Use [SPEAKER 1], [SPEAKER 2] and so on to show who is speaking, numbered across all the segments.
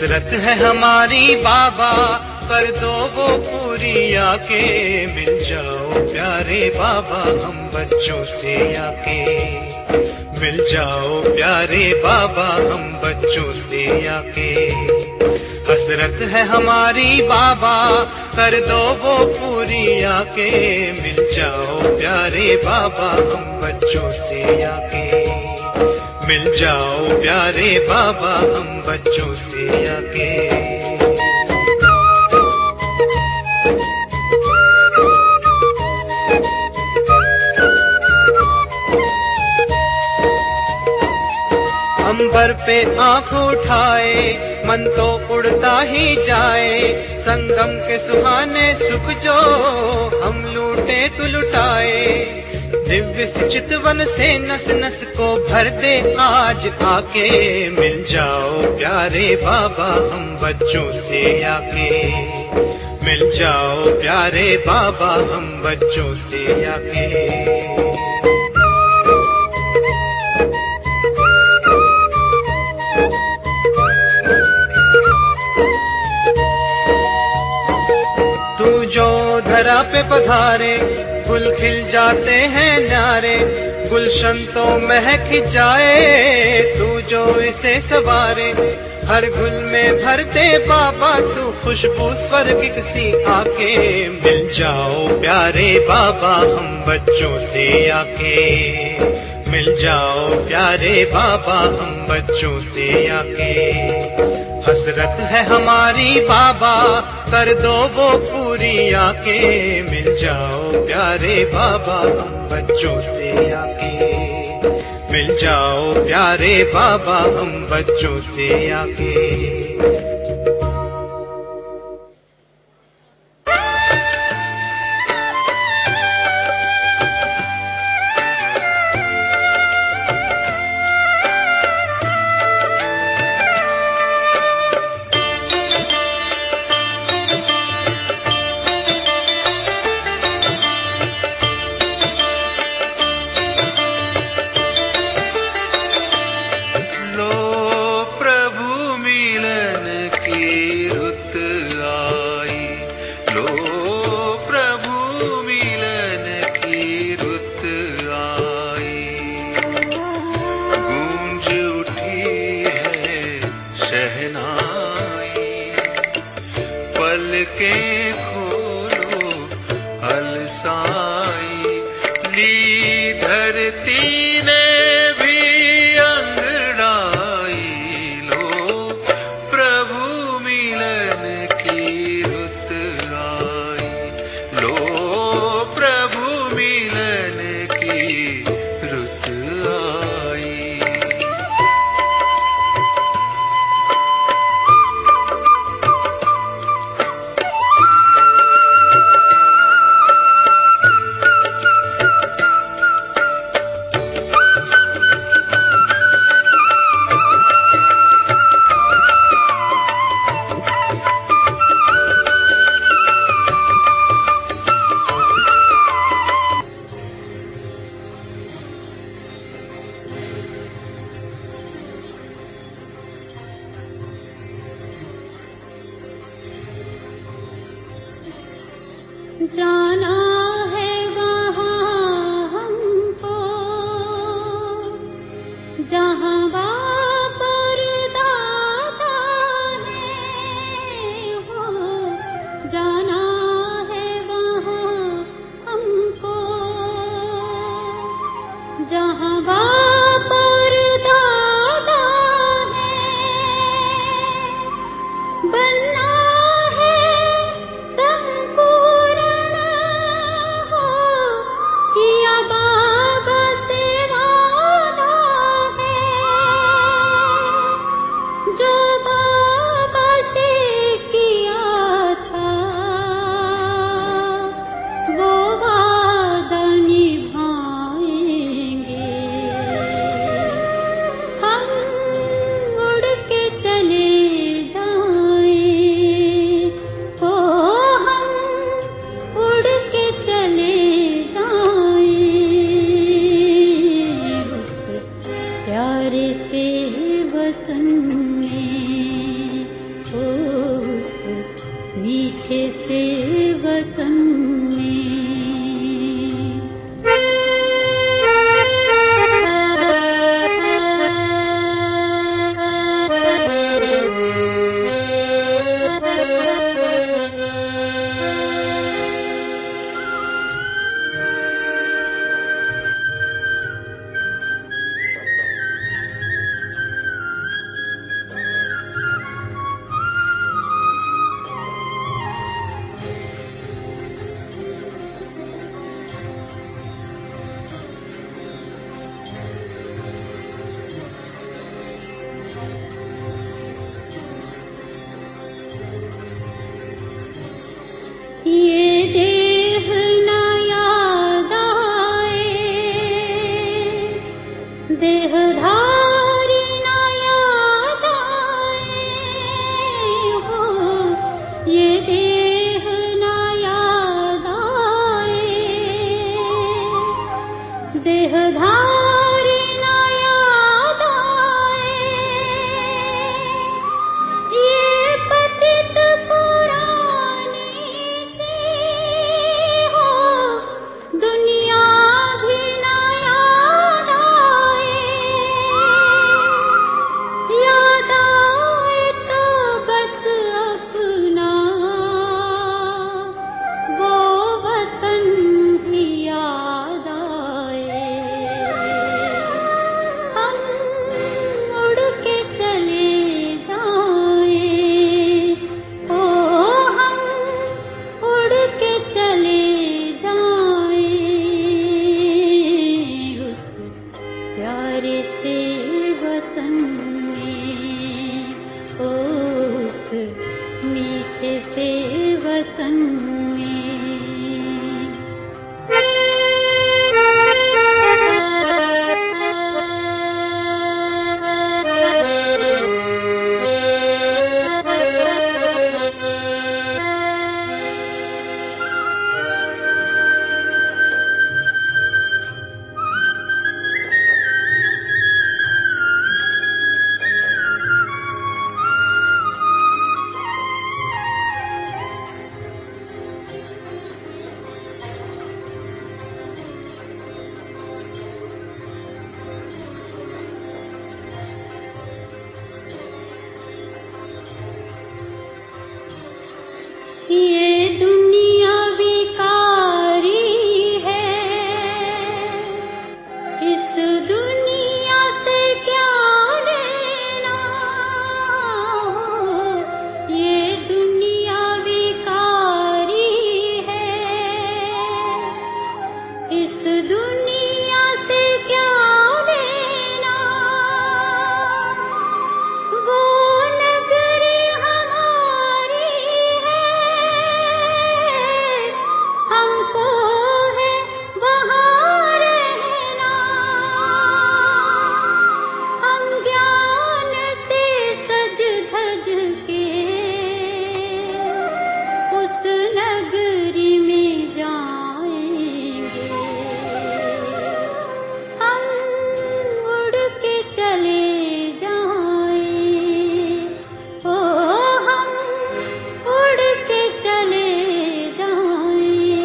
[SPEAKER 1] हसरत है हमारी बाबा, कर दो वो पूरी आके। मिल जाओ प्यारे बाबा हम बच्चों से आके। मिल जाओ प्यारे बाबा हम बच्चों से आके। हसरत है हमारी बाबा, कर दो वो पूरी आके। मिल जाओ प्यारे बाबा हम बच्चों से आके। मिल जाओ प्यारे बाबा हम बच्चों से आके। अंबर पे आँख उठाए मन तो उड़ता ही जाए। संगम के सुहाने सुख जो हम लूटे तो लुटाए। दिव्य चितवन से नस नस को भर दे आज आके। मिल जाओ प्यारे बाबा हम बच्चों से आके। मिल जाओ प्यारे बाबा हम बच्चों से आके। तू जो धरा पे पधारे गुल खिल जाते हैं न्यारे। गुलशन तो महक जाए तू जो इसे सवारे। हर गुल में भरते बाबा तू खुशबू स्वर्गिक सी आके। मिल जाओ प्यारे बाबा हम बच्चों से आके। मिल जाओ प्यारे बाबा हम बच्चों से आके। हसरत है हमारी बाबा, कर दो वो पूरी आके। मिल जाओ प्यारे बाबा हम बच्चों से आके। मिल जाओ प्यारे बाबा हम बच्चों से आके।
[SPEAKER 2] जाना है वहाँ हमको जहाँ बाप और दादा है हो। जाना है वहाँ हमको जहाँ बाप और दादा है। बनना किया बाबा से वादा है। जो बाबा से किया था वो वादा निभाएंगे। देहधारी ना याद आए हो, ये देह ना याद आए, देहधारी ना याद आए, ये पतित पुरानी सी हो, दुनिया भी ना याद आए, याद आए तो बस अपना वो वतन भी याद आए। हम उड़ के चले जाएं, ओ हम उड़ के चले जाएं, उस प्यारे से वतन में, उस मीठे से वतन में। ये दुनिया विकारी है, इस दुनिया से क्या लेना हो, ये दुनिया विकारी है, इस दुनिया से क्या लेना, वो नगरी हमारी है, हमको है वहाँ रहना, हम ज्ञान से सज धज के उस नगरी में जाएंगे, हम उड़ के चले जाएं, ओ हम उड़ के चले जाएं,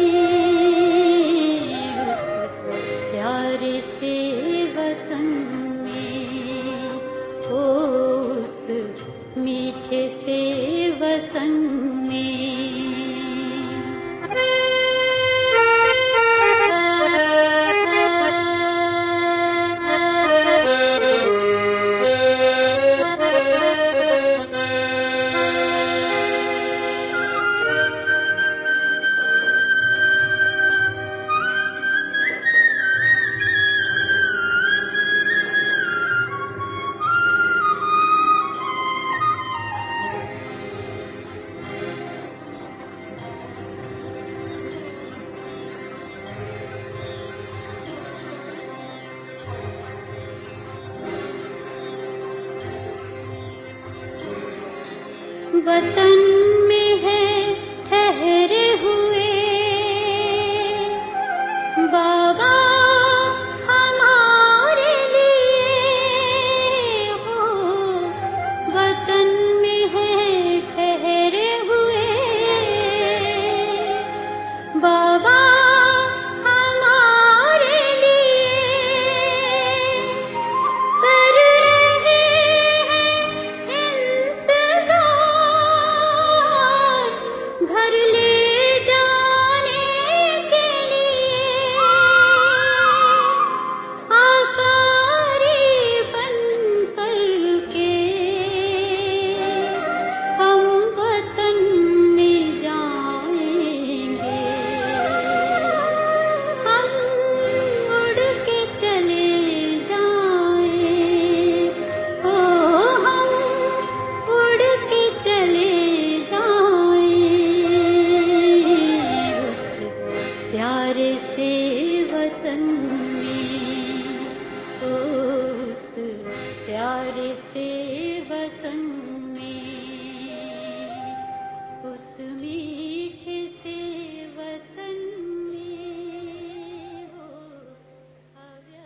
[SPEAKER 2] उस प्यारे से वतन में, उस मीठे से वतन में। वतन में है ठहरे हुए बाबा हमारे लिए हो, वतन में है ठहरे हुए बाबा हमारे लिए, कर रहे हैं इंतजार से वतन में, उस मीठे से वतन में हो आव्या।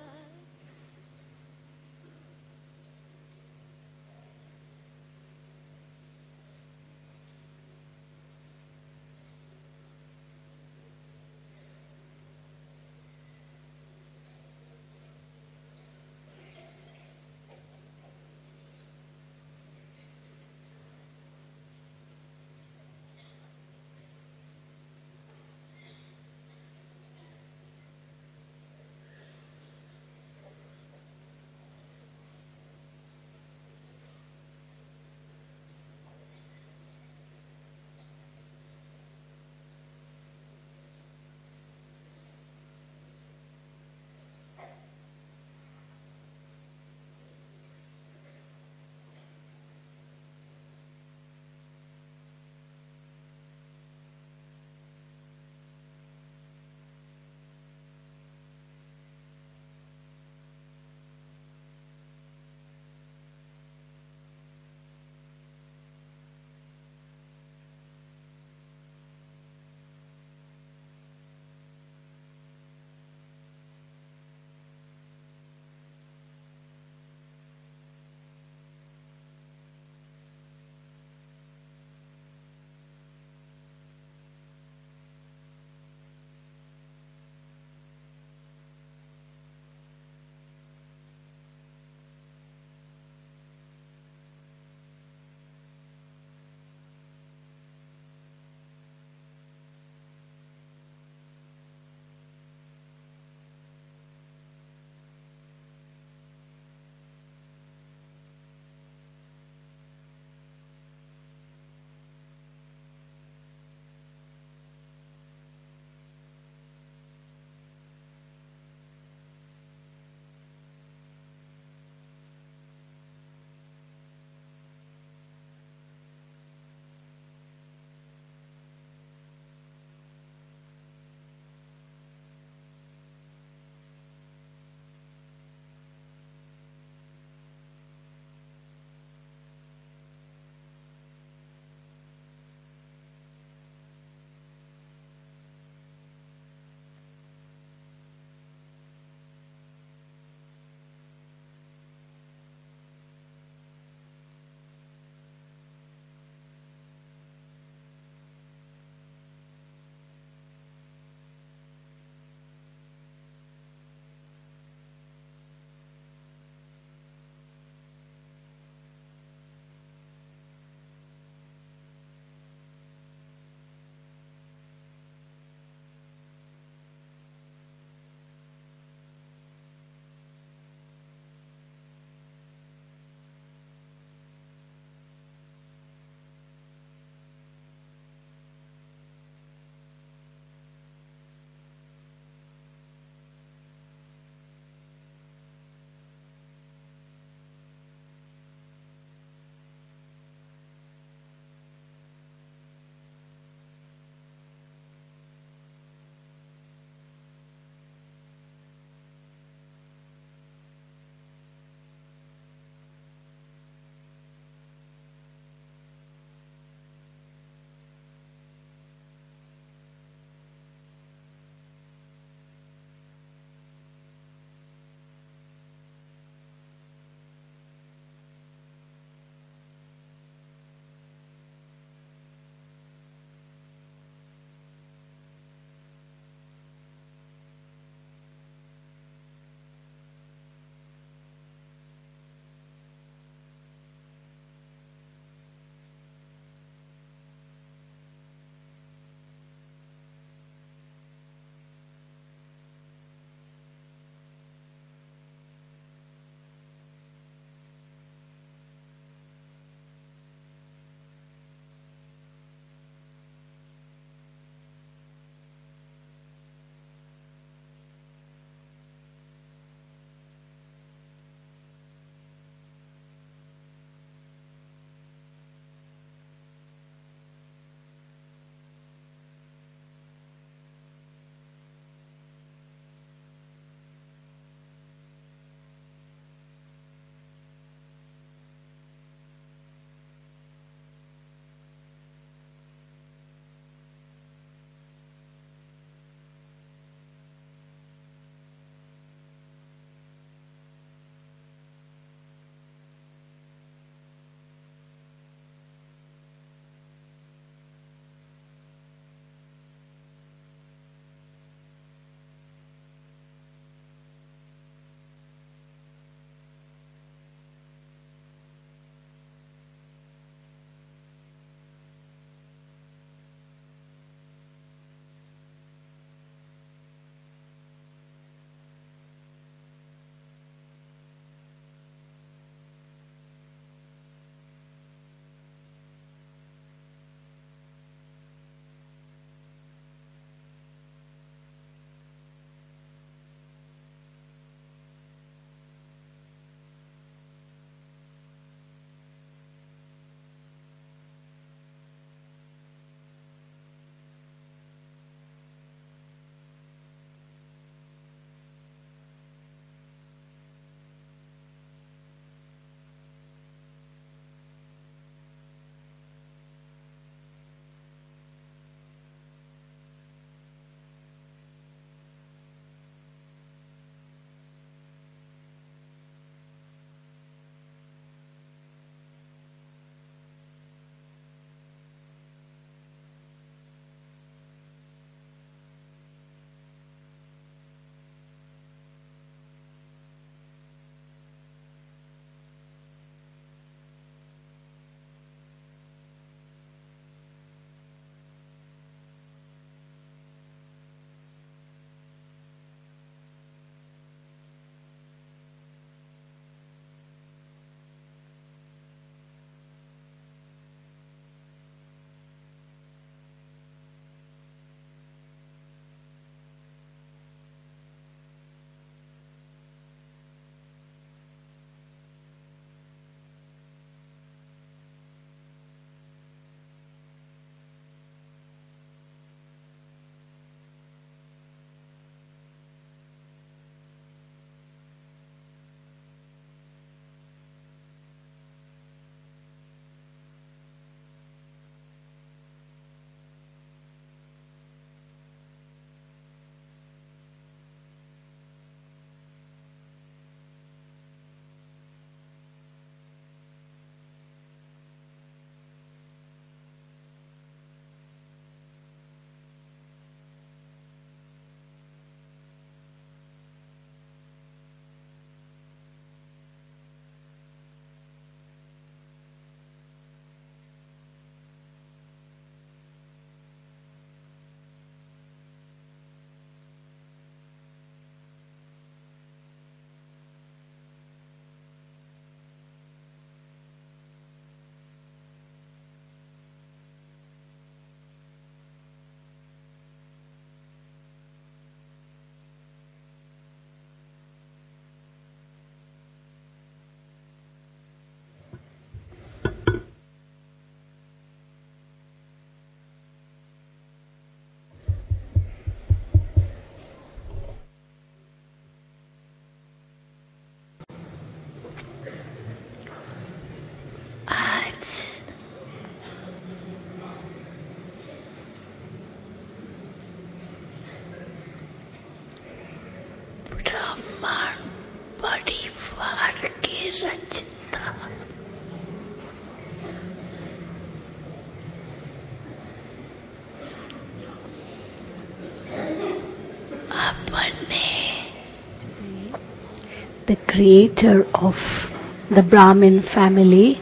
[SPEAKER 3] creator of the Brahmin family.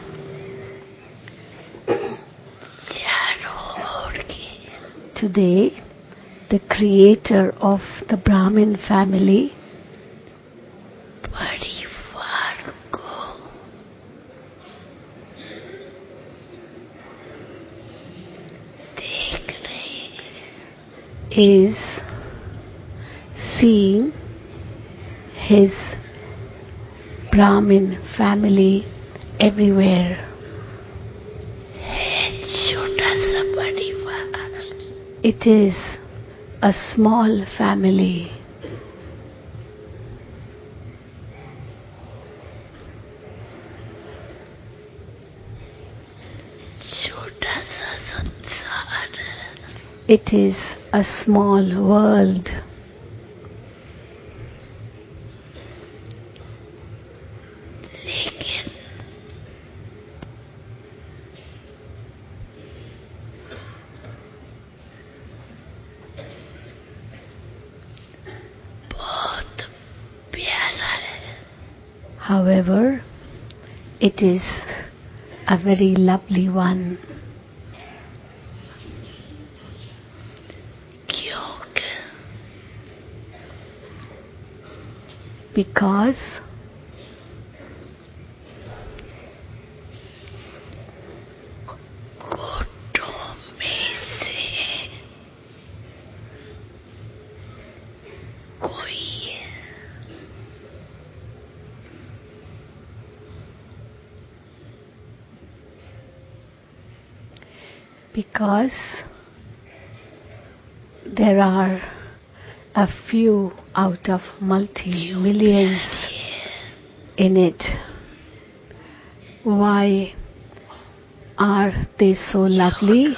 [SPEAKER 3] Today, the creator of the Brahmin family is seeing his Brahmin family everywhere. It is a small family. It is a small world. However, it is a very lovely one. Because there are a few out of multi-millions in it. Why are they so lovely?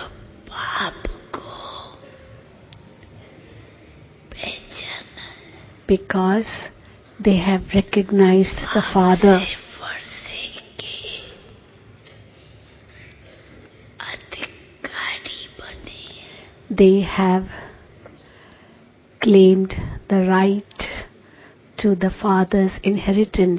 [SPEAKER 3] Because they have recognized the Father. They have claimed the right to the Father's inheritance.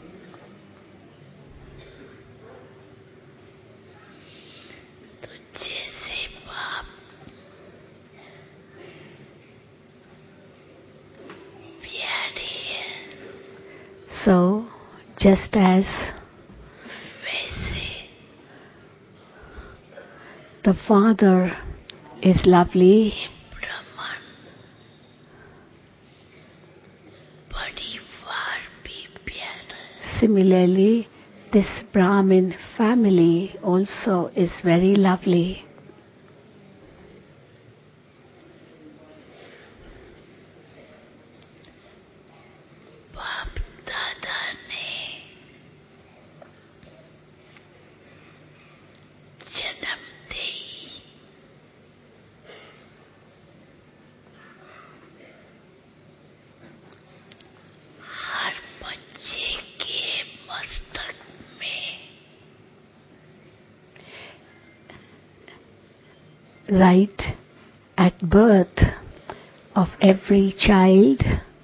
[SPEAKER 3] So, just as the Father is lovely, similarly, this Brahmin family also is very lovely. Right at birth of every child,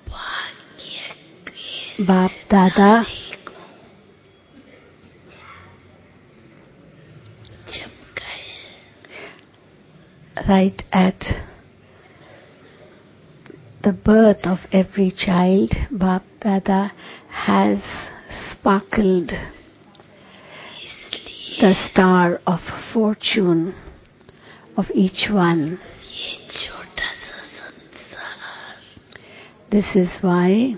[SPEAKER 3] Baap Dada right at the birth of every child, Baap Dada has sparkled the star of fortune of each one. This is why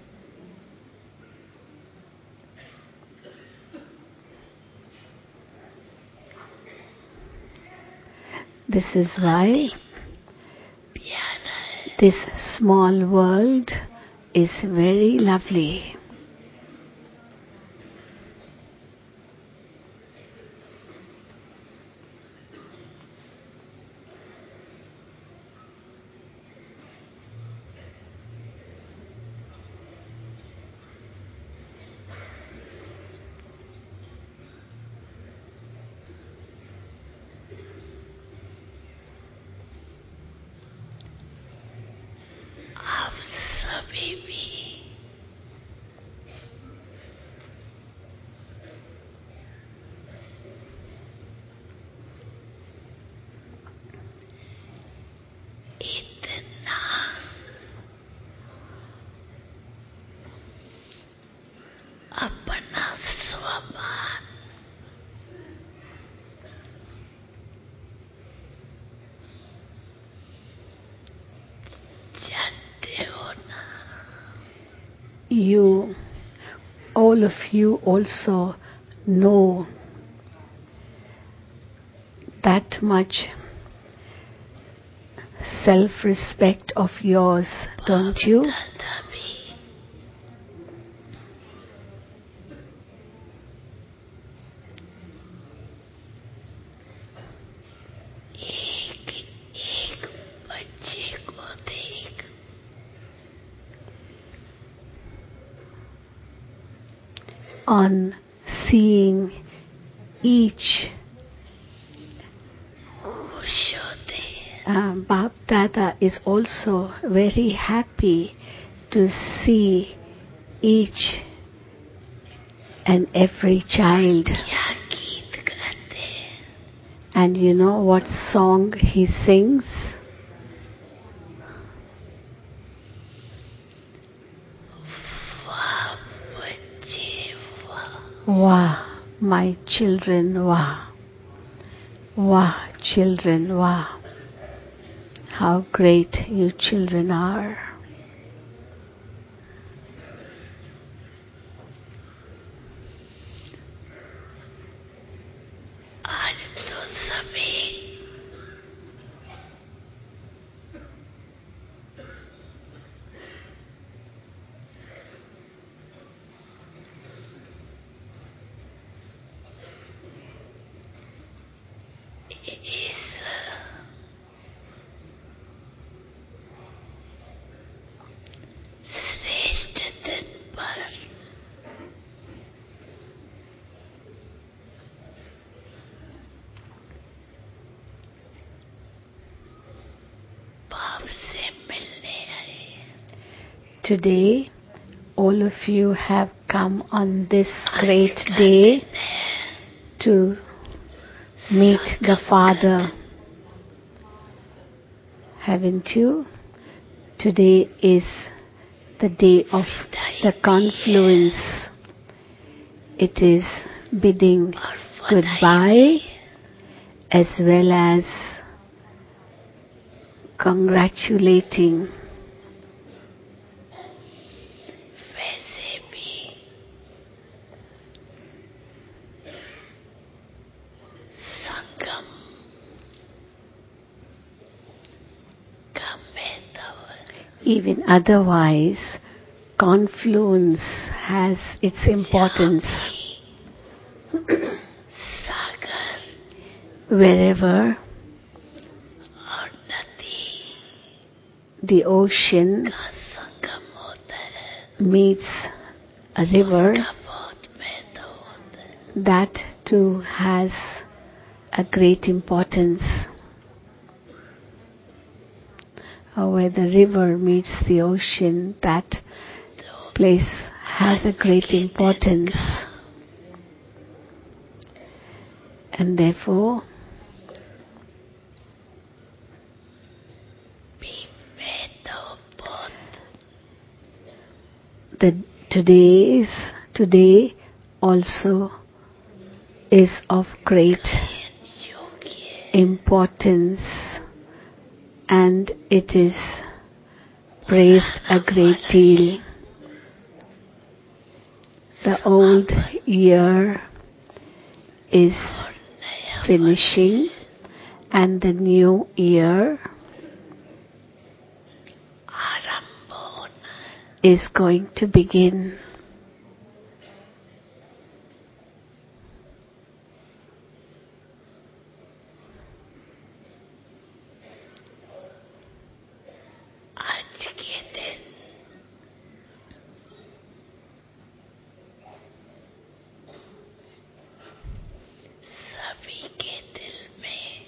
[SPEAKER 3] this small world is very lovely.
[SPEAKER 4] स्वमान जानते हो ना?
[SPEAKER 3] You, all of you also know that much self-respect of yours, don't you?
[SPEAKER 4] दादा भी एक एक बच्चे को देख
[SPEAKER 3] On seeing each
[SPEAKER 4] खुश होते हैं
[SPEAKER 3] Bap Dada is also very happy to see each and every child.
[SPEAKER 4] क्या गीत गाते हैं
[SPEAKER 3] And you know what song he sings?
[SPEAKER 4] वाह बच्चे वाह
[SPEAKER 3] Wah, my children, wah. Wah, children, wah. How great you children are.
[SPEAKER 4] आज तो सभी इस श्रेष्ठ दिन पर बाप से मिलने आए
[SPEAKER 3] Today, all of you have come on this great day to meet the Father. Haven't you? Today is the day of the confluence. It is bidding goodbye as well as congratulating.
[SPEAKER 4] वैसे भी संगम का महत्व
[SPEAKER 3] Even otherwise, confluence has its importance.
[SPEAKER 4] Sagar
[SPEAKER 3] Wherever
[SPEAKER 4] और नदी
[SPEAKER 3] the ocean
[SPEAKER 4] का संगम होता है
[SPEAKER 3] meets a river,
[SPEAKER 4] उसका बहुत महत्व होता है
[SPEAKER 3] that too has a great importance. Where the river meets the ocean, that place has a great importance. And therefore,
[SPEAKER 4] भी महत्व बहुत
[SPEAKER 3] today also is of great
[SPEAKER 4] योग्य
[SPEAKER 3] importance, and it is praised a great deal. The old year is
[SPEAKER 4] और नया
[SPEAKER 3] finishing and the new year
[SPEAKER 4] आरंभ होना है
[SPEAKER 3] is going to begin.
[SPEAKER 4] आज के दिन सभी के दिल में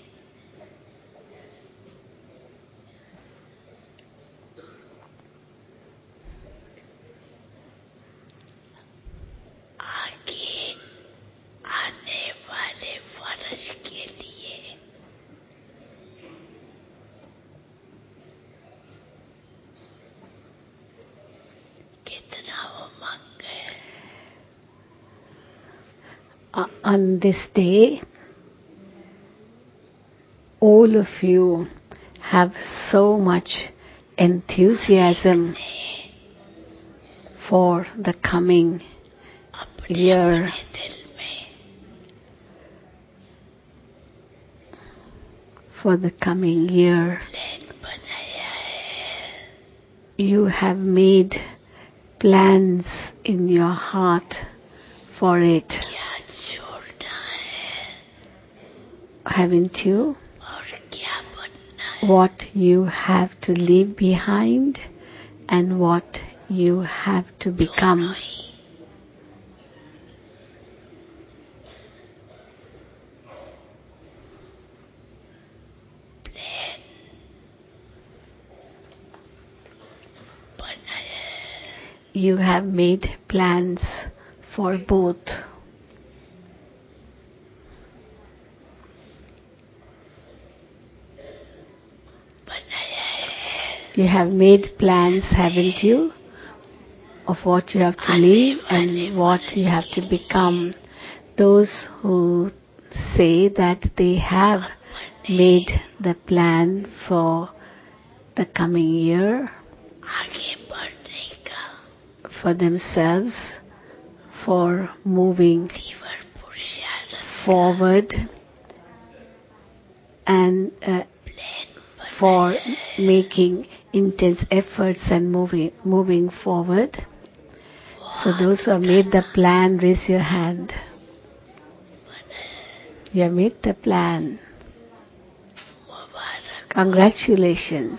[SPEAKER 3] on this day, all of you have so much enthusiasm for the coming year. For the coming year, you have made plans in your heart for it, haven't you? What you have to leave behind and what you have to become. You have made plans for both. You have made plans, haven't you, of what you have to leave and what you have to become. Those who say that they have made the plan for the coming year, for themselves, for moving forward and for making intense efforts and moving forward. So those who have made the plan, raise your hand. You have made the plan. Congratulations.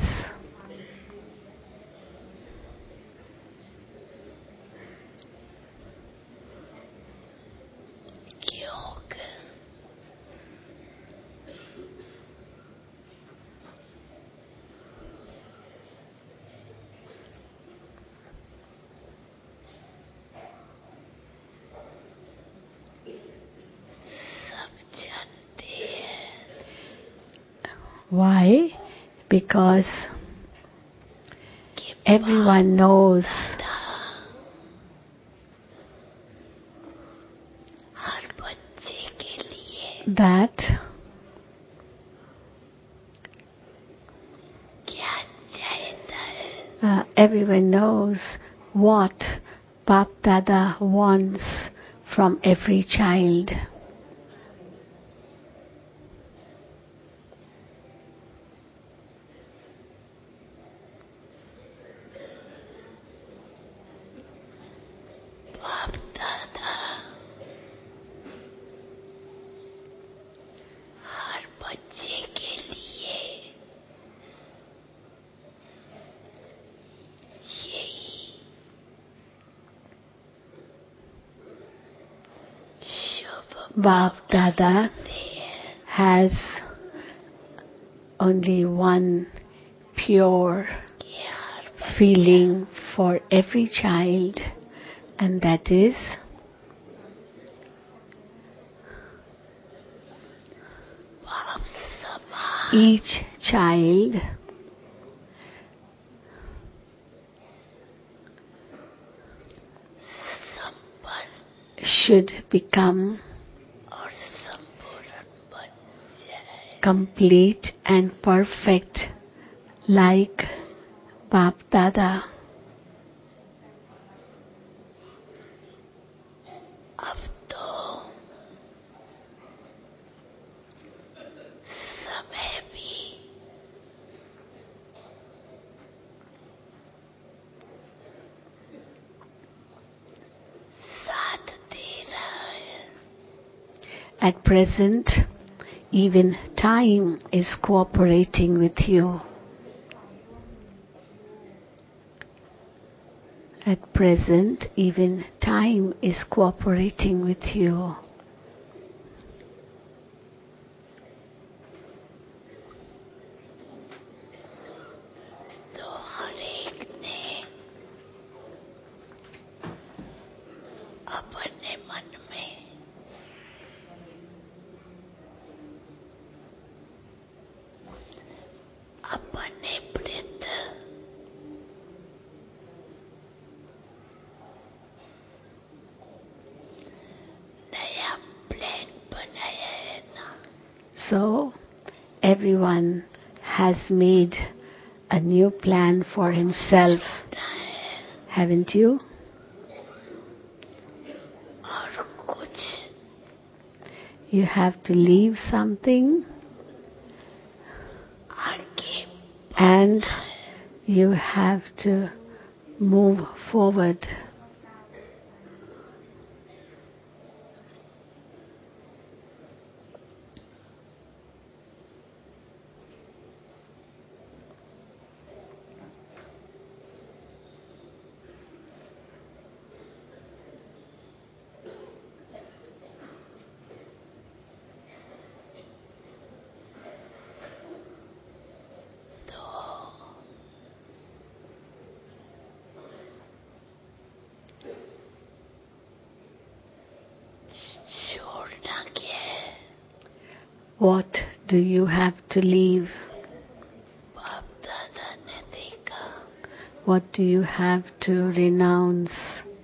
[SPEAKER 3] Why? Because everyone knows that everyone knows what Bap Dada wants from every child. Bap Dada has only one pure feeling for every child, and that is each child should become complete and perfect like Bap Dada. At present, even time is cooperating with you. At present, even time is cooperating with you. So, everyone has made a new plan for himself, haven't you?
[SPEAKER 4] और कुछ
[SPEAKER 3] You have to leave something
[SPEAKER 4] आगे
[SPEAKER 3] and you have to move forward.
[SPEAKER 4] छोड़ना क्या है?
[SPEAKER 3] What do you have to leave?
[SPEAKER 4] बाप दादा ने देखा
[SPEAKER 3] What do you have to renounce?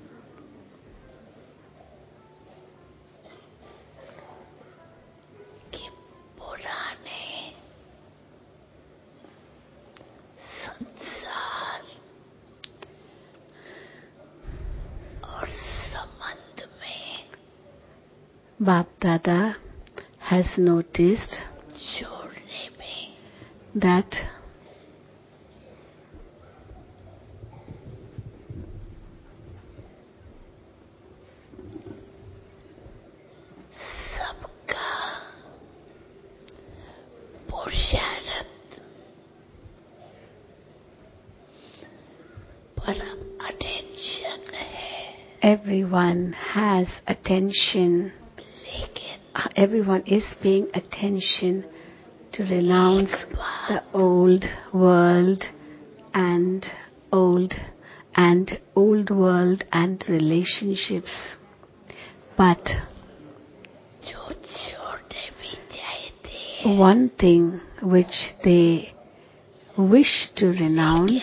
[SPEAKER 4] कि पुराने संसार और संबंध में
[SPEAKER 3] Bap Dada has noticed
[SPEAKER 4] छोड़ने में
[SPEAKER 3] that
[SPEAKER 4] सबका पुरुषार्थ पर अटेंशन है,
[SPEAKER 3] everyone has attention,
[SPEAKER 4] लेकिन
[SPEAKER 3] everyone is paying attention to renounce the old world and old world and relationships. But
[SPEAKER 4] जो छोड़ने भी चाहते हैं
[SPEAKER 3] one thing which they wish to renounce,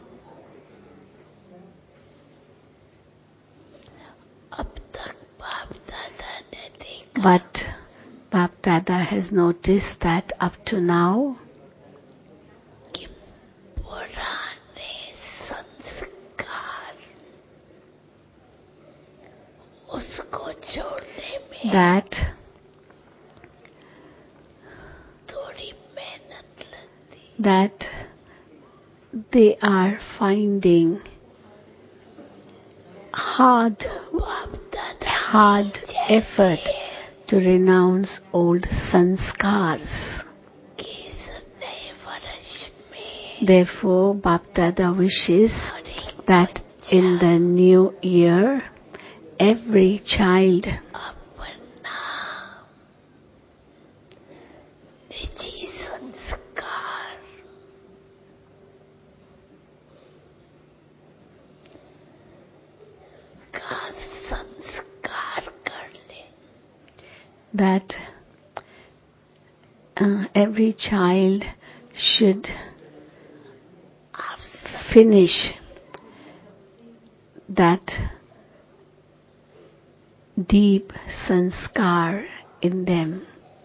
[SPEAKER 4] अब तक बाप दादा ने देखा
[SPEAKER 3] but Bap Dada has noticed that up to now,
[SPEAKER 4] कि पुराने संस्कार उसको छोड़ने में
[SPEAKER 3] that
[SPEAKER 4] थोड़ी मेहनत लगती,
[SPEAKER 3] that they are finding hard
[SPEAKER 4] बाप दादा
[SPEAKER 3] effort to renounce old sanskars.
[SPEAKER 4] कि इस नए वर्ष में
[SPEAKER 3] Therefore, Bap Dada wishes
[SPEAKER 4] हर एक
[SPEAKER 3] that in the new year, every child
[SPEAKER 4] अपना निजी संस्कार का संस्कार कर ले,
[SPEAKER 3] that every child should
[SPEAKER 4] आप सब
[SPEAKER 3] finish that deep sanskar in them.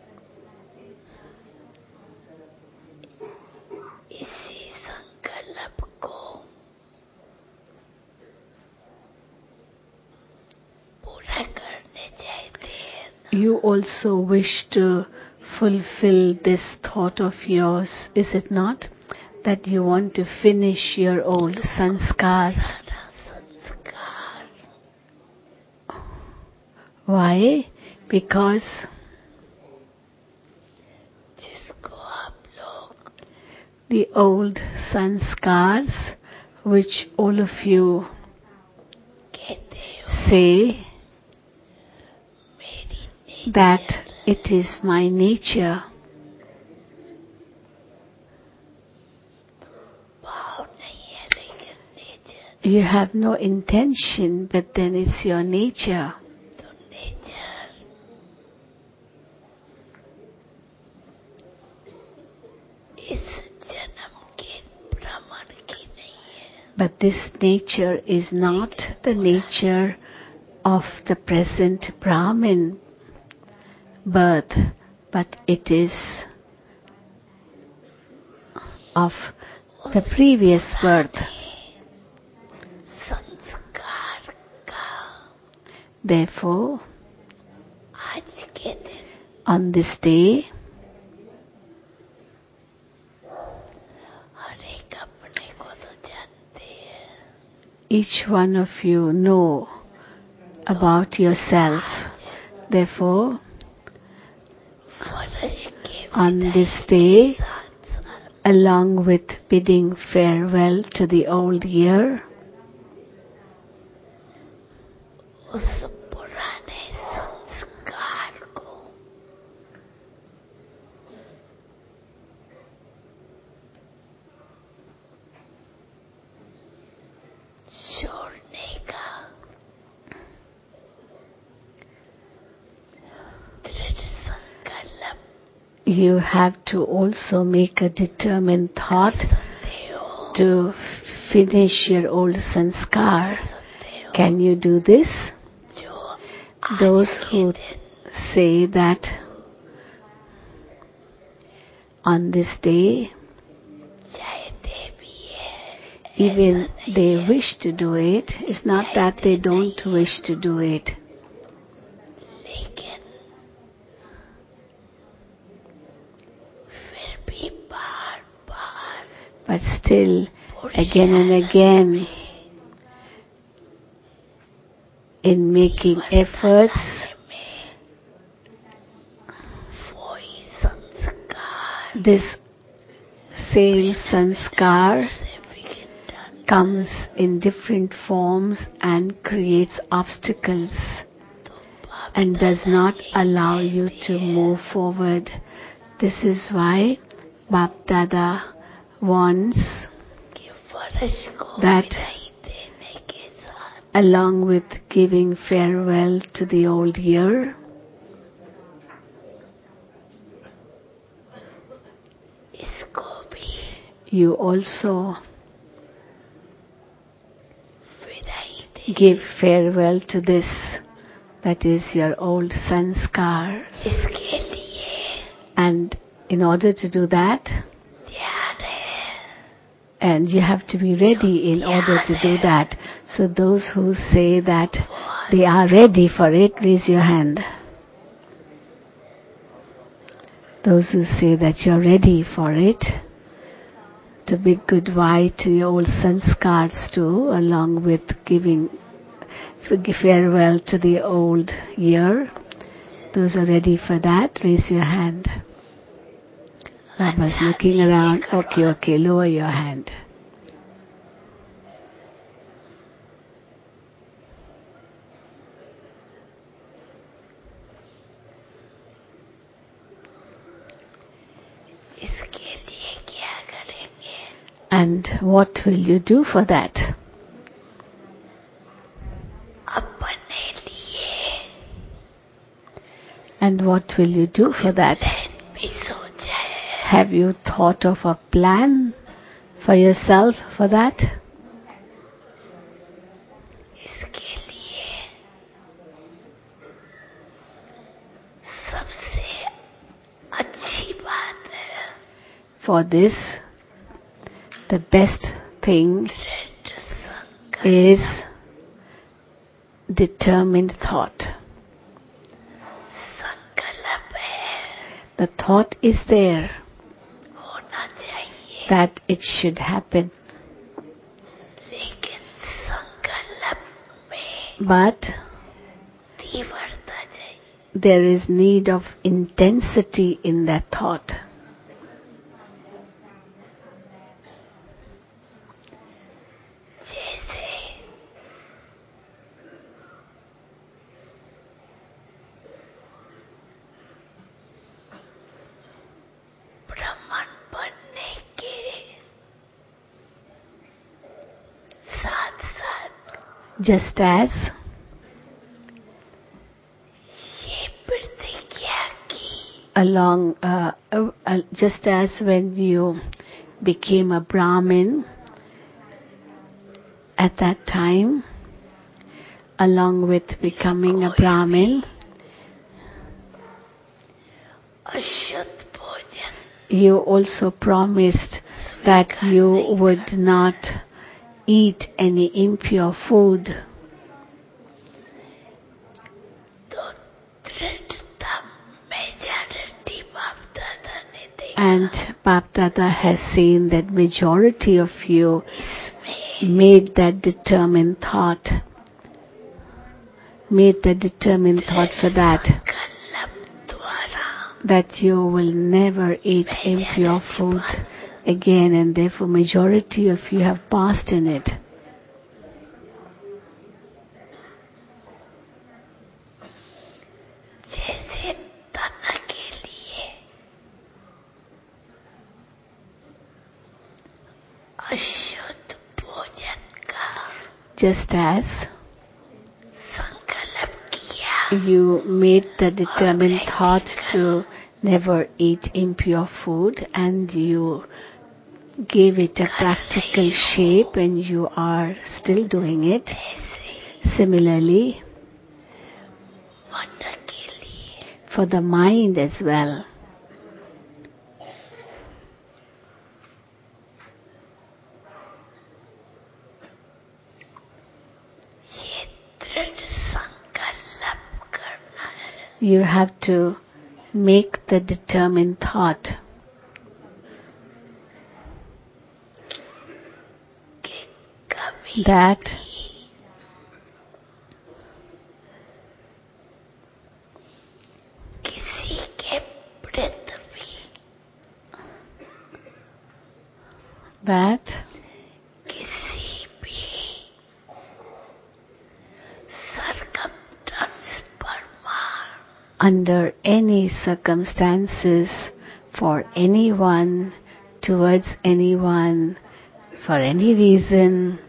[SPEAKER 4] इसी संकल्प को पूरा करने चाहते हैं।
[SPEAKER 3] You also wish to fulfill this thought of yours, is it not? That you want to finish your old sanskars.
[SPEAKER 4] सारा संस्कार
[SPEAKER 3] Why? Because
[SPEAKER 4] जिसको आप लोग
[SPEAKER 3] the old sanskars, which all of you
[SPEAKER 4] कहते हो
[SPEAKER 3] say
[SPEAKER 4] मेरी
[SPEAKER 3] that
[SPEAKER 4] nature
[SPEAKER 3] it is my nature,
[SPEAKER 4] भाव नहीं है, लेकिन nature
[SPEAKER 3] you have no intention, but then it's your nature.
[SPEAKER 4] तो नेचर इस जन्म के भ्रमण की नहीं है,
[SPEAKER 3] But this nature is not the nature of the present Brahmin birth, but it is of the previous birth.
[SPEAKER 4] संस्कार का
[SPEAKER 3] Therefore,
[SPEAKER 4] आज के दिन
[SPEAKER 3] on this day,
[SPEAKER 4] हर एक अपने को तो जानते हैं.
[SPEAKER 3] each one of you know about yourself. Therefore,
[SPEAKER 4] वर्ष के
[SPEAKER 3] on
[SPEAKER 4] विदाई
[SPEAKER 3] this
[SPEAKER 4] के
[SPEAKER 3] day,
[SPEAKER 4] साथ साथ
[SPEAKER 3] along with bidding farewell to the old year,
[SPEAKER 4] उस पुराने संस्कार को छोड़ने का दृढ़ संकल्प
[SPEAKER 3] you have to also make a determined thought
[SPEAKER 4] सकते हो.
[SPEAKER 3] to finish your old sanskar. Can you do this?
[SPEAKER 4] जो
[SPEAKER 3] Those
[SPEAKER 4] आज के
[SPEAKER 3] who
[SPEAKER 4] दिन
[SPEAKER 3] say that on this day,
[SPEAKER 4] चाहते भी है,
[SPEAKER 3] even
[SPEAKER 4] ऐसा नहीं
[SPEAKER 3] they
[SPEAKER 4] है.
[SPEAKER 3] wish to do it, it's not that they don't wish to do it.
[SPEAKER 4] लेकिन फिर भी बार बार
[SPEAKER 3] But still, again and again, in making efforts,
[SPEAKER 4] में वही संस्कार
[SPEAKER 3] this same sanskar
[SPEAKER 4] significant
[SPEAKER 3] comes in different forms and creates obstacles and does not allow you to move forward. This is why Bap Dada wants
[SPEAKER 4] कि वर्ष को
[SPEAKER 3] that
[SPEAKER 4] विदाई देने के साथ
[SPEAKER 3] along with giving farewell to the old year,
[SPEAKER 4] इसको भी
[SPEAKER 3] you also
[SPEAKER 4] विदाई दे.
[SPEAKER 3] give farewell to this, that is your old sanskars.
[SPEAKER 4] इसके लिए
[SPEAKER 3] And in order to do that,
[SPEAKER 4] तैयार है.
[SPEAKER 3] and you have to be ready in order to do that. So those who say that they are ready for it, raise your hand. Those who say that you're ready for it, to bid goodbye to your old sanskars too, along with giving farewell to the old year. Those are ready for that, raise your hand. Baba's looking around. Okay, lower your hand.
[SPEAKER 4] इसके लिए क्या करेंगे?
[SPEAKER 3] And what will you do for that?
[SPEAKER 4] अपने लिए
[SPEAKER 3] And what will you do for that?
[SPEAKER 4] Plan भी सोचा है.
[SPEAKER 3] Have you thought of a plan for yourself for that?
[SPEAKER 4] इसके लिए सबसे अच्छी बात है
[SPEAKER 3] For this, the best thing
[SPEAKER 4] दृढ़ संकल्प.
[SPEAKER 3] is determined thought.
[SPEAKER 4] संकल्प है,
[SPEAKER 3] The thought is there
[SPEAKER 4] होना चाहिए,
[SPEAKER 3] that it should happen,
[SPEAKER 4] लेकिन संकल्प में
[SPEAKER 3] but
[SPEAKER 4] तीव्रता चाहिए.
[SPEAKER 3] there is need of intensity in that thought.
[SPEAKER 4] जैसे ब्राह्मण बनने के साथ साथ
[SPEAKER 3] Just as
[SPEAKER 4] ये प्रतिज्ञा की
[SPEAKER 3] just as when you became a Brahmin, at that time, along with becoming a Brahmin, you also promised that you would not eat any impure food. And Bap Dada has seen that majority of you made that determined thought for that you will never eat impure food again, and therefore majority of you have passed in it. Just as you made the determined thought to never eat impure food, and you gave it a practical shape, and you are still doing it. Similarly, for the mind as well. You have to make the determined thought that under any circumstances, for anyone, towards anyone, for any reason,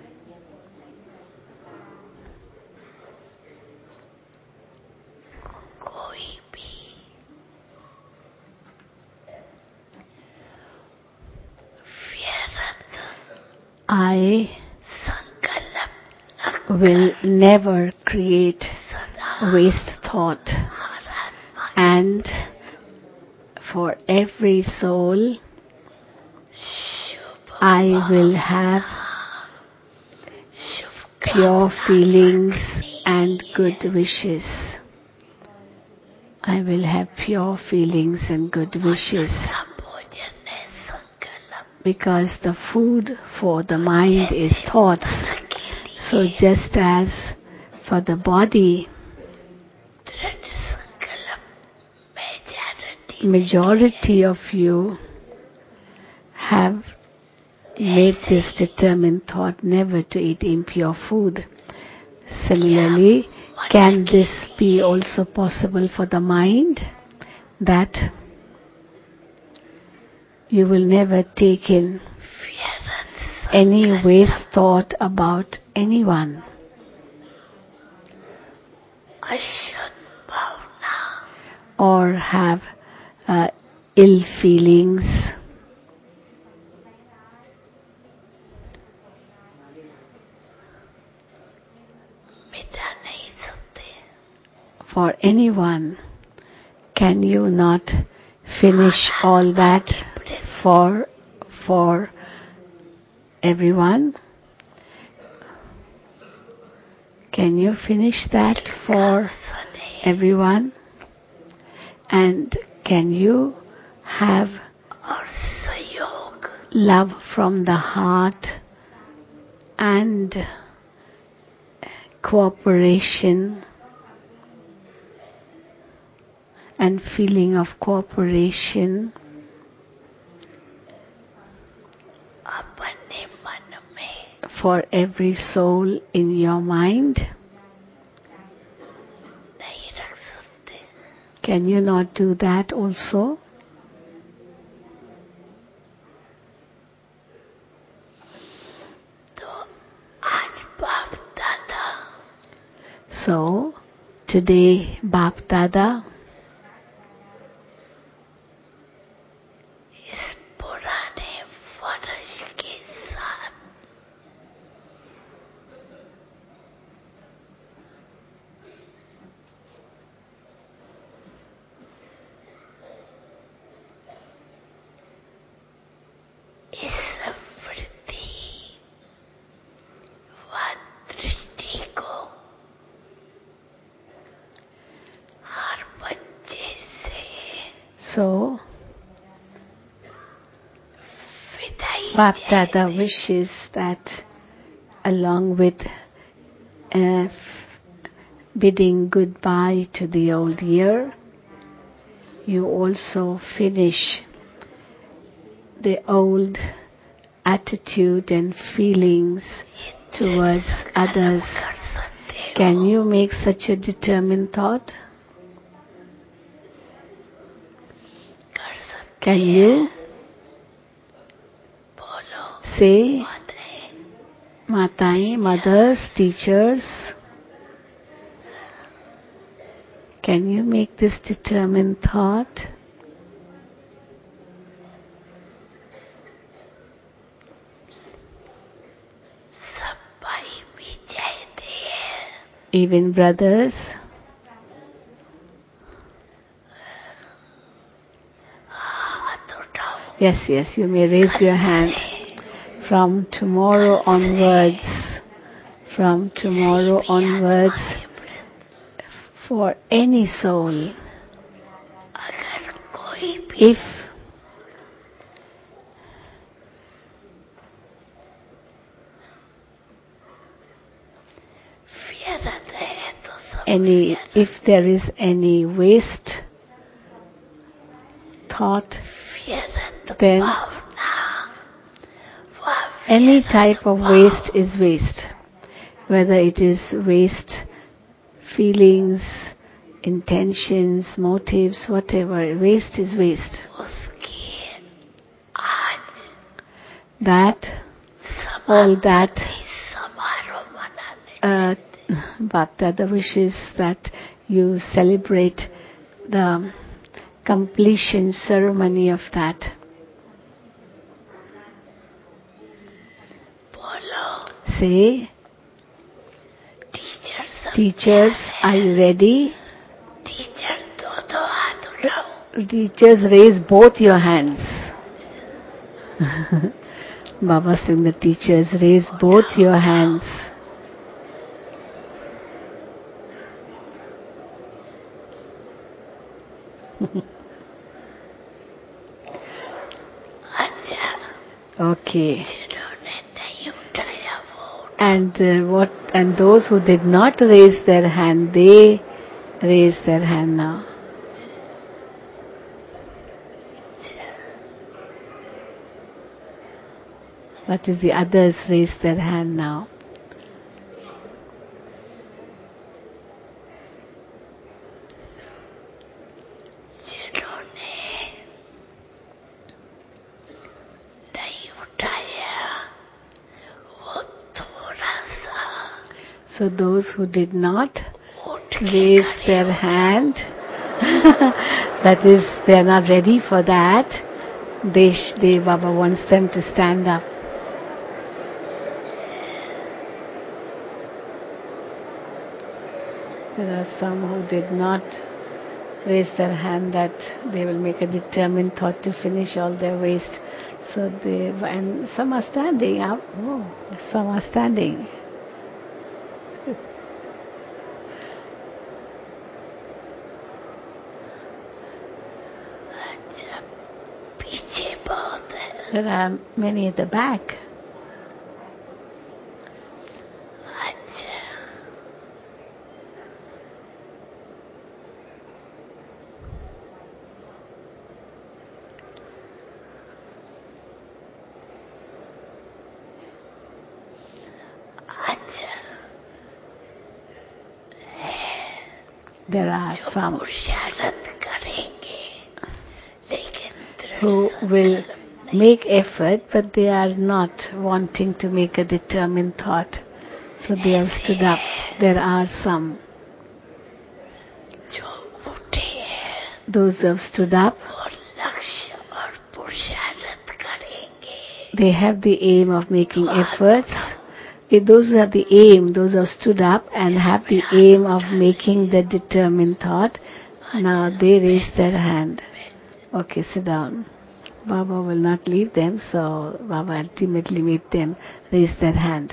[SPEAKER 3] I will never create waste thought, and for every soul I will have pure feelings and good wishes. I will have pure feelings and good wishes. Because the food for the mind is thoughts. So just as for the body, majority of you have made this determined thought never to eat impure food. Similarly, can this be also possible for the mind? That you will never take in any waste thought about anyone. Or have ill feelings. For anyone, can you not finish all that for everyone? Can you finish that for everyone? And can you have love from the heart and cooperation and feeling of cooperation for every soul in your mind? Can you not do that also? So, today Bap Dada So, Bapdada wishes that along with bidding goodbye to the old year, you also finish the old attitude and feelings towards others. Can you make such a determined thought? Can you say, Mataएं, mothers, teachers, can you make this determined thought? Even brothers, yes, you may raise your hand. From tomorrow onwards, for any soul, if there is any waste thought, then any type of waste is waste. Whether it is waste, feelings, intentions, motives, whatever, waste is waste. All that Bapdada wishes that you celebrate the completion ceremony of that. Say, teachers, are you ready? Teachers, raise both your hands. Baba saying the teachers, raise both your hands. Okay. And those who did not raise their hand, they raise their hand now. That is, the others raise their hand now. So those who did not raise their hand, that is, they are not ready for that, Baba wants them to stand up. There are some who did not raise their hand that they will make a determined thought to finish all their waste. So and some are standing up. Oh, some are standing. There are many at the back. There are some who will make effort, but they are not wanting to make a determined thought. So they have stood up. There are some. Those who have stood up, they have the aim of making efforts. Those who have the aim, those who have stood up and have the aim of making the determined thought, now they raise their hand. Okay, sit down. Baba will not leave them, so Baba ultimately made them raise their hand.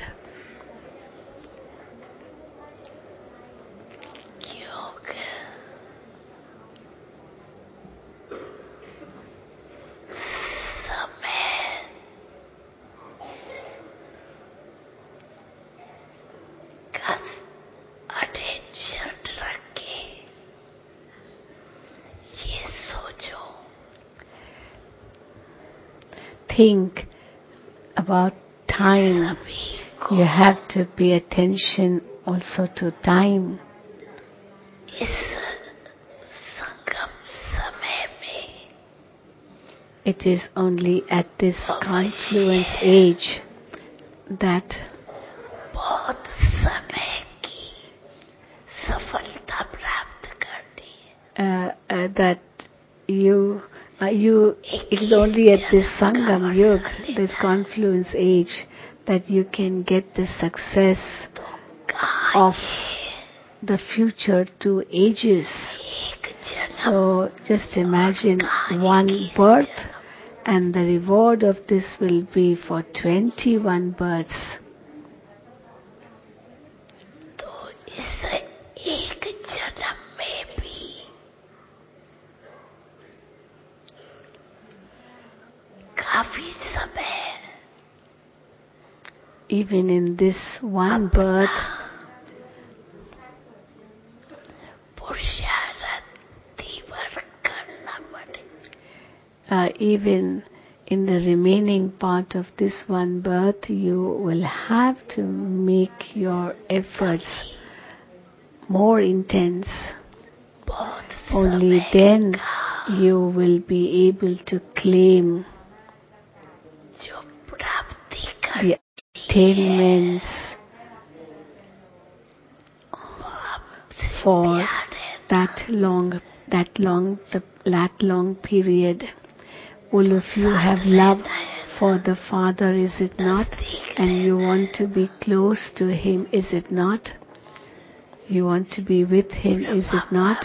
[SPEAKER 3] think about time, you have to pay attention also to time.
[SPEAKER 4] इस संगम समय में
[SPEAKER 3] It is only at this confluence age that
[SPEAKER 4] बहुत समय की सफलता प्राप्त करती है।
[SPEAKER 3] that you it is only at this Sangam Yug, this confluence age, that you can get the success of the future 2 ages.
[SPEAKER 4] एक जन्म
[SPEAKER 3] So just imagine one birth, and the reward of this will be for 21 births.
[SPEAKER 4] तो इस एक जन्म में भी काफी समय
[SPEAKER 3] Even in this one birth,
[SPEAKER 4] पुरुषार्थ तीव्र करना पड़े।
[SPEAKER 3] even in the remaining part of this one birth, you will have to make your efforts more intense.
[SPEAKER 4] बहुत
[SPEAKER 3] Only
[SPEAKER 4] समय
[SPEAKER 3] then
[SPEAKER 4] का
[SPEAKER 3] you will be able to claim
[SPEAKER 4] जो प्राप्ति कर
[SPEAKER 3] the attainments for that long period. All of you have love for the Father, is it not? And you want to be close to Him, is it not? You want to be with Him, is it not?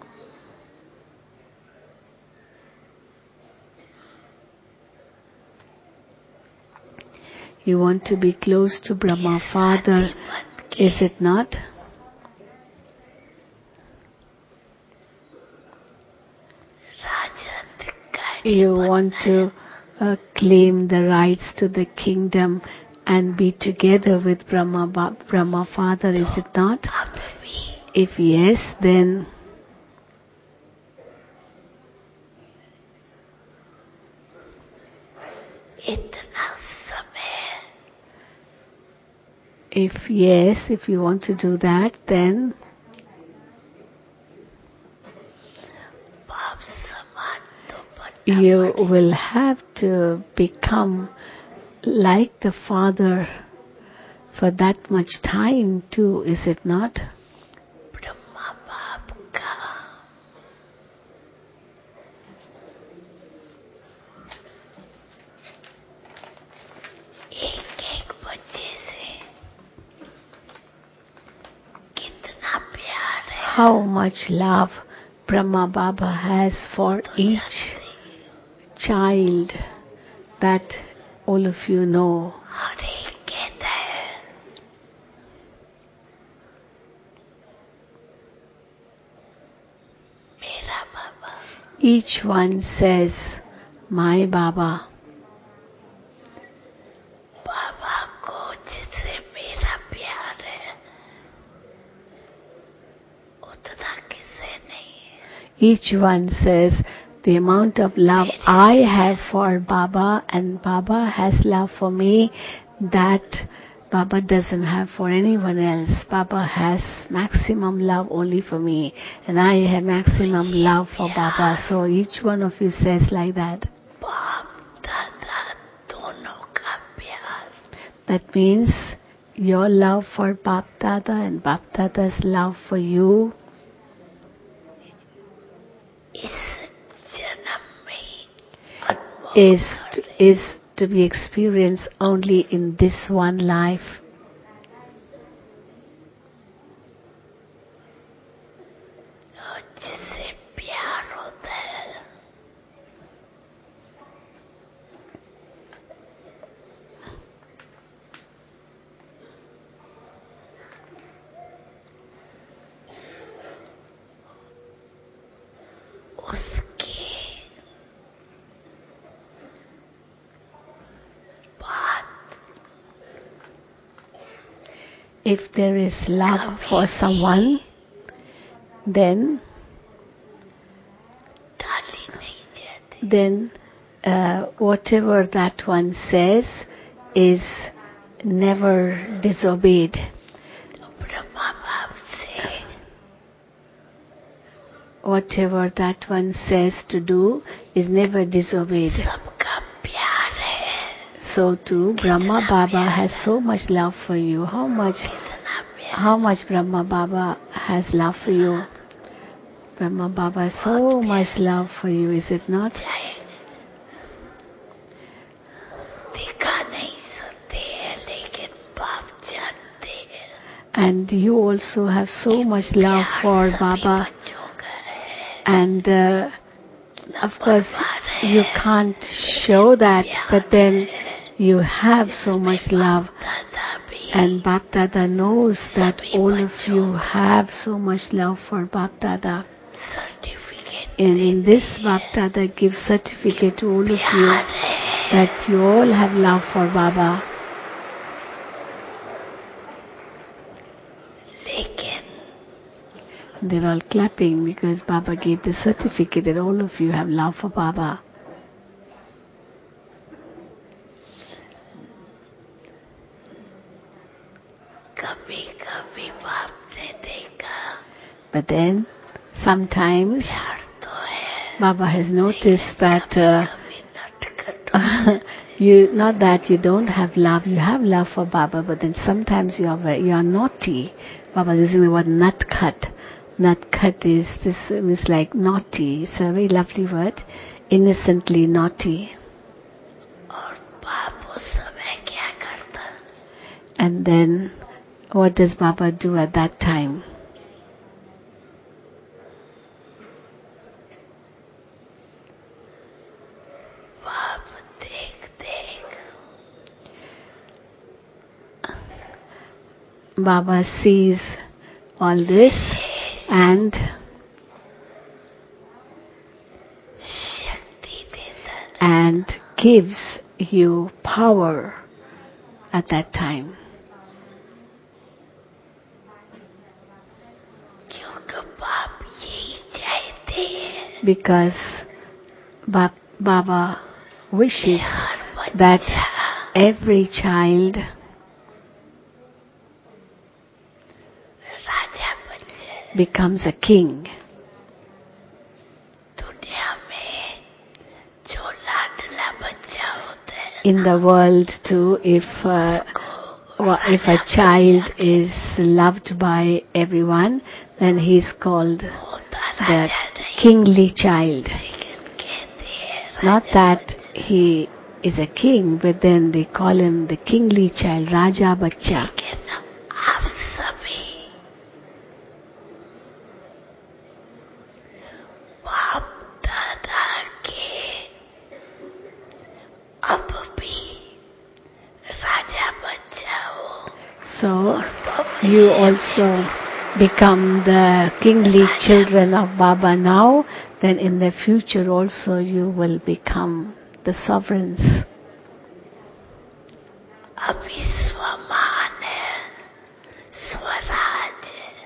[SPEAKER 3] You want to be close to Brahma Father, is it not?
[SPEAKER 4] राजत्व का
[SPEAKER 3] You want to claim the rights to the kingdom and be together with Brahma Father, is it not?
[SPEAKER 4] अब भी
[SPEAKER 3] If yes, then
[SPEAKER 4] इतना समय
[SPEAKER 3] if you want to do that, then
[SPEAKER 4] बाप समान तो बनना
[SPEAKER 3] you
[SPEAKER 4] पड़ेगा।
[SPEAKER 3] will have to become like the Father for that much time too, is it not?
[SPEAKER 4] Brahma बाप का एक एक बच्चे से कितना प्यार है
[SPEAKER 3] How much love Brahma Baba has for each child, that all of you know.
[SPEAKER 4] हर एक कहता है मेरा बाबा
[SPEAKER 3] Each one says, my Baba.
[SPEAKER 4] बाबा को जिससे मेरा प्यार है उतना किसे नहीं है।
[SPEAKER 3] Each one says, the amount of love I have for Baba and Baba has love for me, that Baba doesn't have for anyone else. Baba has maximum love only for me, and I have maximum love for Baba. So each one of you says like that.
[SPEAKER 4] बाप दादा दोनों का प्यार
[SPEAKER 3] That means your love for Bap Dada and Bap Dada's love for you
[SPEAKER 4] इस जन्म में अनुभव
[SPEAKER 3] is to be experienced only in this one life.
[SPEAKER 4] और जिससे प्यार होता है उसके बाद
[SPEAKER 3] If there is love for someone, then
[SPEAKER 4] डाली नहीं जाती।
[SPEAKER 3] then whatever that one says is never disobeyed.
[SPEAKER 4] Brahma बाप से
[SPEAKER 3] Whatever that one says to do is never disobeyed.
[SPEAKER 4] सबका प्यार है,
[SPEAKER 3] So too, Brahma Baba has so much love for you.
[SPEAKER 4] कितना प्यार,
[SPEAKER 3] How much Brahma Baba has love for you? Brahma Baba has so much love for you, is it not?
[SPEAKER 4] चाहे दिखा नहीं सकते हैं, लेकिन बाप जानते हैं।
[SPEAKER 3] And you also have so much love for Baba.
[SPEAKER 4] बच्चों का है,
[SPEAKER 3] And of course, you can't show that, but then you have so much love.
[SPEAKER 4] दादा भी
[SPEAKER 3] And Bap Dada knows that all of you have so much love for Bap Dada.
[SPEAKER 4] Certificate
[SPEAKER 3] And in this, Bap Dada gives certificate to all of you
[SPEAKER 4] प्यार है,
[SPEAKER 3] that you all have love for Baba.
[SPEAKER 4] लेकिन
[SPEAKER 3] They're all clapping because Baba gave the certificate that all of you have love for Baba.
[SPEAKER 4] कभी कभी बाप ने देखा
[SPEAKER 3] But then, sometimes,
[SPEAKER 4] प्यार तो है,
[SPEAKER 3] Baba has noticed that
[SPEAKER 4] कभी नटखट
[SPEAKER 3] not that you don't have love, you have love for Baba, but then sometimes you are naughty. Baba is using the word natkhat. Natkhat means like naughty. It's a very lovely word. Innocently naughty.
[SPEAKER 4] और बाप उस समय क्या करता?
[SPEAKER 3] And then, what does Baba do at that time?
[SPEAKER 4] बाप देख देख
[SPEAKER 3] Baba sees all this and
[SPEAKER 4] शक्ति देता था,
[SPEAKER 3] and gives you power at that time.
[SPEAKER 4] क्योंकि बाप यही चाहते हैं
[SPEAKER 3] Because Baba wishes
[SPEAKER 4] her
[SPEAKER 3] that
[SPEAKER 4] बच्चा
[SPEAKER 3] every child
[SPEAKER 4] राजा बन जाए।
[SPEAKER 3] becomes a king.
[SPEAKER 4] दुनिया में जो लाडला बच्चा होता है
[SPEAKER 3] In the world too, if a child is loved by everyone, then he is called
[SPEAKER 4] होता
[SPEAKER 3] the
[SPEAKER 4] राजा नहीं,
[SPEAKER 3] kingly child.
[SPEAKER 4] लेकिन कहते हैं
[SPEAKER 3] Not
[SPEAKER 4] Raja
[SPEAKER 3] that he is a king, but then they call him the kingly child, Raja Bachcha.
[SPEAKER 4] लेकिन आप सभी बाप दादा के अब भी राजा बच्चा हो।
[SPEAKER 3] So you also become the kingly children of Baba now, then in the future also you will become the sovereigns.
[SPEAKER 4] अभी स्वमान है, स्वराज है।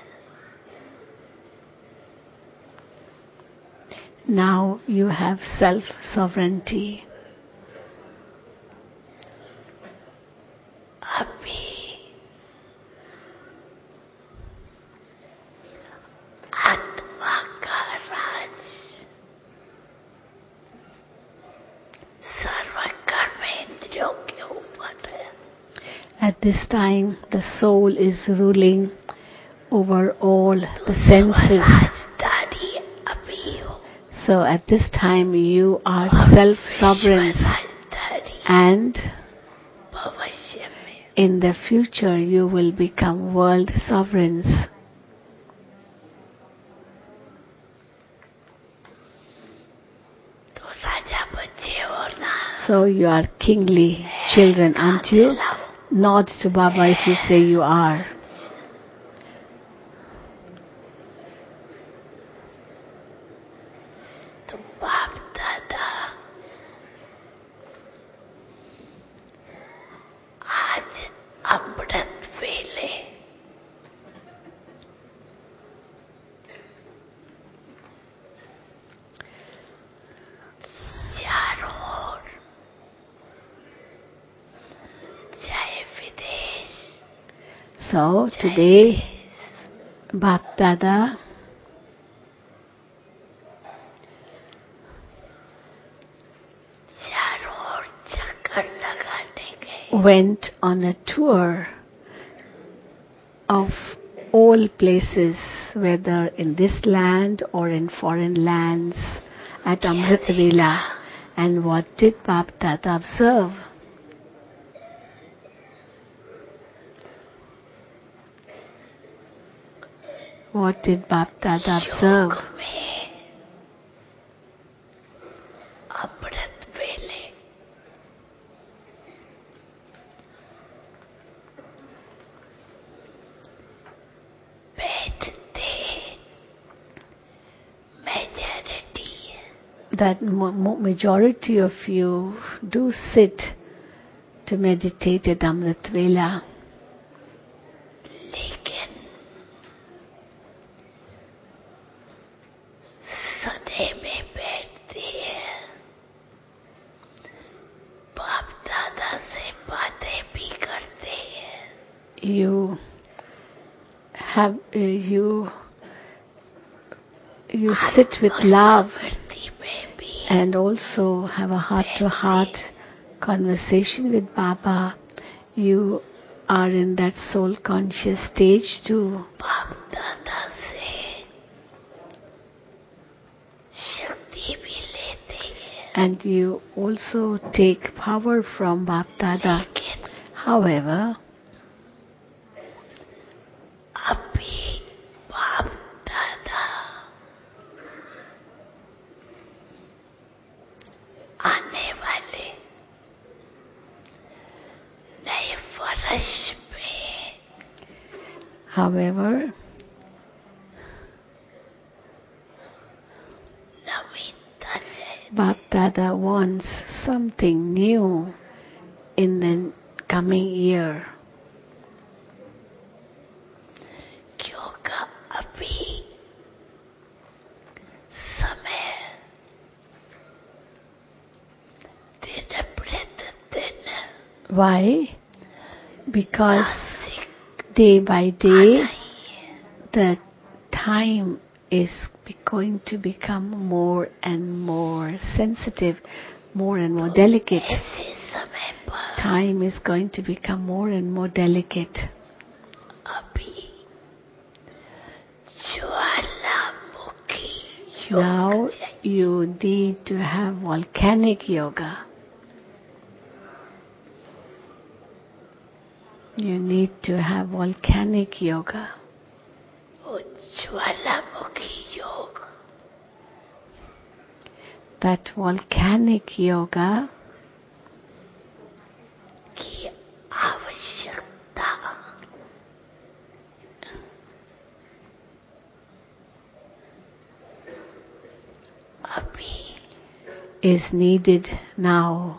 [SPEAKER 3] Now you have self-sovereignty.
[SPEAKER 4] अभी आत्मा का राज सर्व कर्मेंद्रियों के ऊपर है।
[SPEAKER 3] At this time, the soul is ruling over all the senses.
[SPEAKER 4] स्वराजदारी अभी हो,
[SPEAKER 3] So at this time, you are self-sovereigns,
[SPEAKER 4] स्वराजदारी
[SPEAKER 3] and
[SPEAKER 4] भविष्य में
[SPEAKER 3] in the future you will become world sovereigns.
[SPEAKER 4] तो राजा बच्चे हो ना।
[SPEAKER 3] So you are kingly children, aren't you? Nod to Baba if you say you are.
[SPEAKER 4] तो बाप दादा आज अमृत वेले चारों
[SPEAKER 3] So today, Bap Dada
[SPEAKER 4] चारों ओर चक्कर लगाने गए
[SPEAKER 3] went on a tour of all places, whether in this land or in foreign lands, at Amrit Vela. And what did Bap Dada observe? What did Bap Dada observe?
[SPEAKER 4] योग में अमृत वेले बैठते majority
[SPEAKER 3] That majority of you do sit to meditate at Amrit Vela.
[SPEAKER 4] लेकिन सदे में बैठते हैं बाप दादा से बातें भी करते हैं
[SPEAKER 3] You have you sit with love
[SPEAKER 4] प्रति में भी
[SPEAKER 3] and also have a heart-to-heart conversation with Baba. You are in that soul conscious stage too.
[SPEAKER 4] बाप दादा से शक्ति भी लेते हैं
[SPEAKER 3] And you also take power from Bap Dada.
[SPEAKER 4] लेकिन
[SPEAKER 3] However,
[SPEAKER 4] अभी बाप दादा आने वाले नए वर्ष में
[SPEAKER 3] however,
[SPEAKER 4] नवीनता चाहिए
[SPEAKER 3] Bap Dada wants something new in the coming year.
[SPEAKER 4] क्योंकि अभी समय दिन प्रतिदिन
[SPEAKER 3] Why? Because
[SPEAKER 4] Nashik
[SPEAKER 3] day by day,
[SPEAKER 4] नहीं है
[SPEAKER 3] the time is going to become more and more sensitive, more and more delicate.
[SPEAKER 4] ऐसे समय पर
[SPEAKER 3] Time is going to become more and more delicate.
[SPEAKER 4] अभी ज्वालामुखी
[SPEAKER 3] Now
[SPEAKER 4] योग चाहिए
[SPEAKER 3] you need to have volcanic yoga. You need to have volcanic yoga.
[SPEAKER 4] वो ज्वालामुखी योग
[SPEAKER 3] That volcanic yoga
[SPEAKER 4] की आवश्यकता अभी
[SPEAKER 3] is needed now.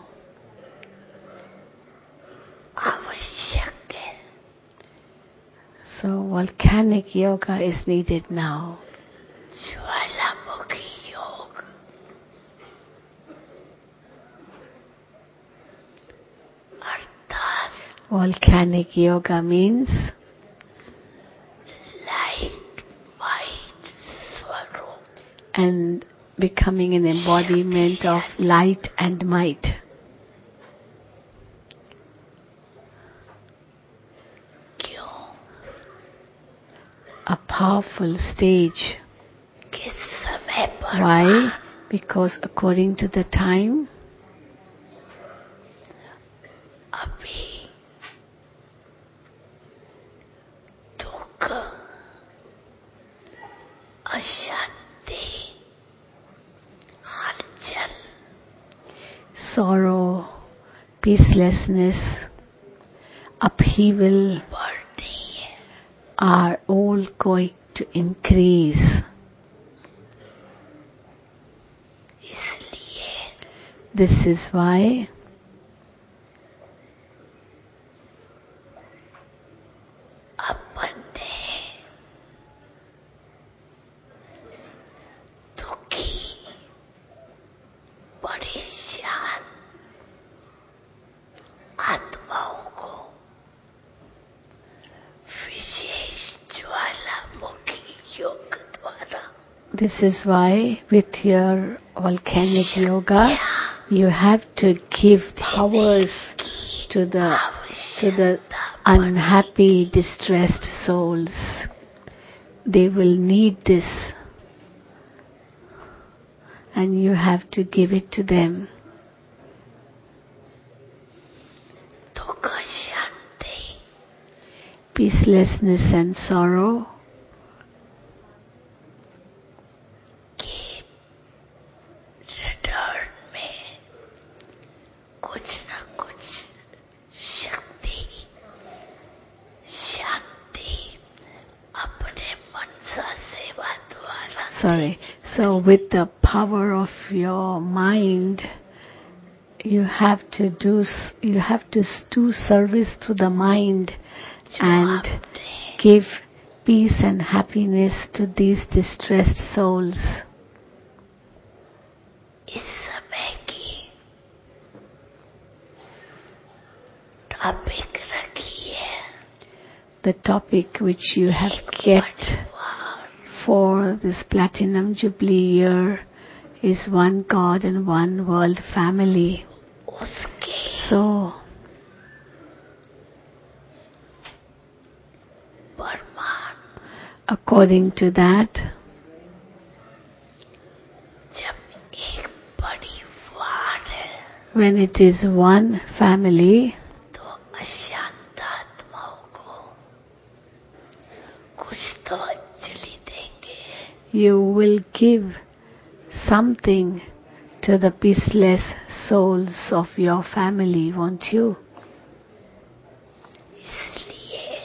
[SPEAKER 4] आवश्यक है
[SPEAKER 3] So volcanic yoga is needed now.
[SPEAKER 4] ज्वालामुखी योग अर्थात
[SPEAKER 3] Volcanic yoga means
[SPEAKER 4] light white स्वरूप
[SPEAKER 3] and becoming an embodiment of light and might.
[SPEAKER 4] क्यों
[SPEAKER 3] A powerful stage.
[SPEAKER 4] किस समय पर
[SPEAKER 3] Why? Because according to the time,
[SPEAKER 4] अभी दुख अशांति हलचल
[SPEAKER 3] sorrow, peacelessness, upheaval
[SPEAKER 4] बढ़नी है
[SPEAKER 3] are all going to increase.
[SPEAKER 4] इसलिए
[SPEAKER 3] This is why
[SPEAKER 4] अपने दुखी परेशान आत्माओं को
[SPEAKER 3] This is why with your volcanic yoga, you have to give powers to the unhappy, distressed souls. They will need this, and you have to give it to them.
[SPEAKER 4] Dukkha Shanti.
[SPEAKER 3] Peacelessness and sorrow.
[SPEAKER 4] कि return में कुछ न कुछ शक्ति, शांति अपने मनसा सेवा द्वारा.
[SPEAKER 3] Sorry. So with the power of your mind, you have to do service to the mind and give peace and happiness to these distressed souls.
[SPEAKER 4] इस समय की टॉपिक रखी है.
[SPEAKER 3] The topic which you have kept for this Platinum Jubilee year is one God and one world family.
[SPEAKER 4] उसके
[SPEAKER 3] So,
[SPEAKER 4] Parman
[SPEAKER 3] according to that,
[SPEAKER 4] जब एक परिवार है
[SPEAKER 3] when it is one family,
[SPEAKER 4] तो अशांत आत्माओं को कुछ तो अंजलि देंगे.
[SPEAKER 3] you will give something to the peaceless souls of your family, won't you?
[SPEAKER 4] इसलिए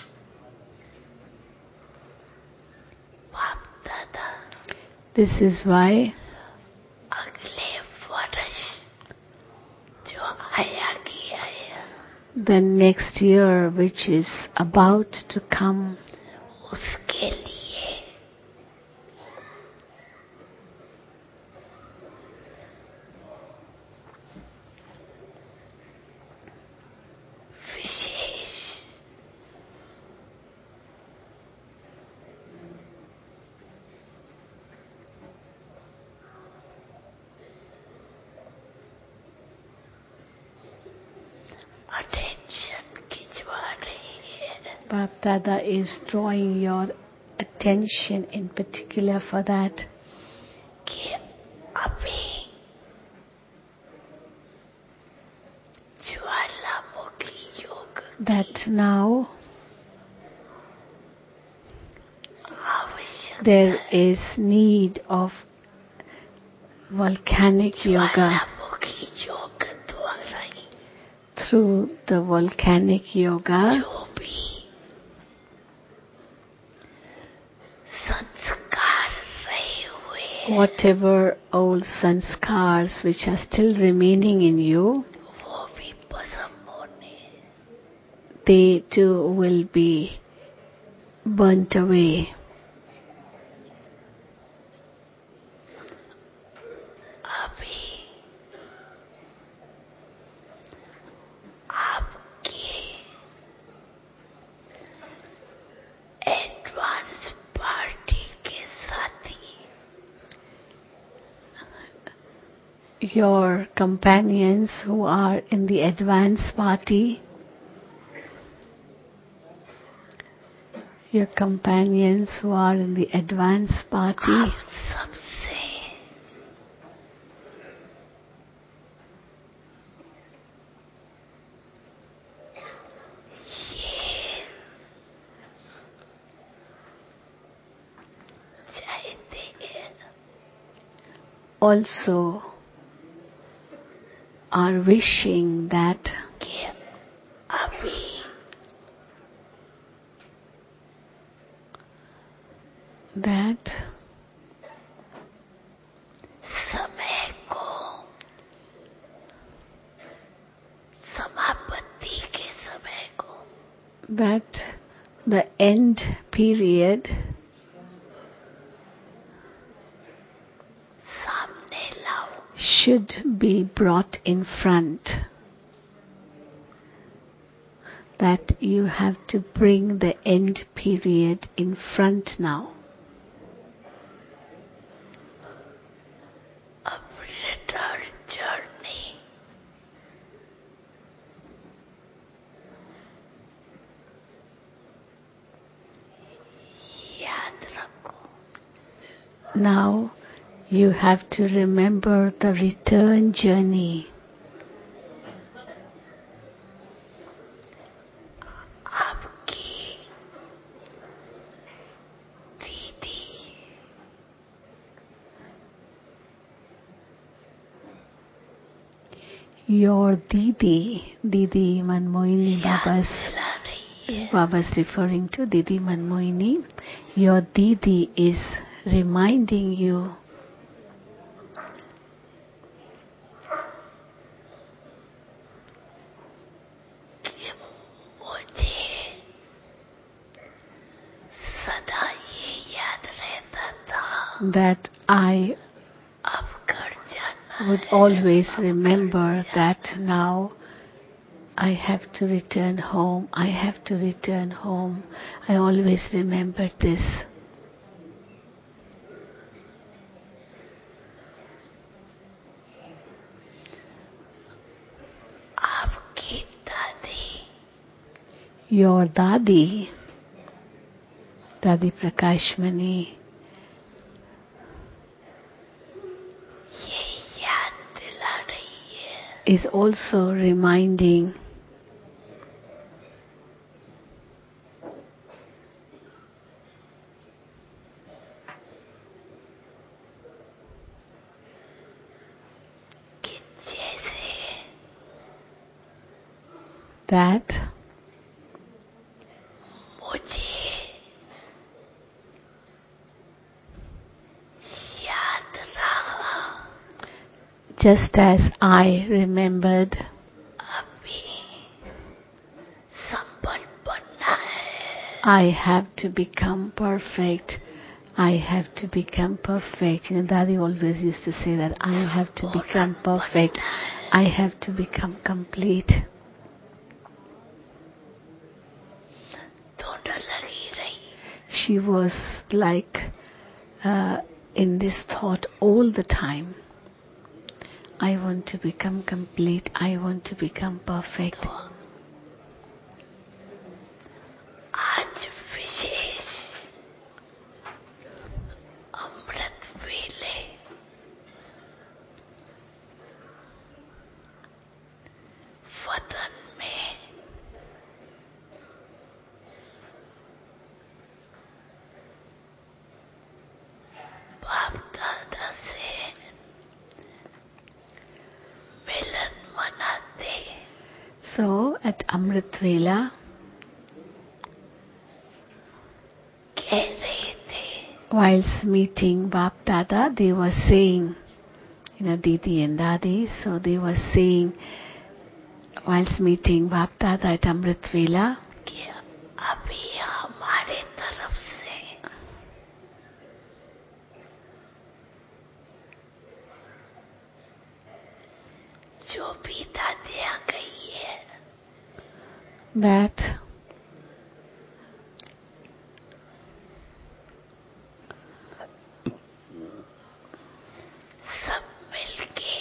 [SPEAKER 4] बाप दादा
[SPEAKER 3] This is why
[SPEAKER 4] अगले वर्ष जो आया किया है
[SPEAKER 3] the next year which is about to come,
[SPEAKER 4] उसके लिए विशेष अटेंशन खिंचवा रही है.
[SPEAKER 3] Bap Dada is drawing your attention in particular for that.
[SPEAKER 4] कि अभी ज्वालामुखी योग
[SPEAKER 3] That now
[SPEAKER 4] आवश्यक
[SPEAKER 3] there is need of volcanic yoga.
[SPEAKER 4] ज्वालामुखी योग द्वारा ही
[SPEAKER 3] Through the volcanic yoga,
[SPEAKER 4] जो भी संस्कार रहे हुए हैं,
[SPEAKER 3] whatever old sanskars which are still remaining in you,
[SPEAKER 4] वो भी भस्म होने.
[SPEAKER 3] they too will be burnt away.
[SPEAKER 4] अभी आपके एडवांस पार्टी के साथी
[SPEAKER 3] Your companions who are in the advance party, your companions who are in the advance party,
[SPEAKER 4] आप सबसे ये चाहते हैं
[SPEAKER 3] also are wishing that
[SPEAKER 4] कि अभी समय को समापत्ति के समय को
[SPEAKER 3] that the end period
[SPEAKER 4] सामने लाओ.
[SPEAKER 3] should be brought in front. That you have to bring the end period in front now. Now you have to remember the return journey.
[SPEAKER 4] आपकी दीदी
[SPEAKER 3] Your Didi Manmohini,
[SPEAKER 4] याद दिला रही है
[SPEAKER 3] Baba's referring to Didi Manmohini. Your Didi is reminding you
[SPEAKER 4] कि मुझे सदा ये याद रहता था
[SPEAKER 3] that I
[SPEAKER 4] अब घर जाना
[SPEAKER 3] would
[SPEAKER 4] है,
[SPEAKER 3] always
[SPEAKER 4] अब घर
[SPEAKER 3] remember
[SPEAKER 4] जाना
[SPEAKER 3] that now I have to return home. I have to return home. I always remember this.
[SPEAKER 4] आपकी दादी
[SPEAKER 3] Your Dadi Prakashmani
[SPEAKER 4] ये याद दिला रही है
[SPEAKER 3] is also reminding
[SPEAKER 4] कि जैसे
[SPEAKER 3] that
[SPEAKER 4] मुझे याद रहा
[SPEAKER 3] just as I remembered,
[SPEAKER 4] अभी संपन्न बनना है
[SPEAKER 3] I have to become perfect. I have to become perfect. Dadi always used to say that I have to become perfect. I have to become complete.
[SPEAKER 4] दोनों लगी रही
[SPEAKER 3] She was like in this thought all the time. I want to become complete. I want to become perfect.
[SPEAKER 4] तो आज विशेष अमृत वेले वतन में बाप दादा से मिलन मनाते
[SPEAKER 3] So at Amrit Vela,
[SPEAKER 4] कह रहे थे
[SPEAKER 3] whilst meeting Bap Dada, they were saying, Didi and Dadi, so they were saying, whilst meeting Bap Dada at Amrit Vela,
[SPEAKER 4] कि अभी हमारे तरफ से जो भी दादियाँ गई है
[SPEAKER 3] that
[SPEAKER 4] सब मिलके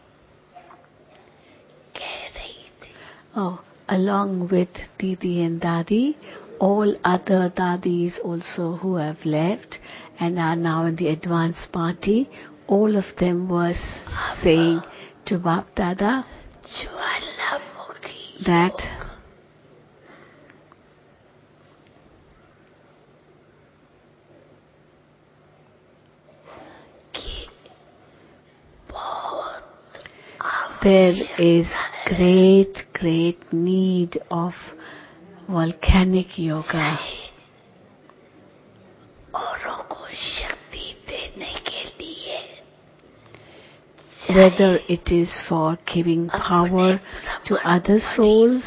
[SPEAKER 4] कह रही थी
[SPEAKER 3] along with Didi and Dadi, all other Dadis also who have left and are now in the advanced party, all of them were saying to Bap Dada
[SPEAKER 4] Jwalamukhi
[SPEAKER 3] that
[SPEAKER 4] योग की बहुत
[SPEAKER 3] there is
[SPEAKER 4] आवश्यकता है
[SPEAKER 3] great need of volcanic yoga,
[SPEAKER 4] औरों को शक्ति देने के लिए
[SPEAKER 3] whether it is for giving power to other souls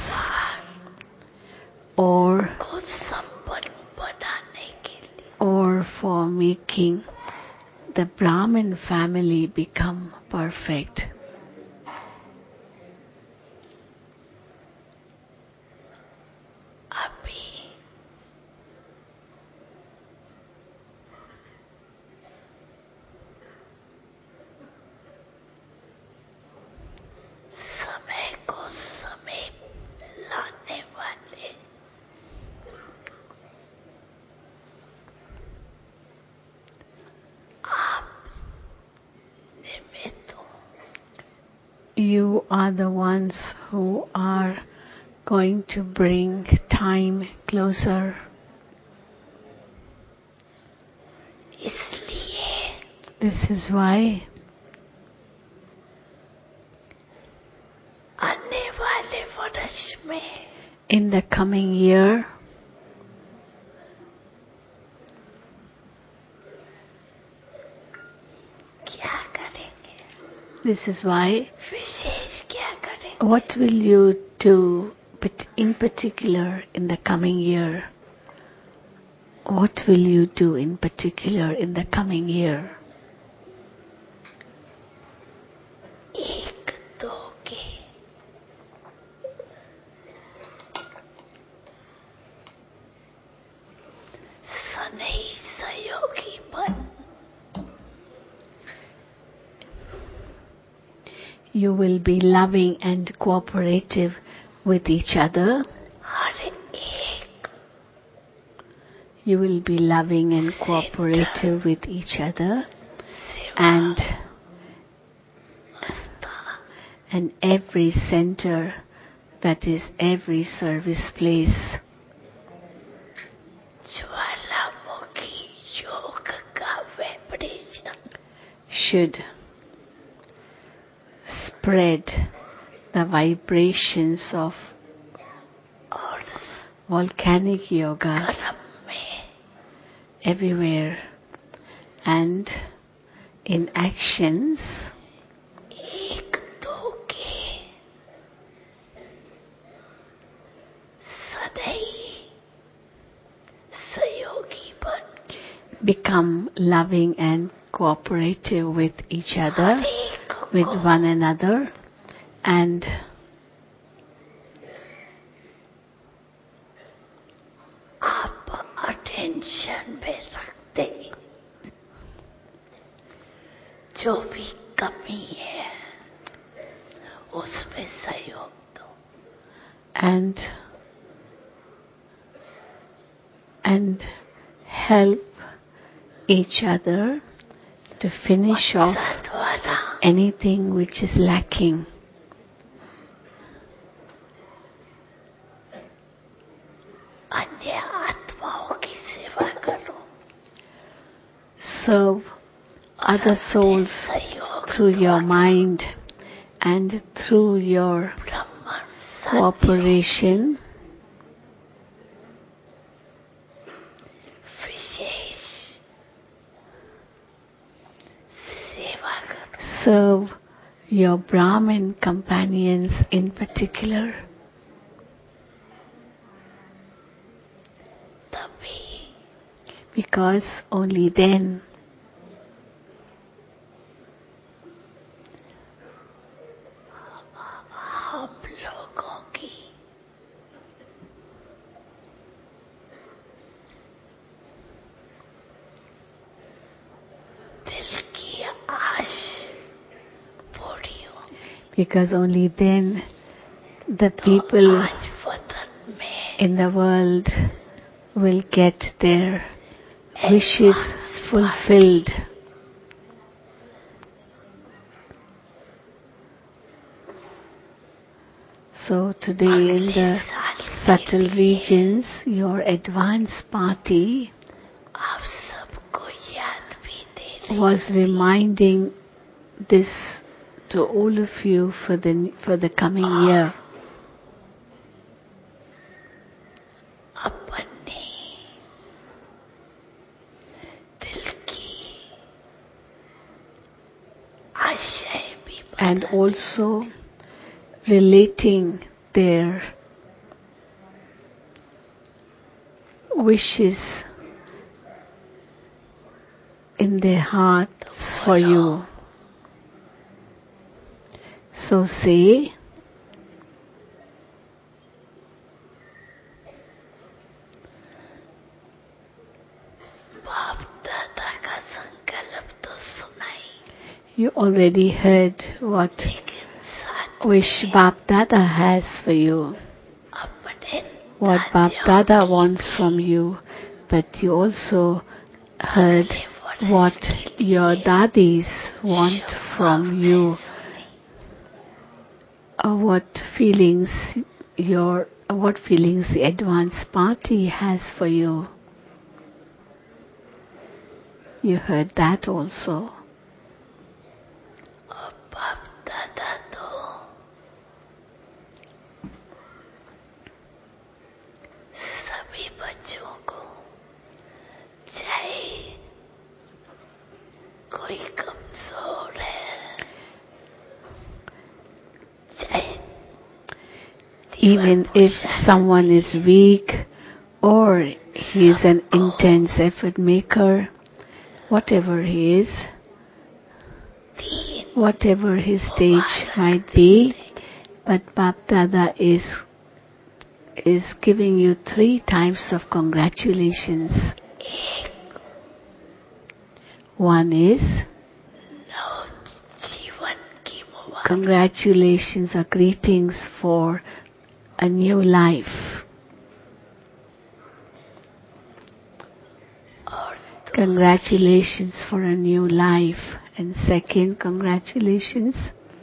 [SPEAKER 3] or
[SPEAKER 4] को संपन्न बनाने के लिए
[SPEAKER 3] or for making the Brahmin family become perfect.
[SPEAKER 4] अभी समय को समीप लाने वाले
[SPEAKER 3] you are the ones who are going to bring time closer.
[SPEAKER 4] इसलिए
[SPEAKER 3] This is why
[SPEAKER 4] आने वाले वर्ष में
[SPEAKER 3] in the coming year,
[SPEAKER 4] क्या करेंगे,
[SPEAKER 3] this is why
[SPEAKER 4] विशेष क्या करेंगे,
[SPEAKER 3] what will you do in particular in the coming year? What will you do in particular in the coming year?
[SPEAKER 4] एक दो के सनई सहयोगी बन,
[SPEAKER 3] You will be loving and cooperative with each other.
[SPEAKER 4] हर एक
[SPEAKER 3] You will be loving and cooperative with each other, and every center, that is every service place,
[SPEAKER 4] ज्वालामुखी योग का vibration
[SPEAKER 3] should spread the vibrations of
[SPEAKER 4] और
[SPEAKER 3] volcanic yoga
[SPEAKER 4] कर्म में
[SPEAKER 3] everywhere, and in actions
[SPEAKER 4] एक दो के सदैव सहयोगी बन,
[SPEAKER 3] become loving and cooperative with each other,
[SPEAKER 4] हर एक
[SPEAKER 3] with
[SPEAKER 4] को
[SPEAKER 3] one another, and
[SPEAKER 4] आप अटेंशन में रखते, जो भी कमी है उसमें सहयोग दो,
[SPEAKER 3] and help each other to finish off
[SPEAKER 4] द्वारा
[SPEAKER 3] anything which is lacking.
[SPEAKER 4] अन्य आत्माओं की सेवा करो,
[SPEAKER 3] Serve other souls
[SPEAKER 4] सहयोग
[SPEAKER 3] through your mind and through your
[SPEAKER 4] ब्रह्मण सत्य
[SPEAKER 3] cooperation.
[SPEAKER 4] विशेष सेवा करो,
[SPEAKER 3] Serve your Brahmin companions in particular.
[SPEAKER 4] तभी
[SPEAKER 3] Because only then
[SPEAKER 4] हम लोगों की दिल की आश पूरी हो,
[SPEAKER 3] because only then the people
[SPEAKER 4] आज वतन में
[SPEAKER 3] in the world will get their wishes fulfilled. So today in the subtle regions, your advanced party
[SPEAKER 4] आप सबको याद भी दे रही,
[SPEAKER 3] was reminding this to all of you for the coming year.
[SPEAKER 4] अपने दिल की आशय भी
[SPEAKER 3] And also relating their wishes in their hearts for you. So say,
[SPEAKER 4] बाप दादा का संकल्प तो सुनाई,
[SPEAKER 3] you already heard what
[SPEAKER 4] लेकिन साथ
[SPEAKER 3] wish Bap Dada has for you,
[SPEAKER 4] अपने
[SPEAKER 3] what Bap Dada wants from you, but you also heard what your dadis want from you what feelings the advanced party has for you. You heard that also.
[SPEAKER 4] और बाप दादा तो सभी बच्चों को, चाहे कोई कमजोर है, चाहे
[SPEAKER 3] Even if someone is weak or he is an intense effort maker, whatever he is, whatever his stage might be, but Bap Dada is giving you 3 types of congratulations. One is
[SPEAKER 4] नव जीवन की मुबारक,
[SPEAKER 3] congratulations or greetings for a new life.
[SPEAKER 4] और
[SPEAKER 3] Congratulations for a new life. And second, congratulations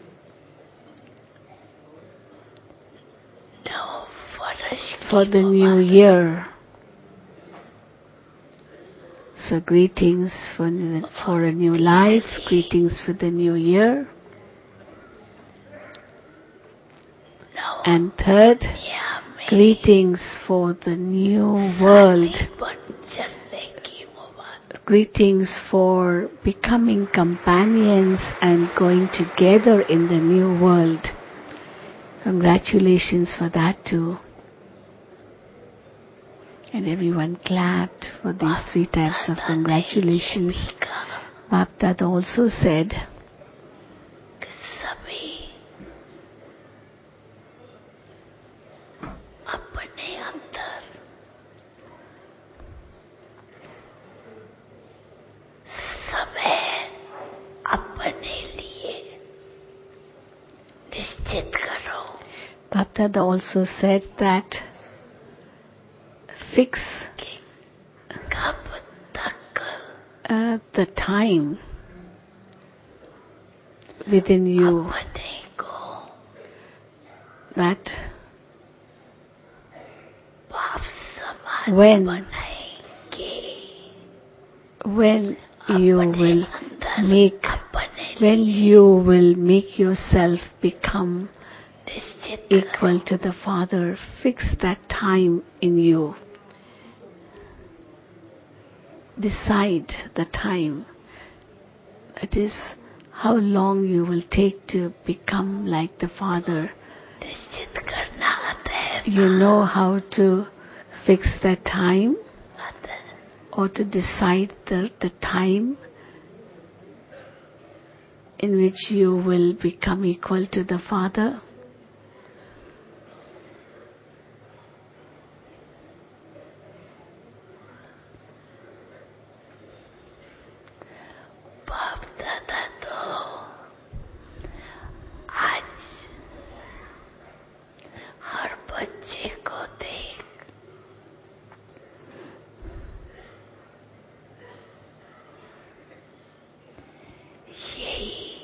[SPEAKER 4] नव वर्ष
[SPEAKER 3] for
[SPEAKER 4] की
[SPEAKER 3] the new
[SPEAKER 4] Mubarak,
[SPEAKER 3] year. So greetings for a new life, greetings for the new year.
[SPEAKER 4] नव
[SPEAKER 3] And third,
[SPEAKER 4] दुनिया में
[SPEAKER 3] greetings for the new world.
[SPEAKER 4] बन चलने की मुबारक,
[SPEAKER 3] Greetings for becoming companions and going together in the new world. Congratulations for that too. And everyone clapped for these 3 types of congratulations. Bap Dada also said
[SPEAKER 4] कि सभी अपने अंदर समय अपने लिए निश्चित करो,
[SPEAKER 3] Bap Dada also said that fix
[SPEAKER 4] कि कब तक
[SPEAKER 3] the time within you
[SPEAKER 4] अपने को
[SPEAKER 3] that
[SPEAKER 4] बाप समान
[SPEAKER 3] When?
[SPEAKER 4] बनाएंगे,
[SPEAKER 3] when you
[SPEAKER 4] अपने
[SPEAKER 3] will
[SPEAKER 4] अंदर
[SPEAKER 3] make
[SPEAKER 4] अपने
[SPEAKER 3] when you will make yourself become
[SPEAKER 4] निश्चित
[SPEAKER 3] equal to the Father, fix that time in you. Decide the time. That is how long you will take to become like the Father.
[SPEAKER 4] निश्चित करना आता है,
[SPEAKER 3] You know how to fix that time
[SPEAKER 4] आता है,
[SPEAKER 3] or to decide the time in which you will become equal to the Father.
[SPEAKER 4] बाप दादा तो आज हर बच्चे को देख यही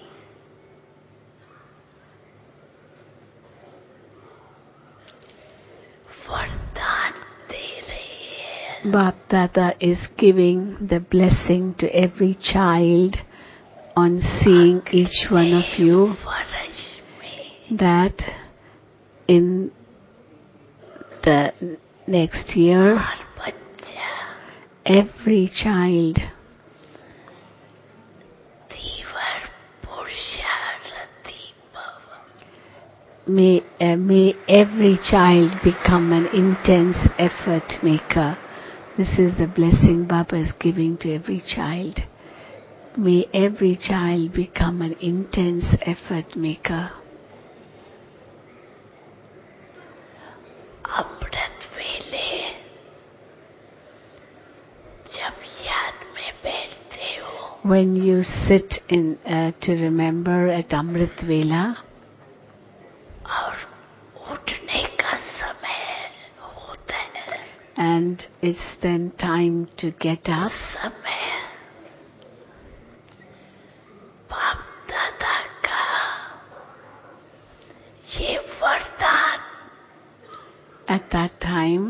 [SPEAKER 4] वरदान दे रही है,
[SPEAKER 3] Bap Dada is giving the blessing to every child on seeing each one of you
[SPEAKER 4] वर्ष में
[SPEAKER 3] that in the next year
[SPEAKER 4] हर बच्चा
[SPEAKER 3] every child
[SPEAKER 4] तीव्र पुरुषार्थी भव,
[SPEAKER 3] may every child become an intense effort maker. This is the blessing Baba is giving to every child. May every child become an intense effort maker.
[SPEAKER 4] अमृत वेले जब याद में बैठते हो,
[SPEAKER 3] When you sit in to remember at Amrit Vela,
[SPEAKER 4] और उठने का समय होता है,
[SPEAKER 3] and it's then time to get up,
[SPEAKER 4] समय बाप दादा का
[SPEAKER 3] At that time,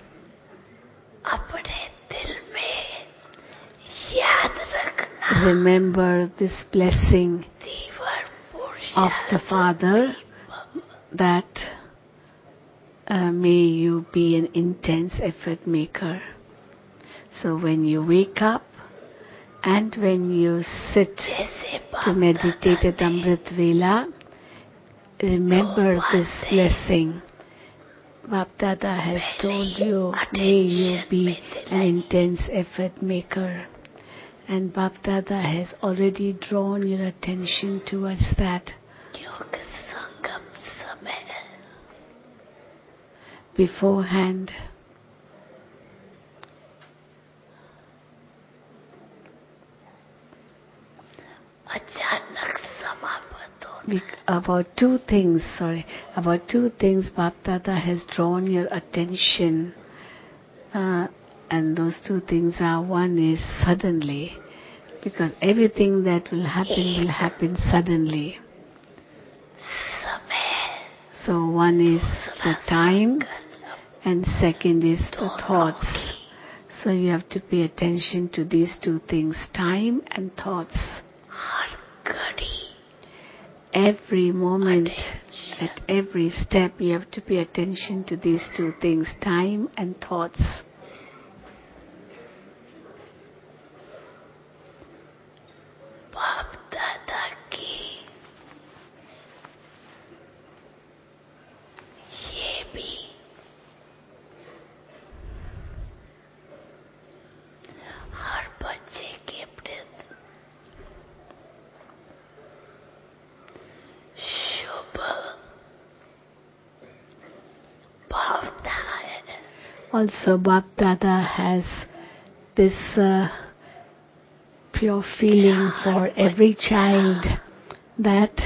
[SPEAKER 4] अपने दिल में याद रखना
[SPEAKER 3] remember this blessing
[SPEAKER 4] दीवार
[SPEAKER 3] of the Father, that may you be an intense effort maker. So when you wake up and when you sit
[SPEAKER 4] जैसे
[SPEAKER 3] to meditate at Amrit Vela, remember this blessing. Bap Dada has told you, may you be an intense effort maker. And Bap Dada has already drawn your attention towards that.
[SPEAKER 4] क्योंकि संगम समय
[SPEAKER 3] Beforehand,
[SPEAKER 4] अचानक समाप्त होना
[SPEAKER 3] about two things Bap Dada has drawn your attention. And those two things are, one is suddenly, because everything that will happen suddenly.
[SPEAKER 4] समय
[SPEAKER 3] So one is the time and second is the thoughts. So you have to pay attention to these two things, time and thoughts.
[SPEAKER 4] हर घड़ी
[SPEAKER 3] Every moment, at every step, you have to pay attention to these two things, time and thoughts.
[SPEAKER 4] बाप दादा की ये भी हर बच्चे के प्रति शुभ भावना है
[SPEAKER 3] Also, Bap Dada has this pure feeling for every child that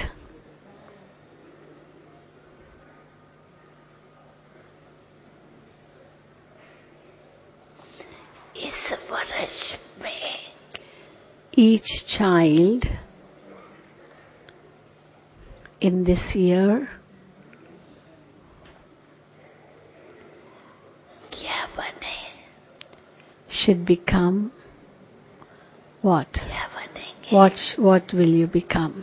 [SPEAKER 4] इस वर्ष में
[SPEAKER 3] each child in this year
[SPEAKER 4] क्या बने
[SPEAKER 3] should become what?
[SPEAKER 4] क्या बनेंगे
[SPEAKER 3] What will you become?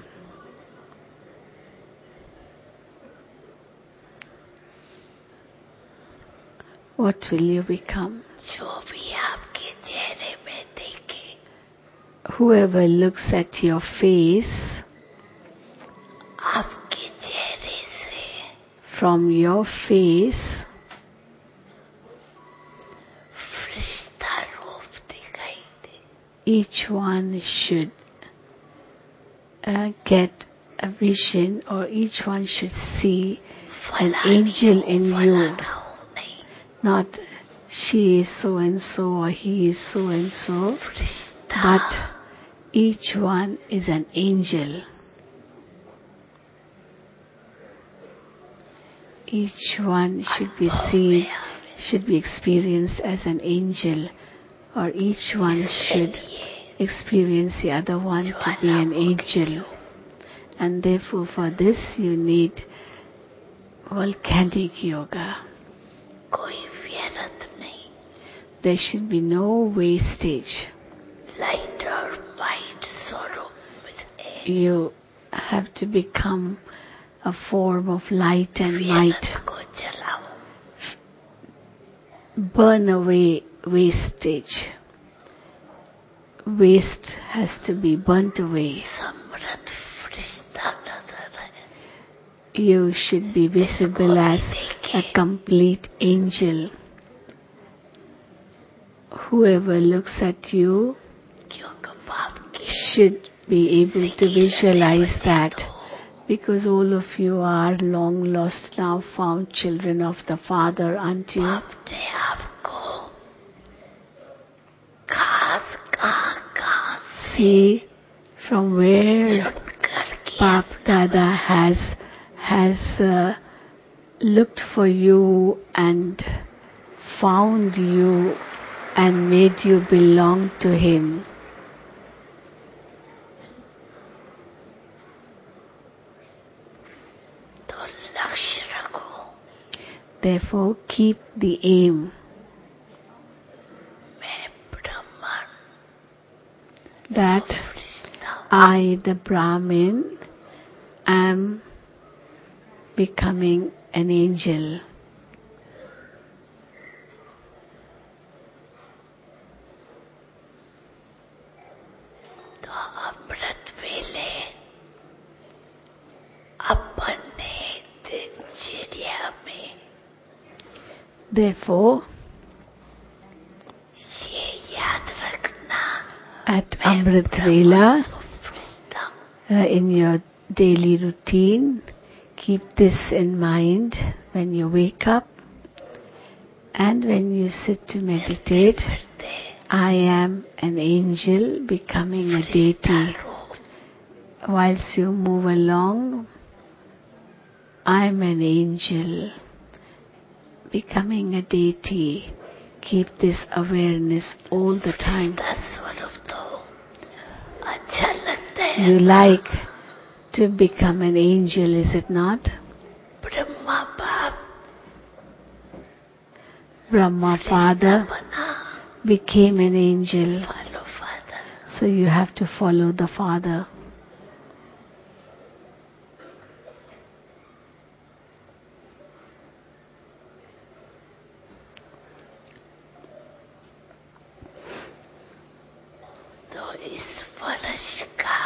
[SPEAKER 3] What will you become?
[SPEAKER 4] जो भी आपके चेहरे में देखे
[SPEAKER 3] Whoever looks at your face,
[SPEAKER 4] आपके चेहरे से
[SPEAKER 3] from your face,
[SPEAKER 4] फरिश्ता रूप दिखाई दे
[SPEAKER 3] each one should get a vision, or each one should see an angel in you.
[SPEAKER 4] फलाना हूँ नहीं
[SPEAKER 3] Not she is so and so or he is so and so,
[SPEAKER 4] Firishta
[SPEAKER 3] but each one is an angel. Each one should be seen, should be experienced as an angel, or each one should experience the other one to be an angel. And therefore for this you need volcanic yoga.
[SPEAKER 4] कोई व्यर्थ नहीं
[SPEAKER 3] There should be no wastage.
[SPEAKER 4] Light और white स्वरूप में
[SPEAKER 3] You have to become a form of light and light.
[SPEAKER 4] व्यर्थ को जलाओ
[SPEAKER 3] Burn away wastage. Waste has to be burnt away.
[SPEAKER 4] समृद्ध फरिश्ता नजर है
[SPEAKER 3] You should be visible as a complete angel. Whoever looks at you
[SPEAKER 4] क्योंकि बाप की
[SPEAKER 3] should be able to visualize that, because all of you are long lost, now found children of the Father, aren't you?
[SPEAKER 4] बाप ने आपको खास कहाँ
[SPEAKER 3] See from where
[SPEAKER 4] चुन कर किया
[SPEAKER 3] Bap Dada has looked for you and found you and made you belong to him.
[SPEAKER 4] तो लक्ष्य रखो
[SPEAKER 3] Therefore, keep the aim
[SPEAKER 4] मैं ब्राह्मण
[SPEAKER 3] that
[SPEAKER 4] Firishta
[SPEAKER 3] I, the Brahmin, am becoming an angel.
[SPEAKER 4] तो अमृत वेले अपने दिनचर्या में
[SPEAKER 3] Therefore,
[SPEAKER 4] ये याद रखना
[SPEAKER 3] at
[SPEAKER 4] मैं
[SPEAKER 3] Amrit
[SPEAKER 4] ब्राह्मण
[SPEAKER 3] Vela,
[SPEAKER 4] सो फरिश्ता हूँ।
[SPEAKER 3] in your daily routine, keep this in mind when you wake up and when you sit to meditate.
[SPEAKER 4] फिरते
[SPEAKER 3] I am an angel becoming a
[SPEAKER 4] Firishta
[SPEAKER 3] deity.
[SPEAKER 4] रूप
[SPEAKER 3] Whilst you move along, I am an angel becoming a deity. Keep this awareness all the time.
[SPEAKER 4] फरिश्ता स्वरूप तो अच्छा लगता है
[SPEAKER 3] You
[SPEAKER 4] ना?
[SPEAKER 3] like to become an angel, is it not?
[SPEAKER 4] Brahma बाप
[SPEAKER 3] Brahma
[SPEAKER 4] फरिश्ता
[SPEAKER 3] father
[SPEAKER 4] बना
[SPEAKER 3] became an angel,
[SPEAKER 4] follow father
[SPEAKER 3] so you have to follow the father.
[SPEAKER 4] तो इस वर्ष का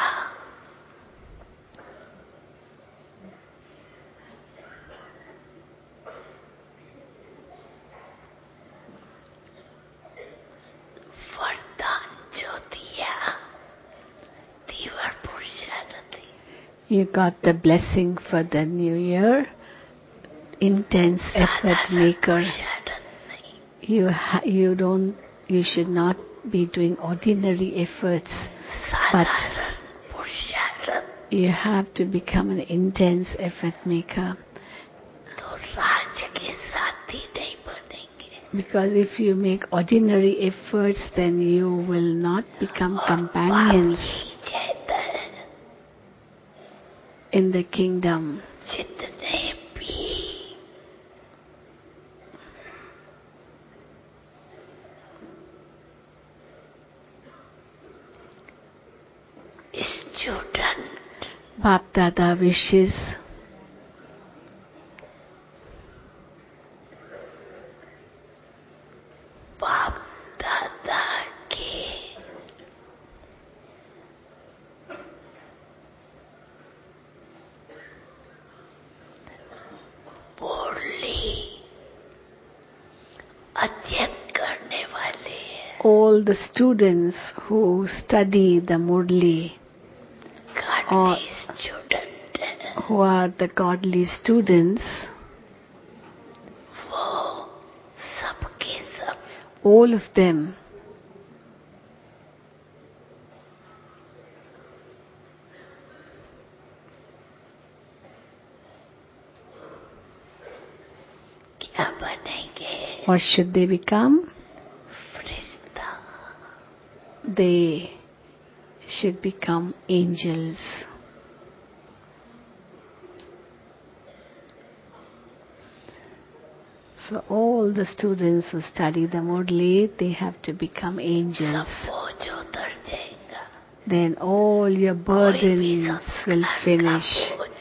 [SPEAKER 4] वरदान जो दिया दीवार पुरुषार्थी
[SPEAKER 3] You got the blessing for the new year, intense effort
[SPEAKER 4] साधारण
[SPEAKER 3] maker.
[SPEAKER 4] पुरुषार्थ नहीं
[SPEAKER 3] You should not be doing ordinary efforts,
[SPEAKER 4] साधारण पुरुषार्थ
[SPEAKER 3] you have to become an intense effort maker.
[SPEAKER 4] तो राज के साथी नहीं बनेंगे
[SPEAKER 3] Because if you make ordinary efforts, then you will not become companions
[SPEAKER 4] यही चाहता है
[SPEAKER 3] in the kingdom.
[SPEAKER 4] जितने भी स्टूडेंट
[SPEAKER 3] Bap Dada wishes
[SPEAKER 4] बाप दादा के बोली अध्ययन करने वाले
[SPEAKER 3] all the students who study the Murli,
[SPEAKER 4] गाड़ी student
[SPEAKER 3] who are the godly students,
[SPEAKER 4] वो सबके सब
[SPEAKER 3] all of them
[SPEAKER 4] क्या बनेंगे
[SPEAKER 3] what should they become?
[SPEAKER 4] Firishta
[SPEAKER 3] They should become angels. So all the students who study the Murli, they have to become angels.
[SPEAKER 4] सब बोझ उतर जाएगा
[SPEAKER 3] Then all your
[SPEAKER 4] कोई भी
[SPEAKER 3] burdens will
[SPEAKER 4] संस्कार का
[SPEAKER 3] finish.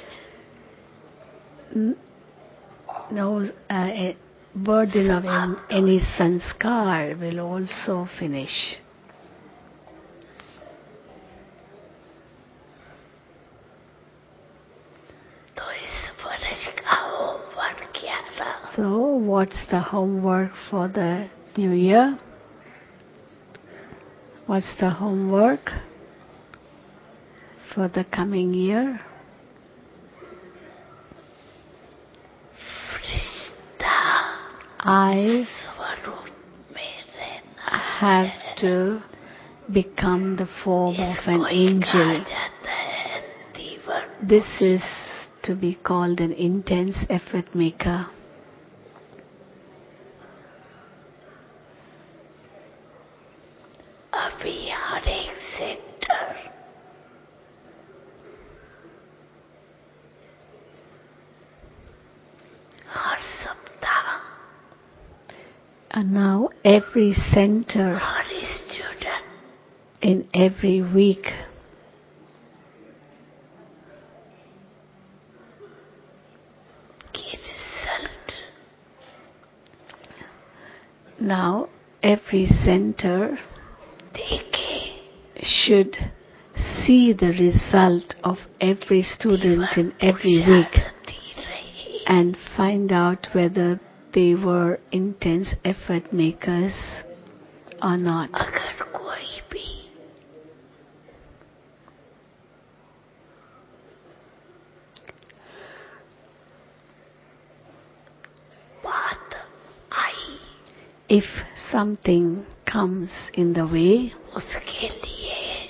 [SPEAKER 4] बोझ
[SPEAKER 3] No burden of any sanskar will also finish.
[SPEAKER 4] तो इस वर्ष का होमवर्क क्या रहा
[SPEAKER 3] So what's the homework for the new year? What's the homework for the coming year?
[SPEAKER 4] Firishta
[SPEAKER 3] I
[SPEAKER 4] स्वरूप में रहना
[SPEAKER 3] have to become the form of an
[SPEAKER 4] इसको ही कहा
[SPEAKER 3] angel.
[SPEAKER 4] जाता है दीवार
[SPEAKER 3] This is to be called an intense effort maker.
[SPEAKER 4] अभी हर एक सेक्टर हर सप्ताह
[SPEAKER 3] And now every center
[SPEAKER 4] हर स्टूडेंट
[SPEAKER 3] in every week
[SPEAKER 4] की रिजल्ट
[SPEAKER 3] now every center
[SPEAKER 4] देखे
[SPEAKER 3] should see the result of every student in every week
[SPEAKER 4] होती रही
[SPEAKER 3] and find out whether they were intense effort makers or not.
[SPEAKER 4] अगर कोई भी बात आई
[SPEAKER 3] If something comes in the way,
[SPEAKER 4] उसके लिए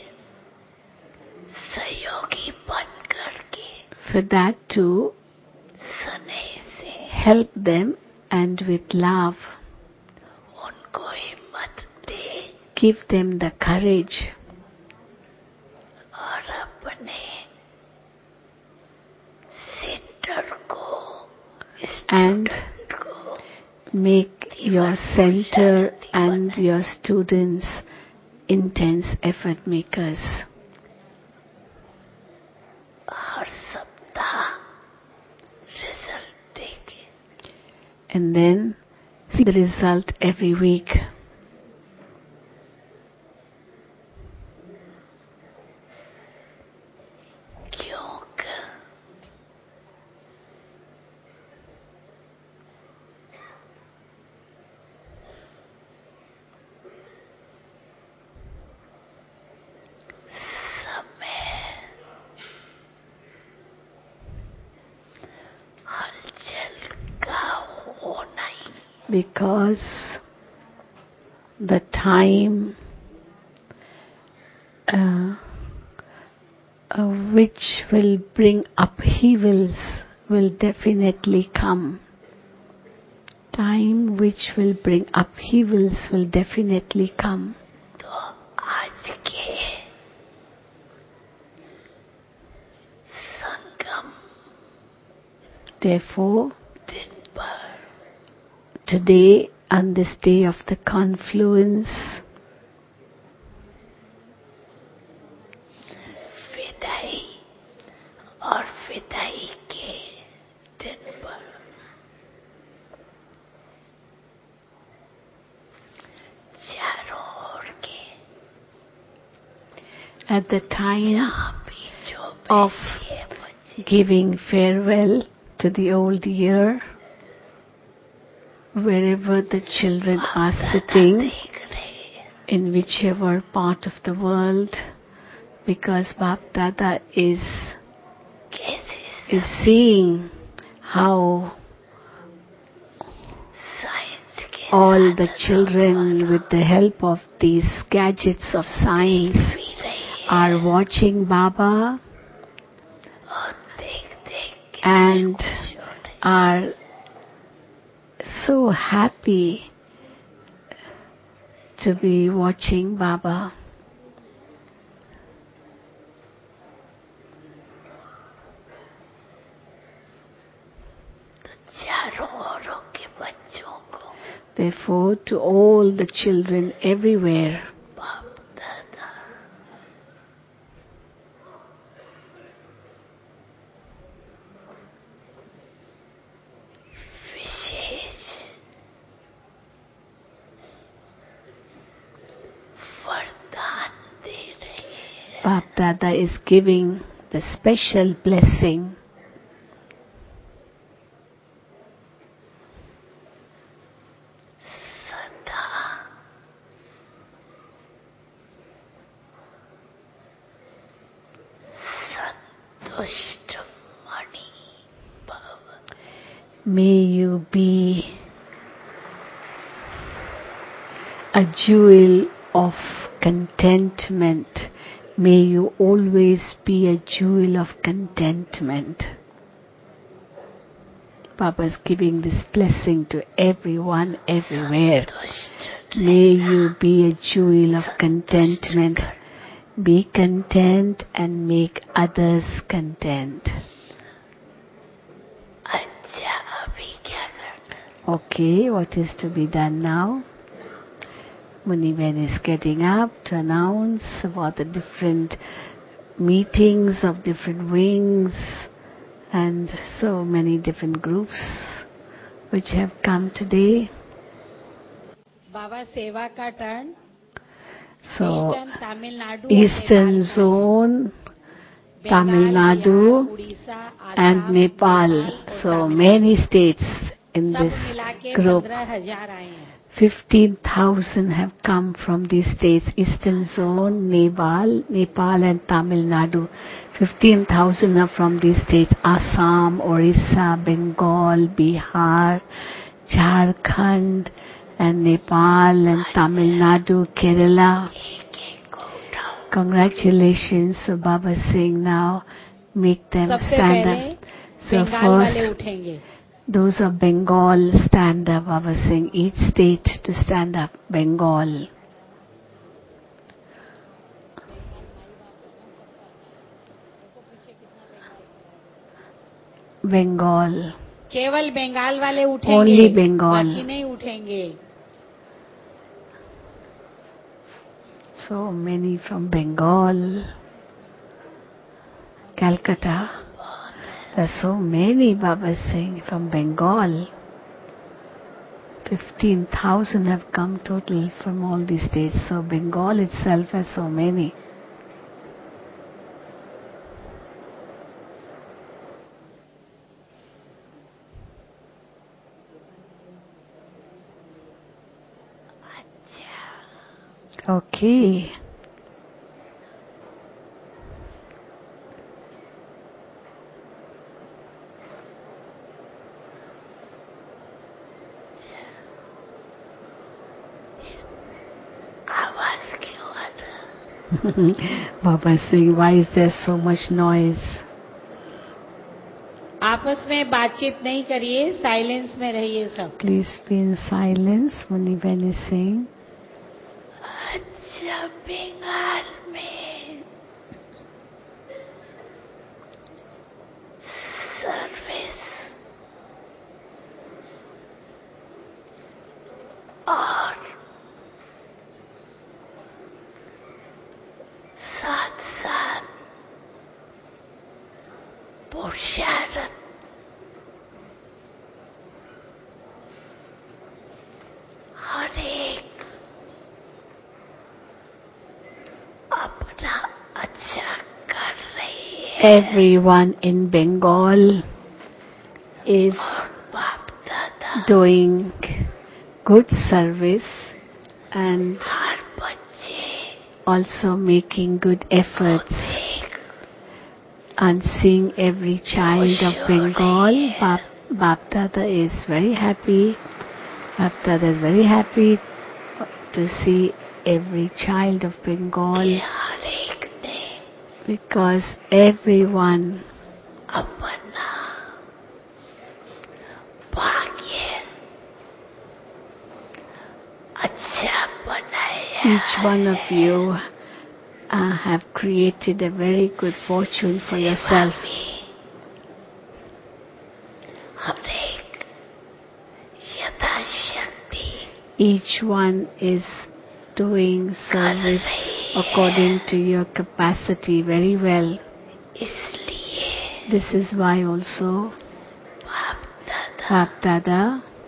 [SPEAKER 4] सहयोगी बन करके
[SPEAKER 3] for that to
[SPEAKER 4] स्नेह से
[SPEAKER 3] help them and with love,
[SPEAKER 4] उनको हिम्मत दे
[SPEAKER 3] give them the courage
[SPEAKER 4] और अपने सेंटर को
[SPEAKER 3] and
[SPEAKER 4] स्टूडेंट को
[SPEAKER 3] make your center and your students intense effort makers.
[SPEAKER 4] हर सप्ताह रिजल्ट देखे
[SPEAKER 3] And then see the result every week.
[SPEAKER 4] क्योंकि समय हलचल का होना ही
[SPEAKER 3] Because the time which will bring upheavals will definitely come. Time which will bring upheavals will definitely come.
[SPEAKER 4] तो आज के संगम
[SPEAKER 3] Therefore,
[SPEAKER 4] दिन पर
[SPEAKER 3] today, on this day of the confluence,
[SPEAKER 4] विदाई और विदाई के दिन पर चारों ओर के
[SPEAKER 3] at the time
[SPEAKER 4] जहाँ भी जो
[SPEAKER 3] of
[SPEAKER 4] बैठे हैं बच्चे
[SPEAKER 3] giving farewell to the old year, wherever the children are sitting,
[SPEAKER 4] देख रहे हैं
[SPEAKER 3] in whichever part of the world, because Bap Dada is
[SPEAKER 4] कैसे
[SPEAKER 3] seeing how
[SPEAKER 4] साइंस के
[SPEAKER 3] all the children, with the help of these gadgets of science,
[SPEAKER 4] भी रहे हैं
[SPEAKER 3] are watching Baba
[SPEAKER 4] और देख देख के
[SPEAKER 3] and
[SPEAKER 4] खुश हो रहे हैं।
[SPEAKER 3] are so happy to be watching Baba.
[SPEAKER 4] तो चारों ओरों के बच्चों को
[SPEAKER 3] Therefore, to all the children everywhere,
[SPEAKER 4] बाप दादा विशेष वरदान दे रहे हैं।
[SPEAKER 3] Bap Dada is giving the special blessing
[SPEAKER 4] सदा संतुष्ट मणि भव।
[SPEAKER 3] May you be a jewel of contentment. May you always be a jewel of contentment. Baba is giving this blessing to everyone, everywhere.
[SPEAKER 4] संतुष्ट
[SPEAKER 3] May you be a jewel of contentment. Be content and make others content.
[SPEAKER 4] अच्छा अभी क्या करना?
[SPEAKER 3] Okay, what is to be done now? Muniben is getting up to announce about the different meetings of different wings and so many different groups which have come today.
[SPEAKER 4] Baba सेवा का turn
[SPEAKER 3] So,
[SPEAKER 4] eastern Tamil Nadu
[SPEAKER 3] Eastern Zone, Tamil Nadu and Nepal. So many states in
[SPEAKER 4] सब
[SPEAKER 3] this
[SPEAKER 4] मिला के
[SPEAKER 3] group.
[SPEAKER 4] 15,000 आए हैं.
[SPEAKER 3] 15,000 have come from these states, Eastern Zone, Nepal and Tamil Nadu. 15,000 are from these states, Assam, Orissa, Bengal, Bihar, Jharkhand and Nepal and Tamil Nadu, Kerala. Congratulations. So Baba is saying now, make them
[SPEAKER 4] सबसे
[SPEAKER 3] stand
[SPEAKER 4] पहले
[SPEAKER 3] up. So
[SPEAKER 4] Bengal वाले
[SPEAKER 3] first,
[SPEAKER 4] उठेंगे.
[SPEAKER 3] those of Bengal stand up. Baba is saying each state to stand up. Bengal. Bengal.
[SPEAKER 4] केवल बंगाल वाले उठेंगे.
[SPEAKER 3] Only Bengal.
[SPEAKER 4] बाकी नहीं उठेंगे.
[SPEAKER 3] So many from Bengal. Calcutta. There are so many, Baba is saying, from Bengal. 15,000 have come total from all these states. So Bengal itself has so many. Okay. Baba is saying, why is there so much noise?
[SPEAKER 4] आपस में बातचीत नहीं करिए, silence में रहिए सब.
[SPEAKER 3] Please be in silence. Muniben is saying.
[SPEAKER 4] अच्छा बंगाल में सर्विस और साथ साथ पुरुषार्थ हर एक अपना अच्छा कर रही है.
[SPEAKER 3] Everyone in Bengal is
[SPEAKER 4] बाप दादा
[SPEAKER 3] doing good service and
[SPEAKER 4] हर बच्चे
[SPEAKER 3] also making good efforts. And seeing every child of Bengal, Bap Dada is very happy. Bap Dada is very happy to see every child of Bengal
[SPEAKER 4] हर एक ने
[SPEAKER 3] because everyone
[SPEAKER 4] अपना भाग्य अच्छा बनाया.
[SPEAKER 3] each one of you have created a very good fortune for yourself.
[SPEAKER 4] हर एक यथाशक्ति
[SPEAKER 3] Each one is doing service according to your capacity very well.
[SPEAKER 4] इसलिए
[SPEAKER 3] This is why also
[SPEAKER 4] बाप दादा
[SPEAKER 3] Bap Dada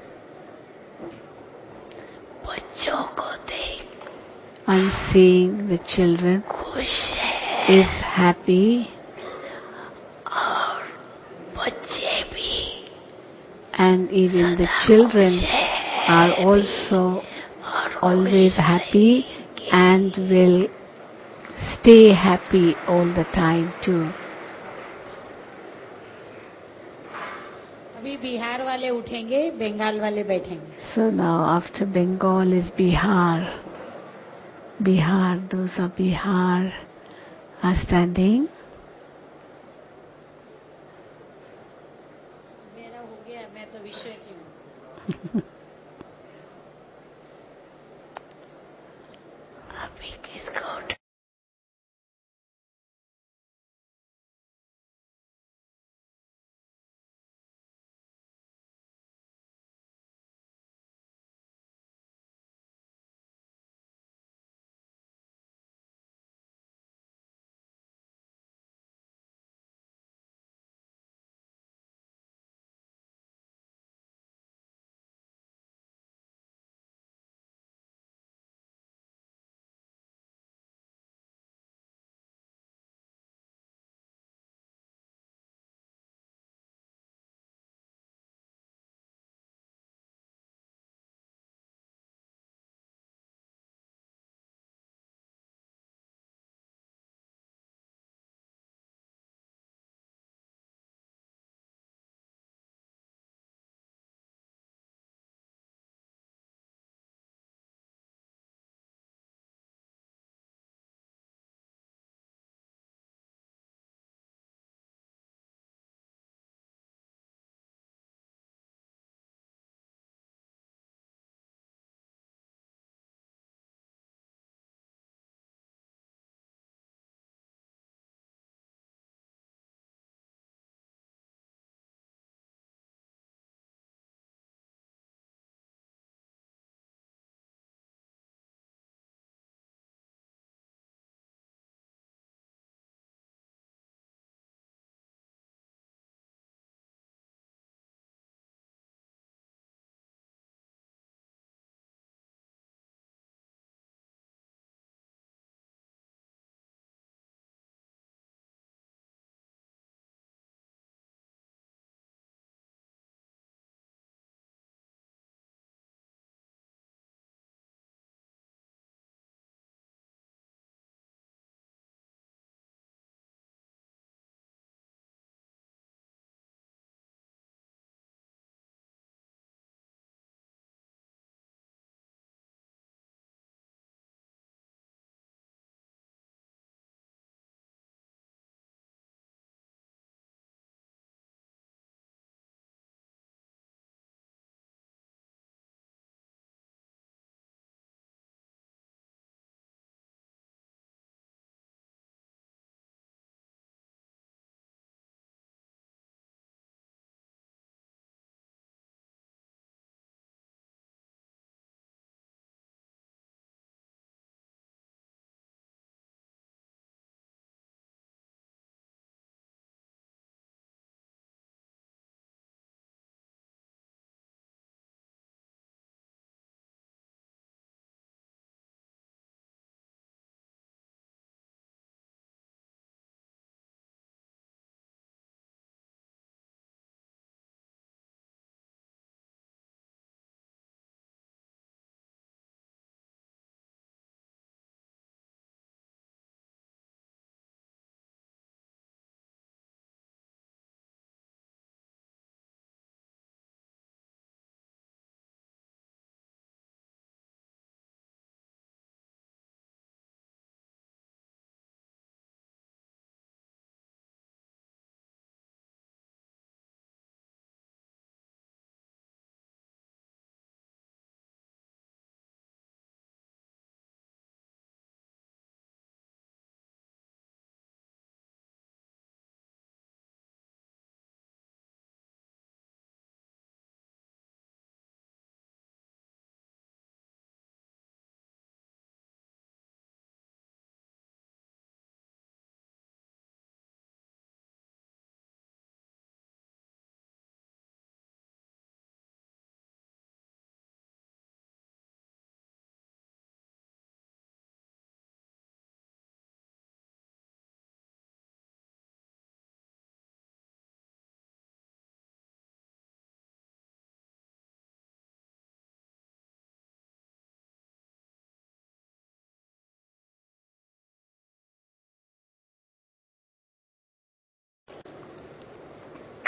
[SPEAKER 4] बच्चों को देख
[SPEAKER 3] on seeing the children
[SPEAKER 4] खुश है
[SPEAKER 3] is happy
[SPEAKER 4] और बच्चे भी
[SPEAKER 3] and even the children are also always happy and will stay happy all the time too.
[SPEAKER 4] अभी बिहार वाले उठेंगे, बंगाल वाले बैठेंगे.
[SPEAKER 3] So now after Bengal is Bihar. Bihar, those of Bihar are standing.
[SPEAKER 4] मेरा हो गया, मैं तो विषय की हूँ. अभी किसको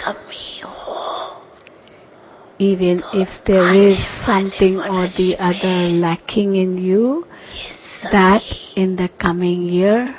[SPEAKER 4] कमी हो,
[SPEAKER 3] even if there is something or the other lacking in you,
[SPEAKER 4] ये
[SPEAKER 3] that
[SPEAKER 4] सभी
[SPEAKER 3] in the coming year,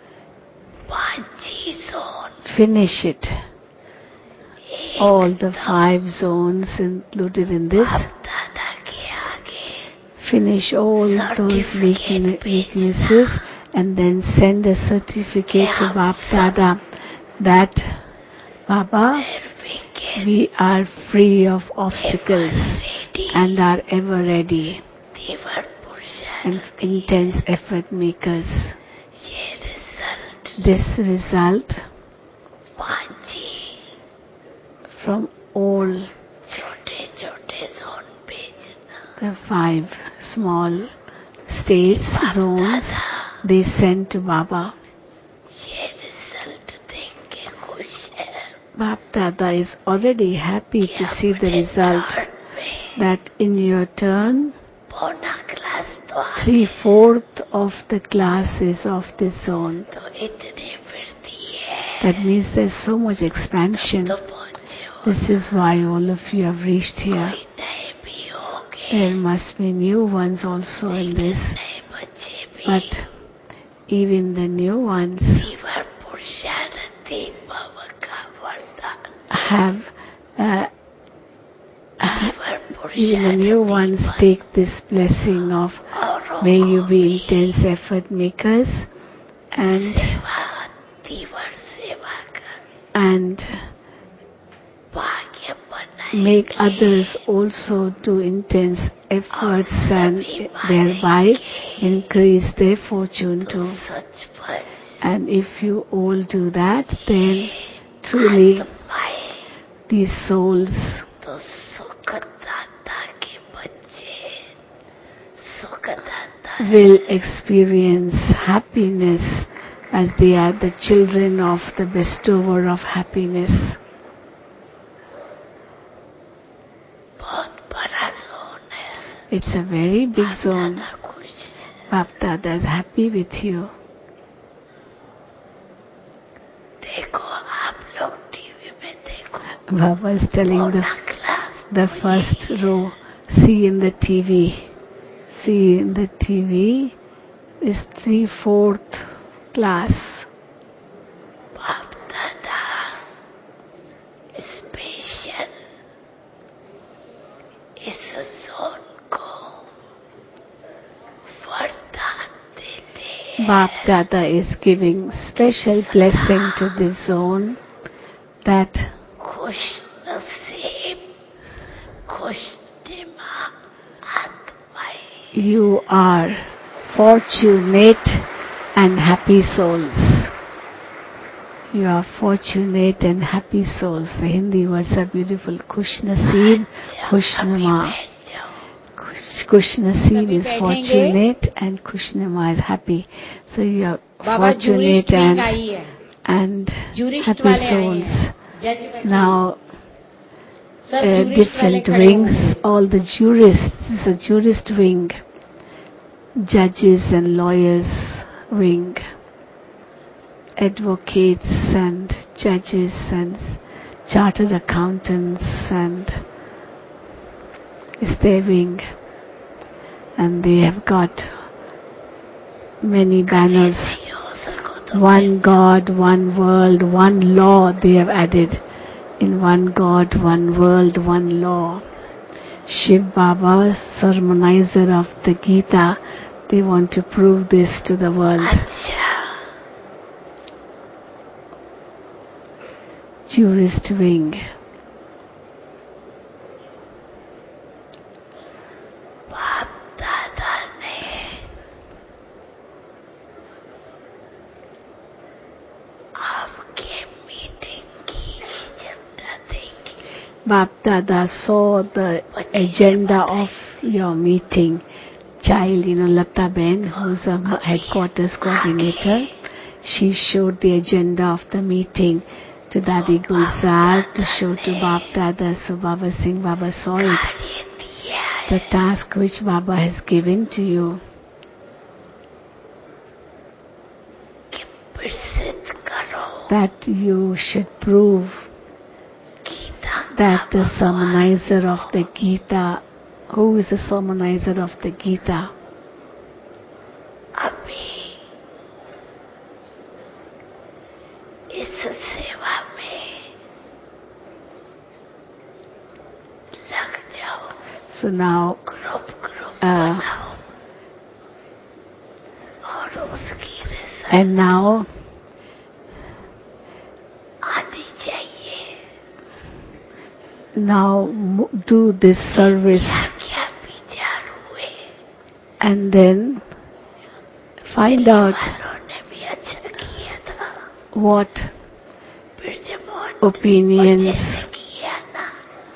[SPEAKER 4] 5 zone
[SPEAKER 3] finish it. All the 5 zones included in this,
[SPEAKER 4] दादा के आगे
[SPEAKER 3] finish all those weaknesses and then send a certificate to Bap Dada that Baba, we are free of obstacles and are ever ready
[SPEAKER 4] तीव्र पुरुषार्थ
[SPEAKER 3] and intense effort makers.
[SPEAKER 4] ये result
[SPEAKER 3] This result
[SPEAKER 4] 5
[SPEAKER 3] from all
[SPEAKER 4] छोटे छोटे zone भेजना,
[SPEAKER 3] the 5 small states, zones, they sent to Baba.
[SPEAKER 4] ये result देख के खुश है।
[SPEAKER 3] Bap Dada is already happy to see the result that in your turn,
[SPEAKER 4] पौना क्लास तो
[SPEAKER 3] 3/4 of the classes of this zone.
[SPEAKER 4] तो इतने फिरती है,
[SPEAKER 3] That means there's so much expansion.
[SPEAKER 4] तो पहुंचे हो,
[SPEAKER 3] This is why all of you have reached here.
[SPEAKER 4] कोई नए भी होंगे,
[SPEAKER 3] There must be new ones also in this,
[SPEAKER 4] नए बच्चे भी
[SPEAKER 3] but even the new ones
[SPEAKER 4] तीव्र पुरुषार्थ भव का वरदान,
[SPEAKER 3] have,
[SPEAKER 4] तीव्र
[SPEAKER 3] even the new ones take this blessing of may you be intense effort makers and
[SPEAKER 4] सेवा, तीव्र सेवा कर
[SPEAKER 3] and
[SPEAKER 4] भाग्य बनाए,
[SPEAKER 3] make others also do intense efforts and thereby increase their fortune too.
[SPEAKER 4] सचमुच
[SPEAKER 3] And if you all do that, then truly
[SPEAKER 4] पाए
[SPEAKER 3] these souls
[SPEAKER 4] तो सुखदाता के बच्चे, सुखदाता
[SPEAKER 3] will experience happiness as they are the children of the bestower of happiness.
[SPEAKER 4] बहुत बड़ा zone है,
[SPEAKER 3] It's a very big zone.
[SPEAKER 4] दादा खुश है।
[SPEAKER 3] Bap Dada is happy with you.
[SPEAKER 4] देखो आप लोग टीवी में देखो,
[SPEAKER 3] Baba is telling
[SPEAKER 4] पौना class
[SPEAKER 3] the first row, see in the TV. See in the TV is 3/4 class.
[SPEAKER 4] बाप दादा स्पेशल इस जोन को वरदान देते हैं।
[SPEAKER 3] Bap Dada is giving special blessing to this zone that
[SPEAKER 4] खुश नसीब, खुश दिमाग आत्माएं,
[SPEAKER 3] you are fortunate and happy souls. You are fortunate and happy souls. The Hindi words are beautiful. Khush Naseeb, Khush Nama. Khush Naseeb is fortunate and Khush Nama is happy. So you are
[SPEAKER 5] Baba
[SPEAKER 3] fortunate
[SPEAKER 5] jurist wing आई है,
[SPEAKER 3] and
[SPEAKER 5] jurist
[SPEAKER 3] happy
[SPEAKER 5] वाले आए
[SPEAKER 3] souls.
[SPEAKER 5] हैं, जज
[SPEAKER 3] Now
[SPEAKER 5] सब jurist वाले
[SPEAKER 3] different
[SPEAKER 5] खड़े
[SPEAKER 3] wings,
[SPEAKER 5] होंगे।
[SPEAKER 3] all the jurists, this is a jurist wing, judges and lawyers wing, advocates and judges and chartered accountants and is their wing, and they have got many banners.
[SPEAKER 4] नहीं हो सको तो
[SPEAKER 3] One God, one world, one law they have added. In one God, one world, one law. Shiv Baba, sermonizer of the Gita, they want to prove this to the world.
[SPEAKER 4] अच्छा
[SPEAKER 3] Jurist wing.
[SPEAKER 4] बाप दादा ने आपके meeting की agenda देखी,
[SPEAKER 3] Bap Dada saw the agenda of your meeting. Child, Lata Ben, who's a headquarters coordinator, she showed the agenda of the meeting to Dadi Gulzar, to show to Bap Dada. So Baba Singh, Baba saw it.
[SPEAKER 4] कार्य दिया है,
[SPEAKER 3] The task which Baba has given to you,
[SPEAKER 4] कि प्रसिद्ध करो,
[SPEAKER 3] that you should prove that the sermonizer of the Gita, who is the sermonizer of the Gita?
[SPEAKER 4] अभी इस सेवा में लग जाओ.
[SPEAKER 3] So now,
[SPEAKER 4] ग्रुप बनाओ और उसकी रिजल्ट
[SPEAKER 3] and now,
[SPEAKER 4] आनी चाहिए.
[SPEAKER 3] now do this service,
[SPEAKER 4] क्या विचार हुए
[SPEAKER 3] and then find out
[SPEAKER 4] उन्होंने भी अच्छा किया था.
[SPEAKER 3] what
[SPEAKER 4] ब्रजमोहन
[SPEAKER 3] opinions
[SPEAKER 4] जैसे किया ना.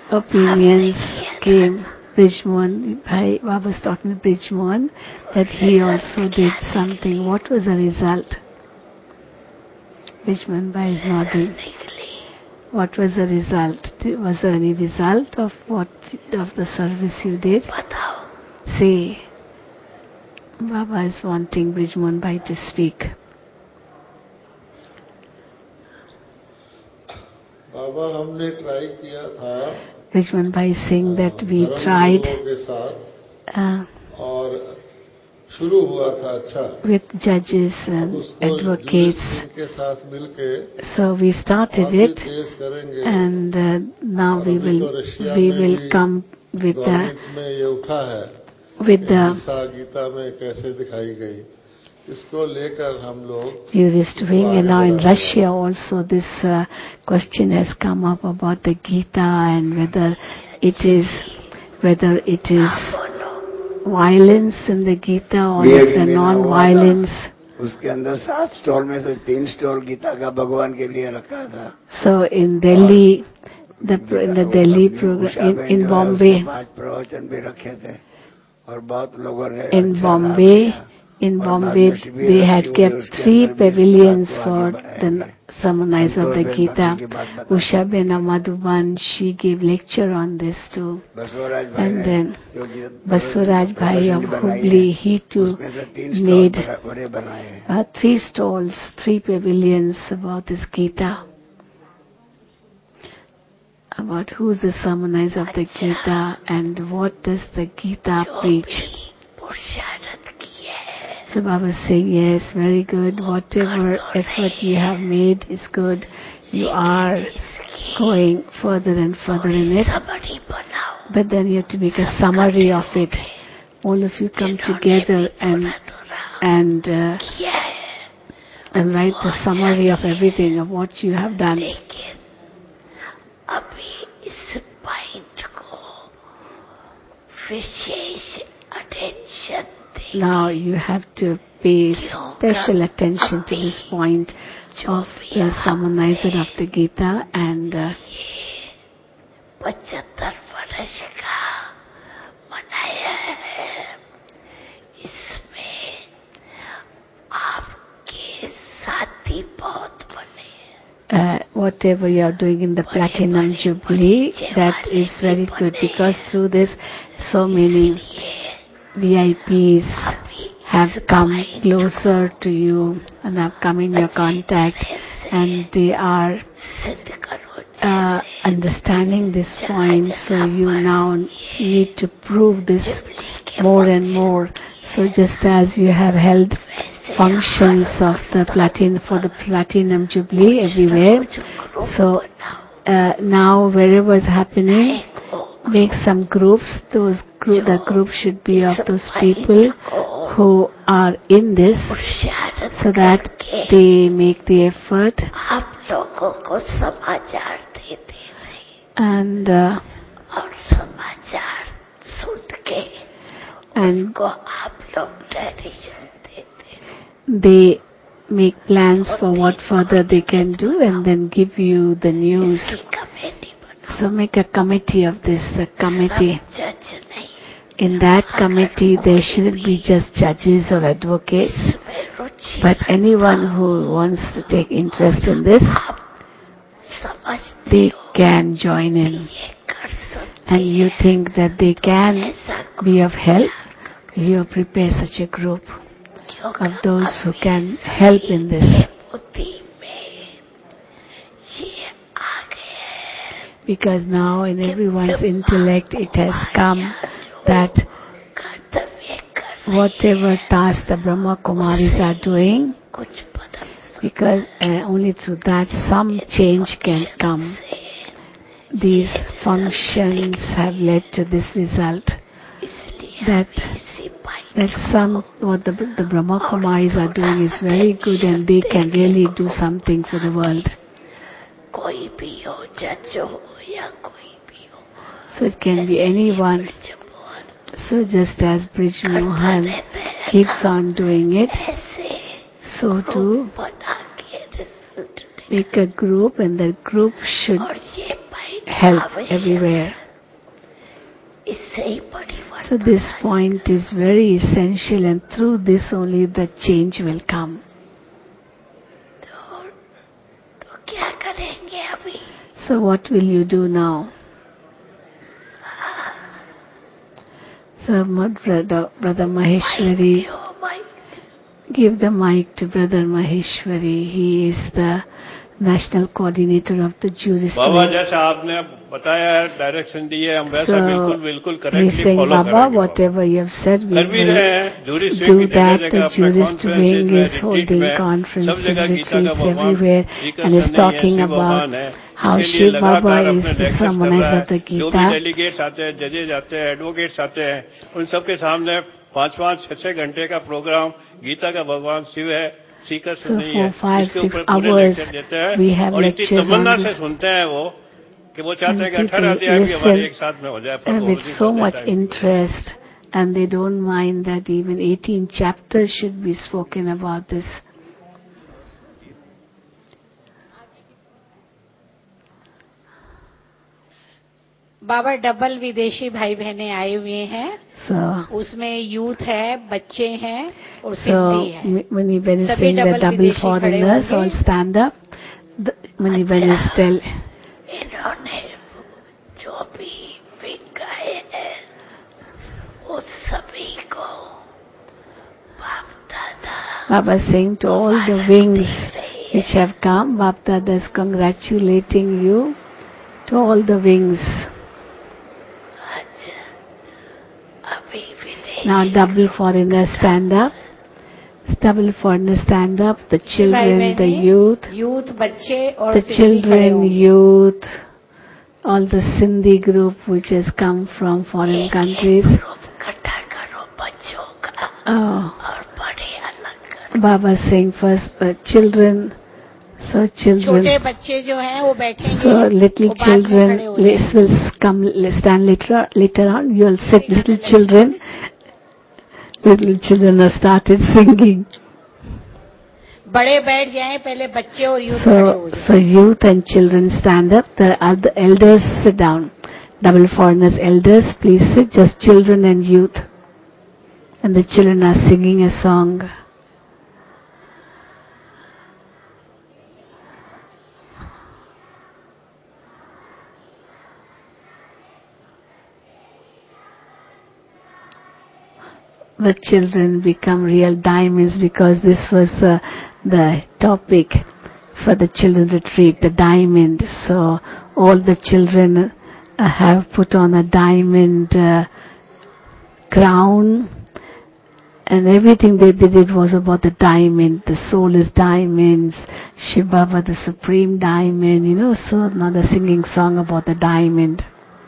[SPEAKER 3] came. Brijmohan, I was talking to Brijmohan that he also did something. What was the result? Brijmohan Bhai is nodding.
[SPEAKER 4] निकली.
[SPEAKER 3] What was the result? Was there any result of the service you did?
[SPEAKER 4] बताओ.
[SPEAKER 3] Say. Baba is wanting Brijmohan Bhai to speak.
[SPEAKER 6] बाबा हमने try किया था
[SPEAKER 3] Brijmohan Bhai is saying that we
[SPEAKER 6] धर्म
[SPEAKER 3] tried
[SPEAKER 6] गुरुओं के साथ और शुरू हुआ था अच्छा.
[SPEAKER 3] with judges
[SPEAKER 6] अब
[SPEAKER 3] and
[SPEAKER 6] उसको
[SPEAKER 3] advocates.
[SPEAKER 6] के साथ मिलके
[SPEAKER 3] So we started
[SPEAKER 6] और भी
[SPEAKER 3] it,
[SPEAKER 6] तेज करेंगे.
[SPEAKER 3] and now
[SPEAKER 6] और
[SPEAKER 3] we
[SPEAKER 6] अभी तो
[SPEAKER 3] will
[SPEAKER 6] रशिया
[SPEAKER 3] we
[SPEAKER 6] में
[SPEAKER 3] will
[SPEAKER 6] भी
[SPEAKER 3] come with the
[SPEAKER 6] गवर्नमेंट में ये उठा है
[SPEAKER 3] with the
[SPEAKER 6] हिंसा गीता में कैसे दिखाई गई. इसको लेकर हम लोग
[SPEAKER 3] jurist wing, and now in Russia also this question has come up about the Gita and whether it is violence in the Gita or is the non-violence.
[SPEAKER 7] उसके अंदर 7 स्टॉल में से 3 स्टॉल गीता का भगवान के लिए रखा था.
[SPEAKER 3] So in Delhi, in the Delhi program in Bombay,
[SPEAKER 7] 5 प्रवचन भी रखे थे और बहुत लोगों ने
[SPEAKER 3] in
[SPEAKER 7] अच्छा लाभ
[SPEAKER 3] Bombay,
[SPEAKER 7] लिया.
[SPEAKER 3] in
[SPEAKER 7] और
[SPEAKER 3] Bombay
[SPEAKER 7] बाद में शिविर
[SPEAKER 3] they
[SPEAKER 7] रखी
[SPEAKER 3] had
[SPEAKER 7] हुई,
[SPEAKER 3] kept
[SPEAKER 7] उसके
[SPEAKER 3] 3
[SPEAKER 7] अंदर भी इस
[SPEAKER 3] pavilions
[SPEAKER 7] बात को
[SPEAKER 3] for
[SPEAKER 7] आगे
[SPEAKER 3] the
[SPEAKER 7] बढ़ाएंगे.
[SPEAKER 3] sermonizer of the
[SPEAKER 7] Santosh
[SPEAKER 3] Gita.
[SPEAKER 7] बेन की बात बताएं.
[SPEAKER 3] Usha Bena Madhuban, she gave lecture on this too.
[SPEAKER 7] Basavaraj भाई
[SPEAKER 3] And
[SPEAKER 7] ने
[SPEAKER 3] then
[SPEAKER 7] जो कि
[SPEAKER 3] Basuraj Bhai of
[SPEAKER 7] प्रदर्शनी बनाई
[SPEAKER 3] Hubli,
[SPEAKER 7] है,
[SPEAKER 3] he too
[SPEAKER 7] उसमें से 3 स्टॉल
[SPEAKER 3] made
[SPEAKER 7] बड़े बनाए हैं.
[SPEAKER 3] 3 stalls, 3 pavilions about this Gita. About who is the sermonizer of the Gita and what does the Gita preach.
[SPEAKER 4] पुरुषार्थ किया है.
[SPEAKER 3] So Baba is saying, yes, very good. Whatever effort you have made is good. You are going further and further in it.
[SPEAKER 4] Summary बनाओ.
[SPEAKER 3] But then you have to make a summary of it. All of you come together and
[SPEAKER 4] किया है.
[SPEAKER 3] write the summary of everything of what you have done.
[SPEAKER 4] लेकिन अभी इस point को विशेष attention दे.
[SPEAKER 3] Now you have to pay special attention to this point of the sermonizer of the Gita and
[SPEAKER 4] 75 वर्ष का मनाया है. इसमें आपके साथी बहुत बने.
[SPEAKER 3] whatever you are doing in the Platinum Jubilee, that is very good because through this so many VIPs have come closer to you and have come in your contact, and they are
[SPEAKER 4] सिद्ध करो.
[SPEAKER 3] understanding this point, so you now need to prove this more and more. So just as you have held functions of the Platinum Jubilee everywhere, so now wherever is happening, make some groups. The group should be of those people who are in this, so that they make the effort
[SPEAKER 4] आप लोगों को समाचार देते रहे
[SPEAKER 3] and
[SPEAKER 4] और समाचार सुन के
[SPEAKER 3] and
[SPEAKER 4] को आप लोग डायरेक्शन देते रहे.
[SPEAKER 3] they make plans for what further they can do and then give you the news.
[SPEAKER 4] इसकी कमेटी बनाओ.
[SPEAKER 3] So make a committee of this, a committee.
[SPEAKER 4] सब जज नहीं.
[SPEAKER 3] In that committee there shouldn't be just judges or advocates,
[SPEAKER 4] इसमें रुचि
[SPEAKER 3] but anyone who wants to take interest in this,
[SPEAKER 4] आप समझते
[SPEAKER 3] they
[SPEAKER 4] हो
[SPEAKER 3] can join in.
[SPEAKER 4] ये कर सकते
[SPEAKER 3] And you think that they can
[SPEAKER 4] ऐसा
[SPEAKER 3] be of help, you prepare such a group of those who can help in this.
[SPEAKER 4] बुद्धि में ये आ गया है.
[SPEAKER 3] Because now in everyone's intellect it has come that whatever task the Brahma Kumaris are doing, because only through that some change can come. These functions have led to this result, that some what the Brahma Kumaris are doing is very good and they can really do something for the world. So it can be anyone. So just as Brij Mohan keeps on doing it, so too make a group, and that group should help everywhere. So this point is very essential, and through this only the change will come. So what will you do now? So Brother Maheshwari, give the mic to Brother Maheshwari. He is the national coordinator of the Jurist
[SPEAKER 8] Baba
[SPEAKER 3] Wing.
[SPEAKER 8] जैसा आपने बताया है, direction दी है, हम वैसा बिल्कुल
[SPEAKER 3] He's
[SPEAKER 8] correctly
[SPEAKER 3] saying,
[SPEAKER 8] follow
[SPEAKER 3] Baba,
[SPEAKER 8] करेंगे।
[SPEAKER 3] whatever you have said, we
[SPEAKER 8] कर भी
[SPEAKER 3] will
[SPEAKER 8] रहे हैं, जूरिस्ट
[SPEAKER 3] do
[SPEAKER 8] विंग की
[SPEAKER 3] that.
[SPEAKER 8] जगह
[SPEAKER 3] The
[SPEAKER 8] अपने
[SPEAKER 3] Jurist
[SPEAKER 8] कॉन्फ्रेंसेस
[SPEAKER 3] Wing
[SPEAKER 8] में,
[SPEAKER 3] is
[SPEAKER 8] रिट्रीट
[SPEAKER 3] holding
[SPEAKER 8] में, सब
[SPEAKER 3] conferences,
[SPEAKER 8] जगह गीता का
[SPEAKER 3] retreats
[SPEAKER 8] भगवान
[SPEAKER 3] everywhere,
[SPEAKER 8] Shri
[SPEAKER 3] and is
[SPEAKER 8] Krishna नहीं है,
[SPEAKER 3] talking
[SPEAKER 8] शिव
[SPEAKER 3] about
[SPEAKER 8] भगवान है।
[SPEAKER 3] how
[SPEAKER 8] इसीलिए
[SPEAKER 3] Shiv Baba
[SPEAKER 8] लगातार
[SPEAKER 3] is
[SPEAKER 8] अपने
[SPEAKER 3] the
[SPEAKER 8] लेक्चर्स कर रहा
[SPEAKER 3] harmonizer
[SPEAKER 8] है।
[SPEAKER 3] of the
[SPEAKER 8] जो भी
[SPEAKER 3] Gita.
[SPEAKER 8] डेलीगेट्स आते हैं, जजेज आते हैं, एडवोकेट्स आते हैं, उन सबके सामने 5-5, 6-6 घंटे का प्रोग्राम गीता का भगवान शिव है, श्री कृष्ण
[SPEAKER 3] So
[SPEAKER 8] नहीं है,
[SPEAKER 3] 4, 5,
[SPEAKER 8] इसके
[SPEAKER 3] 6
[SPEAKER 8] ऊपर पूरे
[SPEAKER 3] hours
[SPEAKER 8] लेक्चर देते
[SPEAKER 3] we
[SPEAKER 8] हैं
[SPEAKER 3] have
[SPEAKER 8] और इतनी
[SPEAKER 3] lectures
[SPEAKER 8] तमन्ना
[SPEAKER 3] on
[SPEAKER 8] से
[SPEAKER 3] this.
[SPEAKER 8] सुनते हैं वो कि वो चाहते हैं
[SPEAKER 3] And
[SPEAKER 8] कि 18
[SPEAKER 3] people
[SPEAKER 8] अध्याय भी हमारे
[SPEAKER 3] listen
[SPEAKER 8] एक साथ में हो जाए।
[SPEAKER 3] and with so much interest, and they don't mind that even 18 chapters should be spoken about this.
[SPEAKER 5] Baba double विदेशी भाई बहनें आए हुए हैं,
[SPEAKER 3] So,
[SPEAKER 5] उसमें यूथ है, बच्चे हैं और सिद्धि है।
[SPEAKER 3] when is
[SPEAKER 5] सभी
[SPEAKER 3] saying the
[SPEAKER 5] double
[SPEAKER 3] double
[SPEAKER 5] विदेशी
[SPEAKER 3] foreigners
[SPEAKER 5] खड़े
[SPEAKER 3] all
[SPEAKER 5] होंगे।
[SPEAKER 3] stand up, when is tell,
[SPEAKER 4] इन्होंने जो भी विकाए हैं उस सभी को बाप दादा
[SPEAKER 3] Baba saying to all the wings which have come, Bap Dada is congratulating you to all the wings.
[SPEAKER 4] अभी विदेश
[SPEAKER 3] Now double foreigners stand up. Double foreigners stand up. The children, the youth,
[SPEAKER 5] बच्चे और
[SPEAKER 3] the
[SPEAKER 5] सिद्धि खड़े
[SPEAKER 3] children,
[SPEAKER 5] होंगे।
[SPEAKER 3] youth, all the Sindhi group which has come from foreign countries.
[SPEAKER 4] Group इकट्ठा करो बच्चों का
[SPEAKER 3] Oh,
[SPEAKER 4] और बड़े अलग करो।
[SPEAKER 3] Baba saying first the children. So children.
[SPEAKER 5] छोटे बच्चे जो हैं वो बैठेंगे,
[SPEAKER 3] So little
[SPEAKER 5] वो बाद में खड़े
[SPEAKER 3] children
[SPEAKER 5] हो जाएंगे।
[SPEAKER 3] will come stand later on. You'll sit. Little children have started singing.
[SPEAKER 5] बड़े बैठ जाएं, पहले बच्चे और यूथ खड़े हो जाएं।
[SPEAKER 3] So youth and children stand up. The other elders sit down. Double foreigners, elders, please sit. Just children and youth. And the children are singing a song. The children become real diamonds, because this was the topic for the children retreat, the diamond. So all the children have put on a diamond crown, and everything they did was about the diamond. The soul is diamonds, Shiv Baba the supreme diamond, so now they're singing song about the diamond.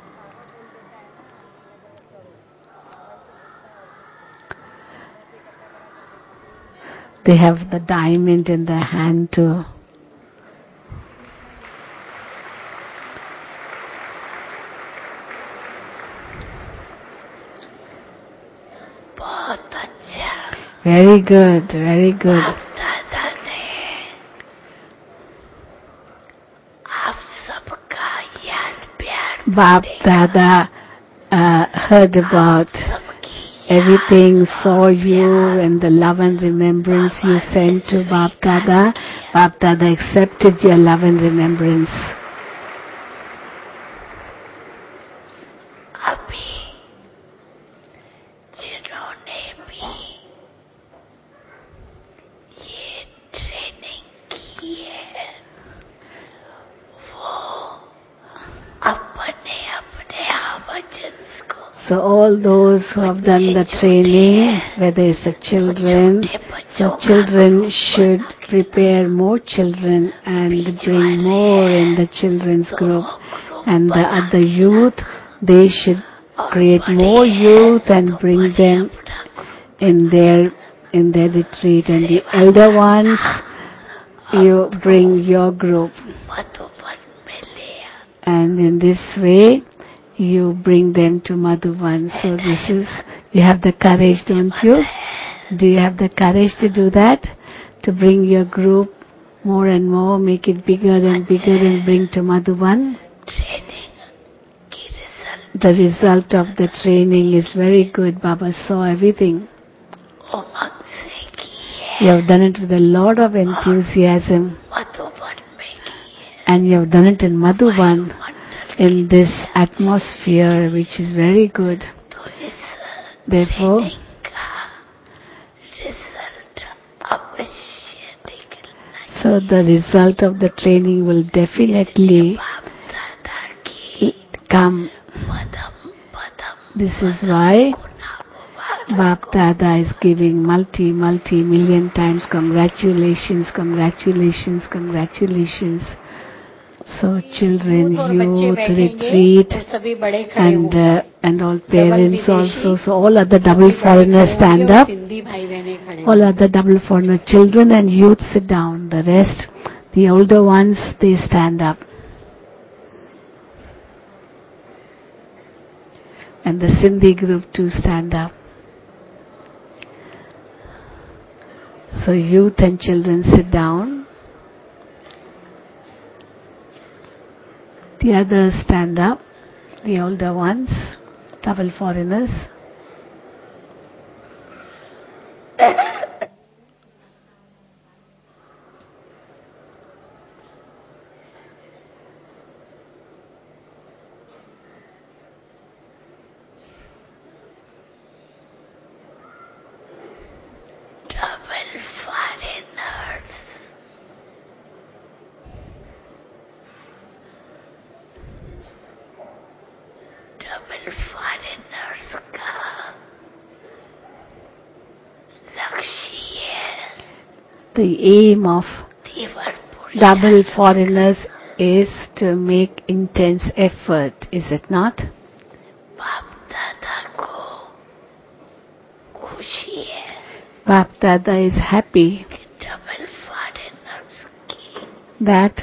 [SPEAKER 3] They have the diamond in their hand too.
[SPEAKER 4] बहुत अच्छा।
[SPEAKER 3] Very good, very good.
[SPEAKER 4] दादा ने आप सबका याद प्यार
[SPEAKER 3] Bap Dada heard about everything, saw you, and the love and remembrance you sent to Bap Dada. Bap Dada accepted your love and remembrance.
[SPEAKER 4] अभी जिन्होंने भी ये ट्रेनिंग की है वो अब
[SPEAKER 3] So all those who have done the training, whether it's the children, so children should prepare more children and bring more in the children's group. And the other youth, they should create more youth and bring them in their retreat. And the elder ones, you bring your group. And in this way, you bring them to Madhuban. So this is, you have the courage, don't you? Do you have the courage to do that? To bring your group more and more, make it bigger and bigger and bring to Madhuban? The result of the training is very good. Baba saw everything. You have done it with a lot of enthusiasm. And you have done it in Madhuban, in this atmosphere which is very good. Therefore, so the result of the training will definitely come. This is why Bap Dada is giving multi-million times congratulations, congratulations, congratulations. So children, youth, retreat, and all parents also. So all other double foreigners stand up. All other double foreigner children and youth sit down. The rest, the older ones, they stand up. And the Sindhi group too stand up. So youth and children sit down. The others stand up, the older ones, double foreigners. The aim of double foreigners is to make intense effort, is it not? Bap Dada is happy that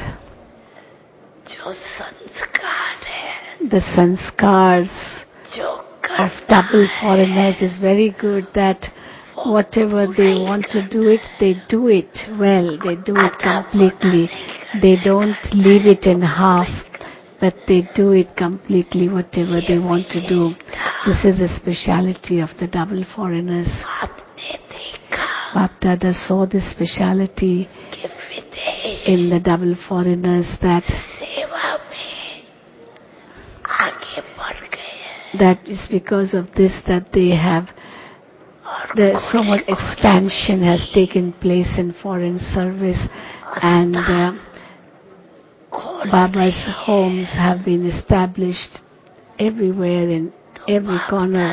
[SPEAKER 3] the sanskars of double foreigners is very good, that whatever they want to do it, they do it well, they do it completely. They don't leave it in half, but they do it completely, whatever they want to do. This is the speciality of the double foreigners. Bap Dada saw this speciality in the double foreigners, that is because of this that they have, so much expansion has taken place in foreign service, and Baba's homes have been established everywhere in every corner.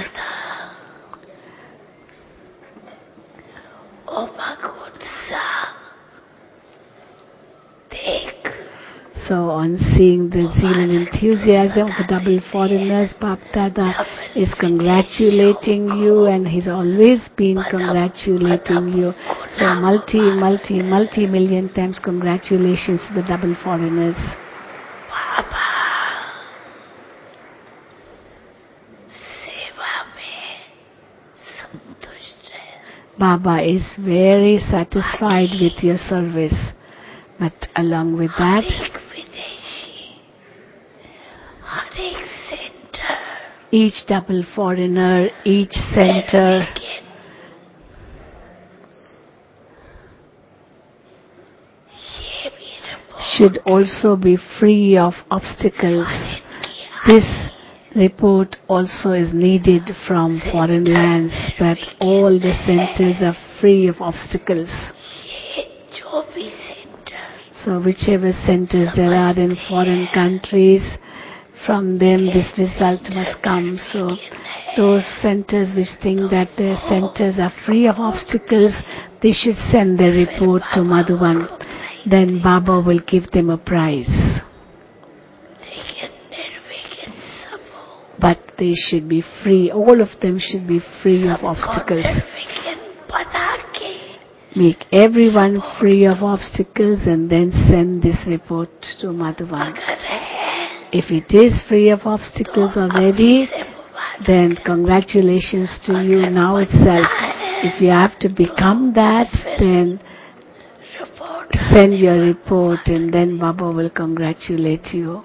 [SPEAKER 3] So on seeing the zeal and enthusiasm of the double foreigners, Bap Dada is congratulating you, and he's always been congratulating you. So multi-million times congratulations to the double foreigners. Baba is very satisfied with your service, but along with that, each double foreigner, each center should also be free of obstacles. This report also is needed from foreign lands, that all the centers are free of obstacles. So whichever centers there are in foreign countries, from them this result must come. So Those centers which think that their centers are free of obstacles, they should send their report to Madhuban. Then Baba will give them a prize.
[SPEAKER 4] लेकिन निर्विघ्न सब हो,
[SPEAKER 3] But they should be free. All of them should be free of obstacles.
[SPEAKER 4] निर्विघ्न बना के
[SPEAKER 3] Make everyone free of obstacles and then send this report to Madhuban.
[SPEAKER 4] अगर है
[SPEAKER 3] If it is free of obstacles already,
[SPEAKER 4] से मुबारक
[SPEAKER 3] then congratulations to you now itself. If you have to become that, then
[SPEAKER 4] report
[SPEAKER 3] send your report and then Baba will congratulate you.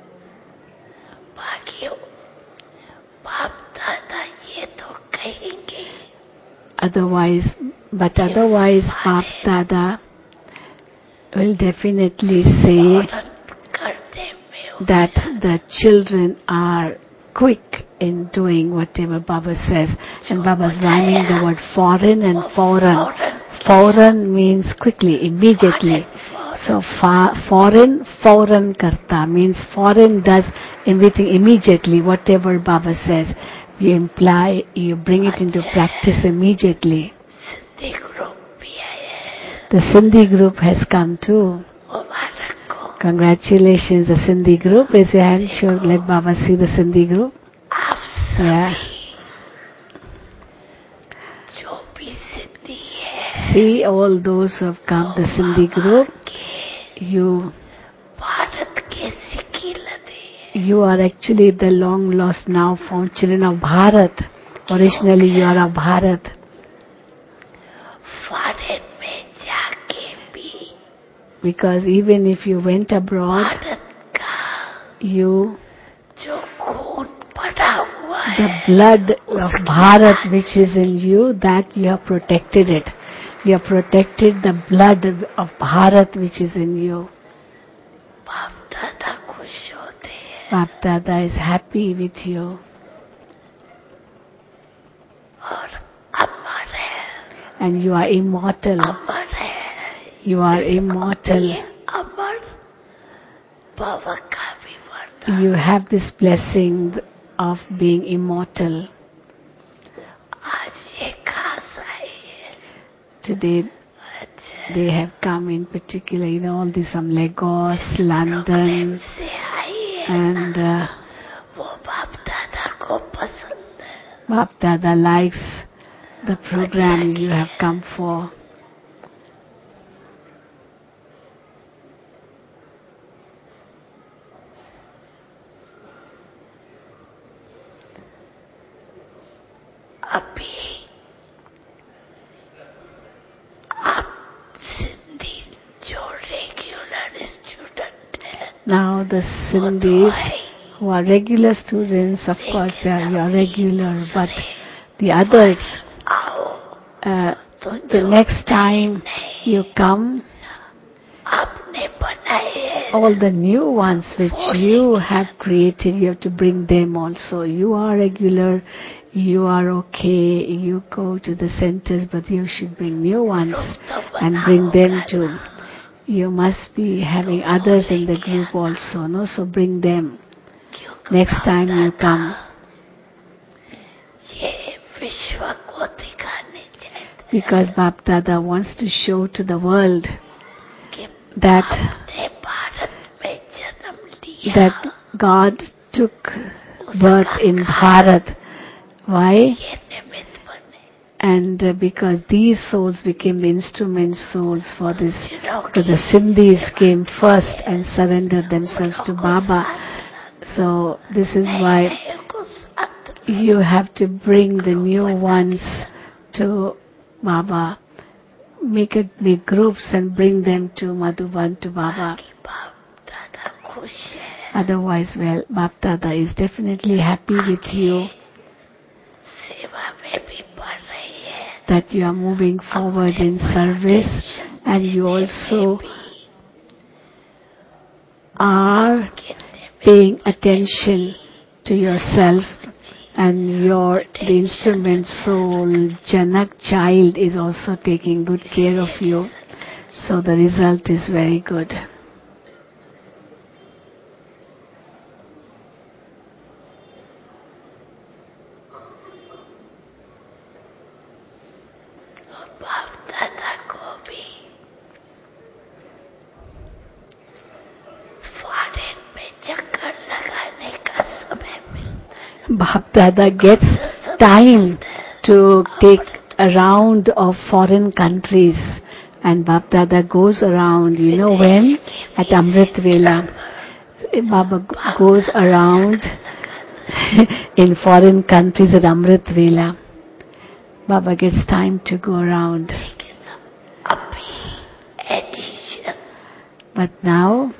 [SPEAKER 4] बाकी बाप दादा ये तो कहेंगे
[SPEAKER 3] Otherwise, Bap Dada will definitely say
[SPEAKER 4] फौरन करने में
[SPEAKER 3] that the children are quick in doing whatever Baba says. And Baba's rhyming the word foreign and foreign. Foreign means quickly, immediately. So foreign karta means foreign does everything immediately. Whatever Baba says, you bring it into practice immediately.
[SPEAKER 4] सिद्धि group भी है
[SPEAKER 3] The Sindhi group has come too.
[SPEAKER 4] मुबारक को
[SPEAKER 3] Congratulations, the Sindhi group. Raise your hand, show, let Baba see the Sindhi group.
[SPEAKER 4] आप
[SPEAKER 3] Yeah.
[SPEAKER 4] सभी जो भी सिद्धि है
[SPEAKER 3] See all those who have come, the Sindhi group.
[SPEAKER 4] के भारत के सिक्की लदे
[SPEAKER 3] You are actually the long lost now found children of Bharat. Originally you are of Bharat.
[SPEAKER 4] Foreign में जाके भी
[SPEAKER 3] Because even if you went abroad,
[SPEAKER 4] Bharat का
[SPEAKER 3] you,
[SPEAKER 4] जो खून पड़ा हुआ
[SPEAKER 3] the
[SPEAKER 4] है
[SPEAKER 3] blood of Bharat which is in you, that you have protected it. You have protected the blood of Bharat which is in you.
[SPEAKER 4] बाप दादा खुश होते हैं
[SPEAKER 3] Bap Dada is happy with you.
[SPEAKER 4] और अमर है
[SPEAKER 3] And you are immortal.
[SPEAKER 4] अमर है
[SPEAKER 3] You are immortal.
[SPEAKER 4] अमर बाबा का भी वरदान
[SPEAKER 3] You have this blessing of being immortal.
[SPEAKER 4] आज ये खास आई है
[SPEAKER 3] Today
[SPEAKER 4] अच्छा
[SPEAKER 3] they have come in particular, all these from Lagos, London,
[SPEAKER 4] से आई है
[SPEAKER 3] and
[SPEAKER 4] वो बाप दादा को पसंद है
[SPEAKER 3] Bap Dada likes the program you have come for.
[SPEAKER 4] अभी आप सिंधी जो रेगुलर स्टूडेंट है
[SPEAKER 3] Now the Sindhis who are regular students, of course they are your regular, but the others,
[SPEAKER 4] आओ
[SPEAKER 3] the next time you come,
[SPEAKER 4] आपने बनाए हैं
[SPEAKER 3] all the new ones which you have created, you have to bring them also. You are regular, you are okay, you go to the centers, but you should bring new ones and bring them too. You must be having others in the group also, no? So bring them next time you come.
[SPEAKER 4] ये विश्व को दिखाने चाहते
[SPEAKER 3] Because Bap Dada wants to show to the world
[SPEAKER 4] कि
[SPEAKER 3] that
[SPEAKER 4] आपने भारत में जन्म लिया
[SPEAKER 3] that God took birth in Bharat. Why?
[SPEAKER 4] ये निमित्त बने
[SPEAKER 3] And because these souls became the instrument souls for this,
[SPEAKER 4] जिन्हों
[SPEAKER 3] because the Sindhis came first and surrendered themselves to Baba. So this is why
[SPEAKER 4] को साथ
[SPEAKER 3] you have to bring the new ones to Baba. Make groups and bring them to Madhuban, to Baba.
[SPEAKER 4] की बाप दादा खुश है
[SPEAKER 3] Otherwise, well, Bap Dada is definitely happy with you
[SPEAKER 4] सेवा में भी बढ़ रही है
[SPEAKER 3] that you are moving forward in service, and you also are paying attention to yourself, and the instrument soul, Janak child, is also taking good care of you. So the result is very good. Bap Dada gets time to take a round of foreign countries, and Bap Dada goes around, you know when? At Amrit Vela. Baba goes around in foreign countries at Amrit Vela. Baba gets time to go around. But now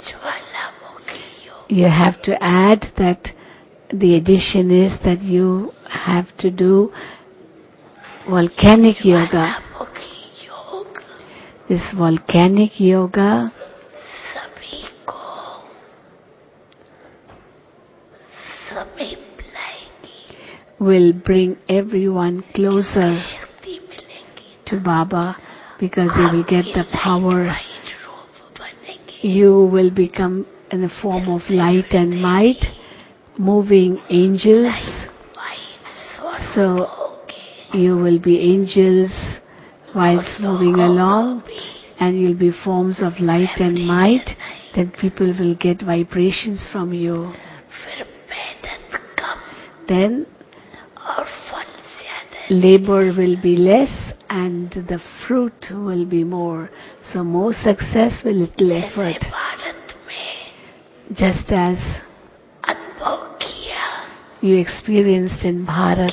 [SPEAKER 3] you have to add that the addition is that you have to do volcanic yoga. This volcanic yoga will bring everyone closer to Baba, because they will get the power. You will become in the form of light and might, moving angels. So you will be angels whilst moving along, and you'll be forms of light and might. Then people will get vibrations from you. Then labor will be less and the fruit will be more. So more success with little effort. Just as you experienced in Bharat,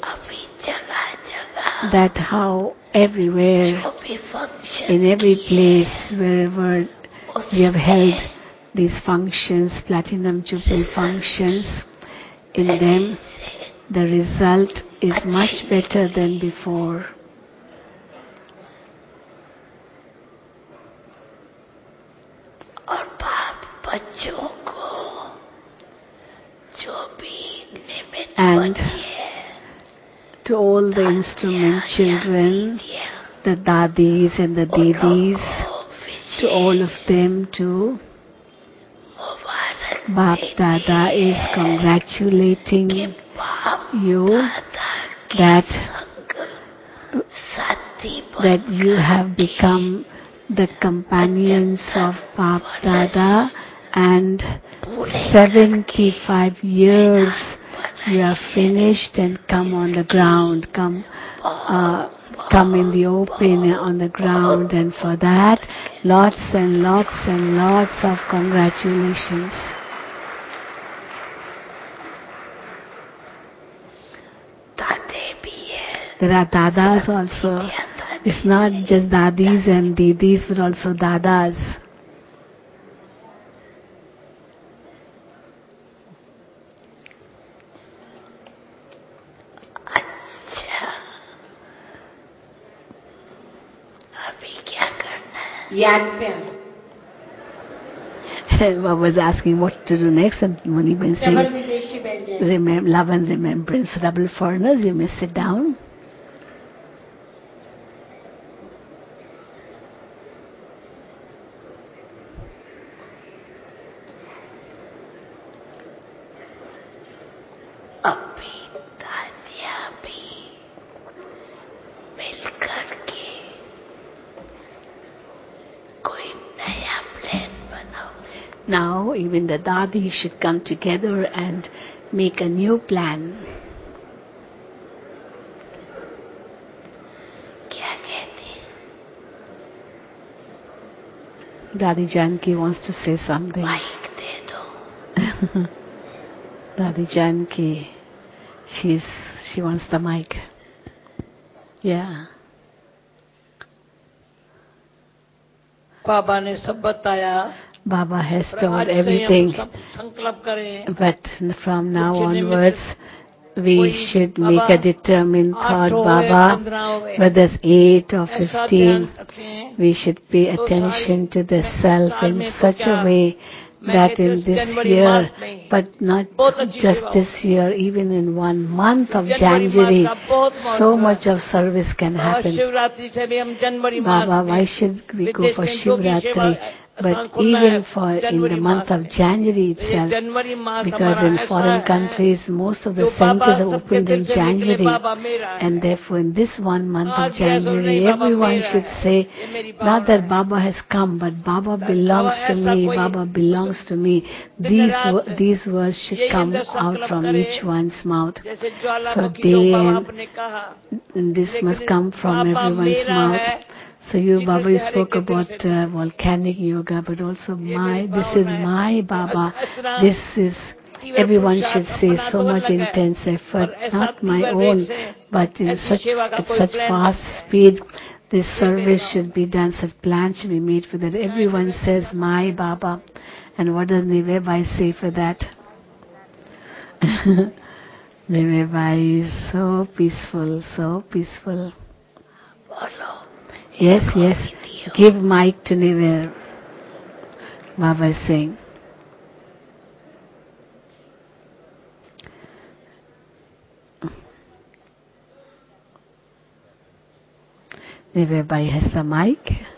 [SPEAKER 3] that how everywhere, in every place, wherever we have held these functions, Platinum Jubilee functions, in them the result is much better than before. And to all the instrument children, the dadis and the didis, to all of them too, Bap Dada is congratulating you that you have become the companions of Bap Dada, and 75 years you are finished and come on the ground, come in the open on the ground, and for that lots and lots and lots of congratulations. There are dadas also. It's not just dadis and didis, but also dadas. Baba was asking what to do next, and Muni Ben saying, love and remembrance. Double foreigners, you may sit down. Now even the Dadi should come together and make a new plan. Dadi Janki wants to say something. Dadi Janki, she wants the mic. Yeah.
[SPEAKER 5] बाबा ने सब बताया.
[SPEAKER 3] Baba has told everything, but from now onwards we should make a determined thought, Baba, whether it's 8 or 15, we should pay attention to the self in such a way that in this year, but not just this year, even in 1 month of January, so much of service can happen. Baba, why should we go for Shivratri? But even for in the month of January itself, because in foreign countries most of the centers are opened in January, and therefore in this 1 month of January everyone should say, not that Baba has come, but Baba belongs to me, Baba belongs to me. These words should come out from each one's mouth. So day and this must come from everyone's mouth. So you, Baba, you spoke about volcanic yoga, but also this is my Baba. This is, everyone should say, so much intense effort, not my own, but at such fast speed. This service should be done, such plans should be made for that. Everyone says, my Baba. And what does Nivebai say for that? Nivebai is so peaceful, so peaceful. Yes, yes. Give mic to Niver. Baba is saying. Niver Bhai has the mic.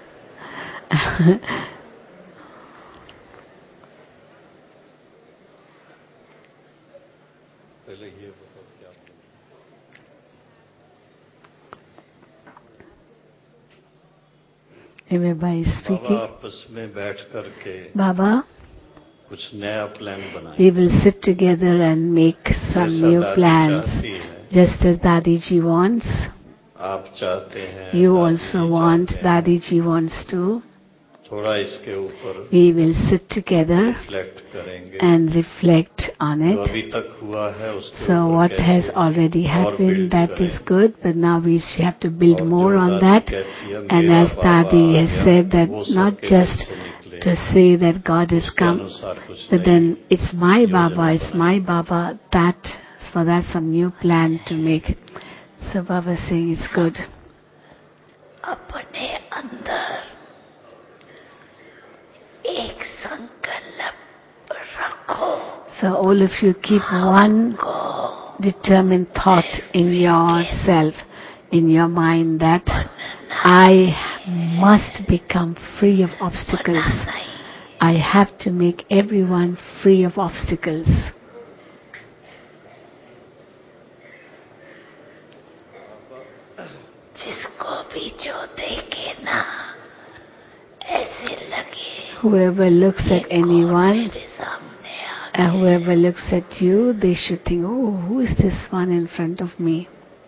[SPEAKER 3] Niver Bhai is speaking.
[SPEAKER 8] आपस में बैठ करके
[SPEAKER 3] Baba,
[SPEAKER 8] कुछ नया plan बनाएं.
[SPEAKER 3] we will sit together and make some new plans. Just as Dadi Ji wants.
[SPEAKER 8] आप चाहते हैं.
[SPEAKER 3] You also want, Dadi Ji wants to.
[SPEAKER 8] थोड़ा इसके ऊपर
[SPEAKER 3] We will sit together
[SPEAKER 8] reflect करेंगे.
[SPEAKER 3] and reflect on
[SPEAKER 8] जो
[SPEAKER 3] it.
[SPEAKER 8] अभी तक हुआ है उसके
[SPEAKER 3] So
[SPEAKER 8] ऊपर
[SPEAKER 3] what
[SPEAKER 8] कैसे
[SPEAKER 3] has already
[SPEAKER 8] और
[SPEAKER 3] happened,
[SPEAKER 8] build
[SPEAKER 3] that is
[SPEAKER 8] करें.
[SPEAKER 3] good, but now we have to build
[SPEAKER 8] और
[SPEAKER 3] more
[SPEAKER 8] जो
[SPEAKER 3] on
[SPEAKER 8] दादी
[SPEAKER 3] that.
[SPEAKER 8] कहती है,
[SPEAKER 3] And
[SPEAKER 8] मेरा
[SPEAKER 3] as
[SPEAKER 8] बाबा
[SPEAKER 3] Dadi has
[SPEAKER 8] आया,
[SPEAKER 3] said that
[SPEAKER 8] वो
[SPEAKER 3] not
[SPEAKER 8] सबके दिल
[SPEAKER 3] just
[SPEAKER 8] से निकले.
[SPEAKER 3] to say that God has
[SPEAKER 8] उसके
[SPEAKER 3] come,
[SPEAKER 8] अनुसार कुछ
[SPEAKER 3] but
[SPEAKER 8] नई
[SPEAKER 3] then it's my Baba,
[SPEAKER 8] योजना
[SPEAKER 3] it's
[SPEAKER 8] बनाएं.
[SPEAKER 3] my Baba, for that some new plan to make. So Baba is saying it's good.
[SPEAKER 4] अपने अंदर एक संकल्प रखो.
[SPEAKER 3] So all of you keep one determined thought in yourself, in your mind, that I must become free of obstacles. I have to make everyone free of obstacles.
[SPEAKER 4] जिसको भी जो देखे ना ऐसे लगे.
[SPEAKER 3] Whoever looks at anyone,
[SPEAKER 4] मेरे सामने आ
[SPEAKER 3] and whoever looks at you, they should think, oh, who is this one in front of me?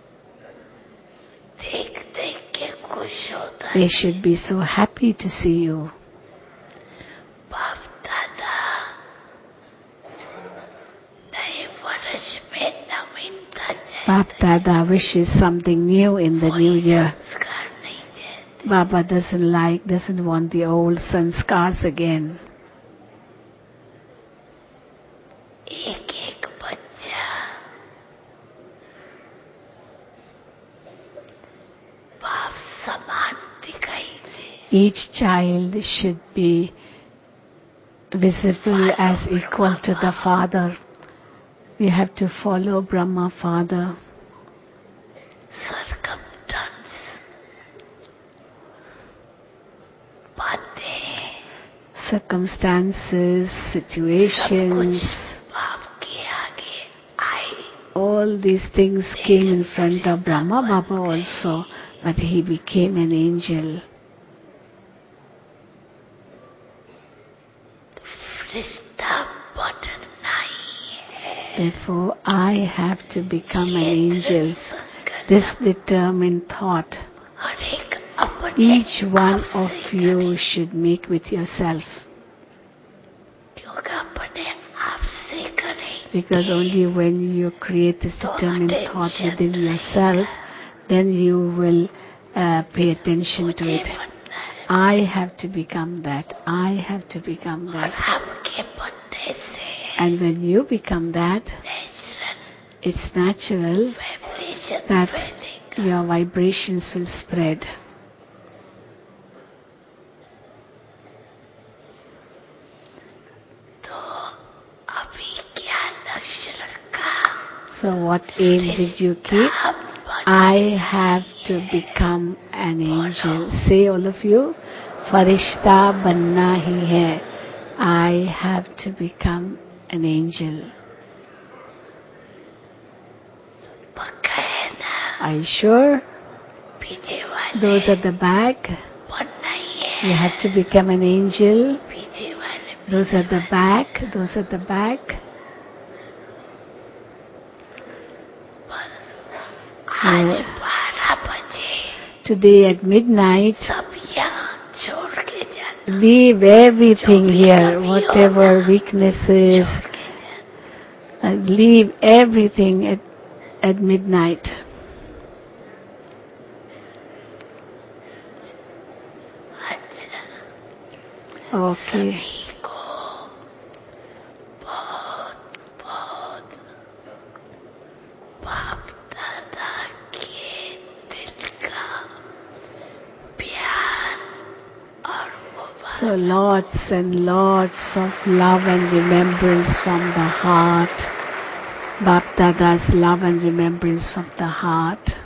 [SPEAKER 4] देख देख के खुश होता है.
[SPEAKER 3] They should be so happy to see you.
[SPEAKER 4] बाप दादा नए वर्ष में नवीनता चाहिए.
[SPEAKER 3] Bap Dada wishes something new in the new year.
[SPEAKER 4] संस्कार नहीं चाहते.
[SPEAKER 3] Baba doesn't want the old sanskars again.
[SPEAKER 4] एक एक बच्चा बाप समान दिखाई दे.
[SPEAKER 3] Each child should be visible as equal to the Father. We have to follow Brahma Father.
[SPEAKER 4] Circumstances बातें
[SPEAKER 3] Circumstances, situations,
[SPEAKER 4] बाप के आगे आए.
[SPEAKER 3] all these things came in front of Brahma Baba also, but he became an angel.
[SPEAKER 4] रिश्ता बढ़ना ही है.
[SPEAKER 3] Therefore, I have to become an angel. This determined thought,
[SPEAKER 4] हर एक अपने
[SPEAKER 3] each one
[SPEAKER 4] आप
[SPEAKER 3] of
[SPEAKER 4] से
[SPEAKER 3] you
[SPEAKER 4] करे.
[SPEAKER 3] should make with yourself.
[SPEAKER 4] क्योंकि अपने आप से करें.
[SPEAKER 3] Because only when you create this determined thought within yourself, then you will pay attention to
[SPEAKER 4] मुझे
[SPEAKER 3] it.
[SPEAKER 4] बनना है.
[SPEAKER 3] I have to become that. I have to become
[SPEAKER 4] और
[SPEAKER 3] that.
[SPEAKER 4] आपके बनने से
[SPEAKER 3] And when you become that,
[SPEAKER 4] natural
[SPEAKER 3] it's natural
[SPEAKER 4] vibration
[SPEAKER 3] that
[SPEAKER 4] फैलेगा.
[SPEAKER 3] your vibrations will spread.
[SPEAKER 4] तो अभी क्या लक्ष्य रखा.
[SPEAKER 3] So what aim did you keep? I have to become an angel. Say all of you, फरिश्ता बनना ही है. I have to become an angel.
[SPEAKER 4] पक्का है ना?
[SPEAKER 3] Are you sure?
[SPEAKER 4] पीछे वाले
[SPEAKER 3] Those at the back,
[SPEAKER 4] बनना ही है.
[SPEAKER 3] you have to become an angel.
[SPEAKER 4] पीछे वाले
[SPEAKER 3] Those at the back, those at the back.
[SPEAKER 4] आज 12 बजे
[SPEAKER 3] Today at midnight,
[SPEAKER 4] सब यहाँ छोड़ के जाना.
[SPEAKER 3] leave everything here, whatever weaknesses,
[SPEAKER 4] छोड़ के जाना.
[SPEAKER 3] leave everything at midnight.
[SPEAKER 4] अच्छा.
[SPEAKER 3] Okay.
[SPEAKER 4] सभी को बहुत बहुत बाप दादा के दिल का प्यार और मुबारक.
[SPEAKER 3] So lots and lots of love and remembrance from the heart. Bap Dada's love and remembrance from the heart.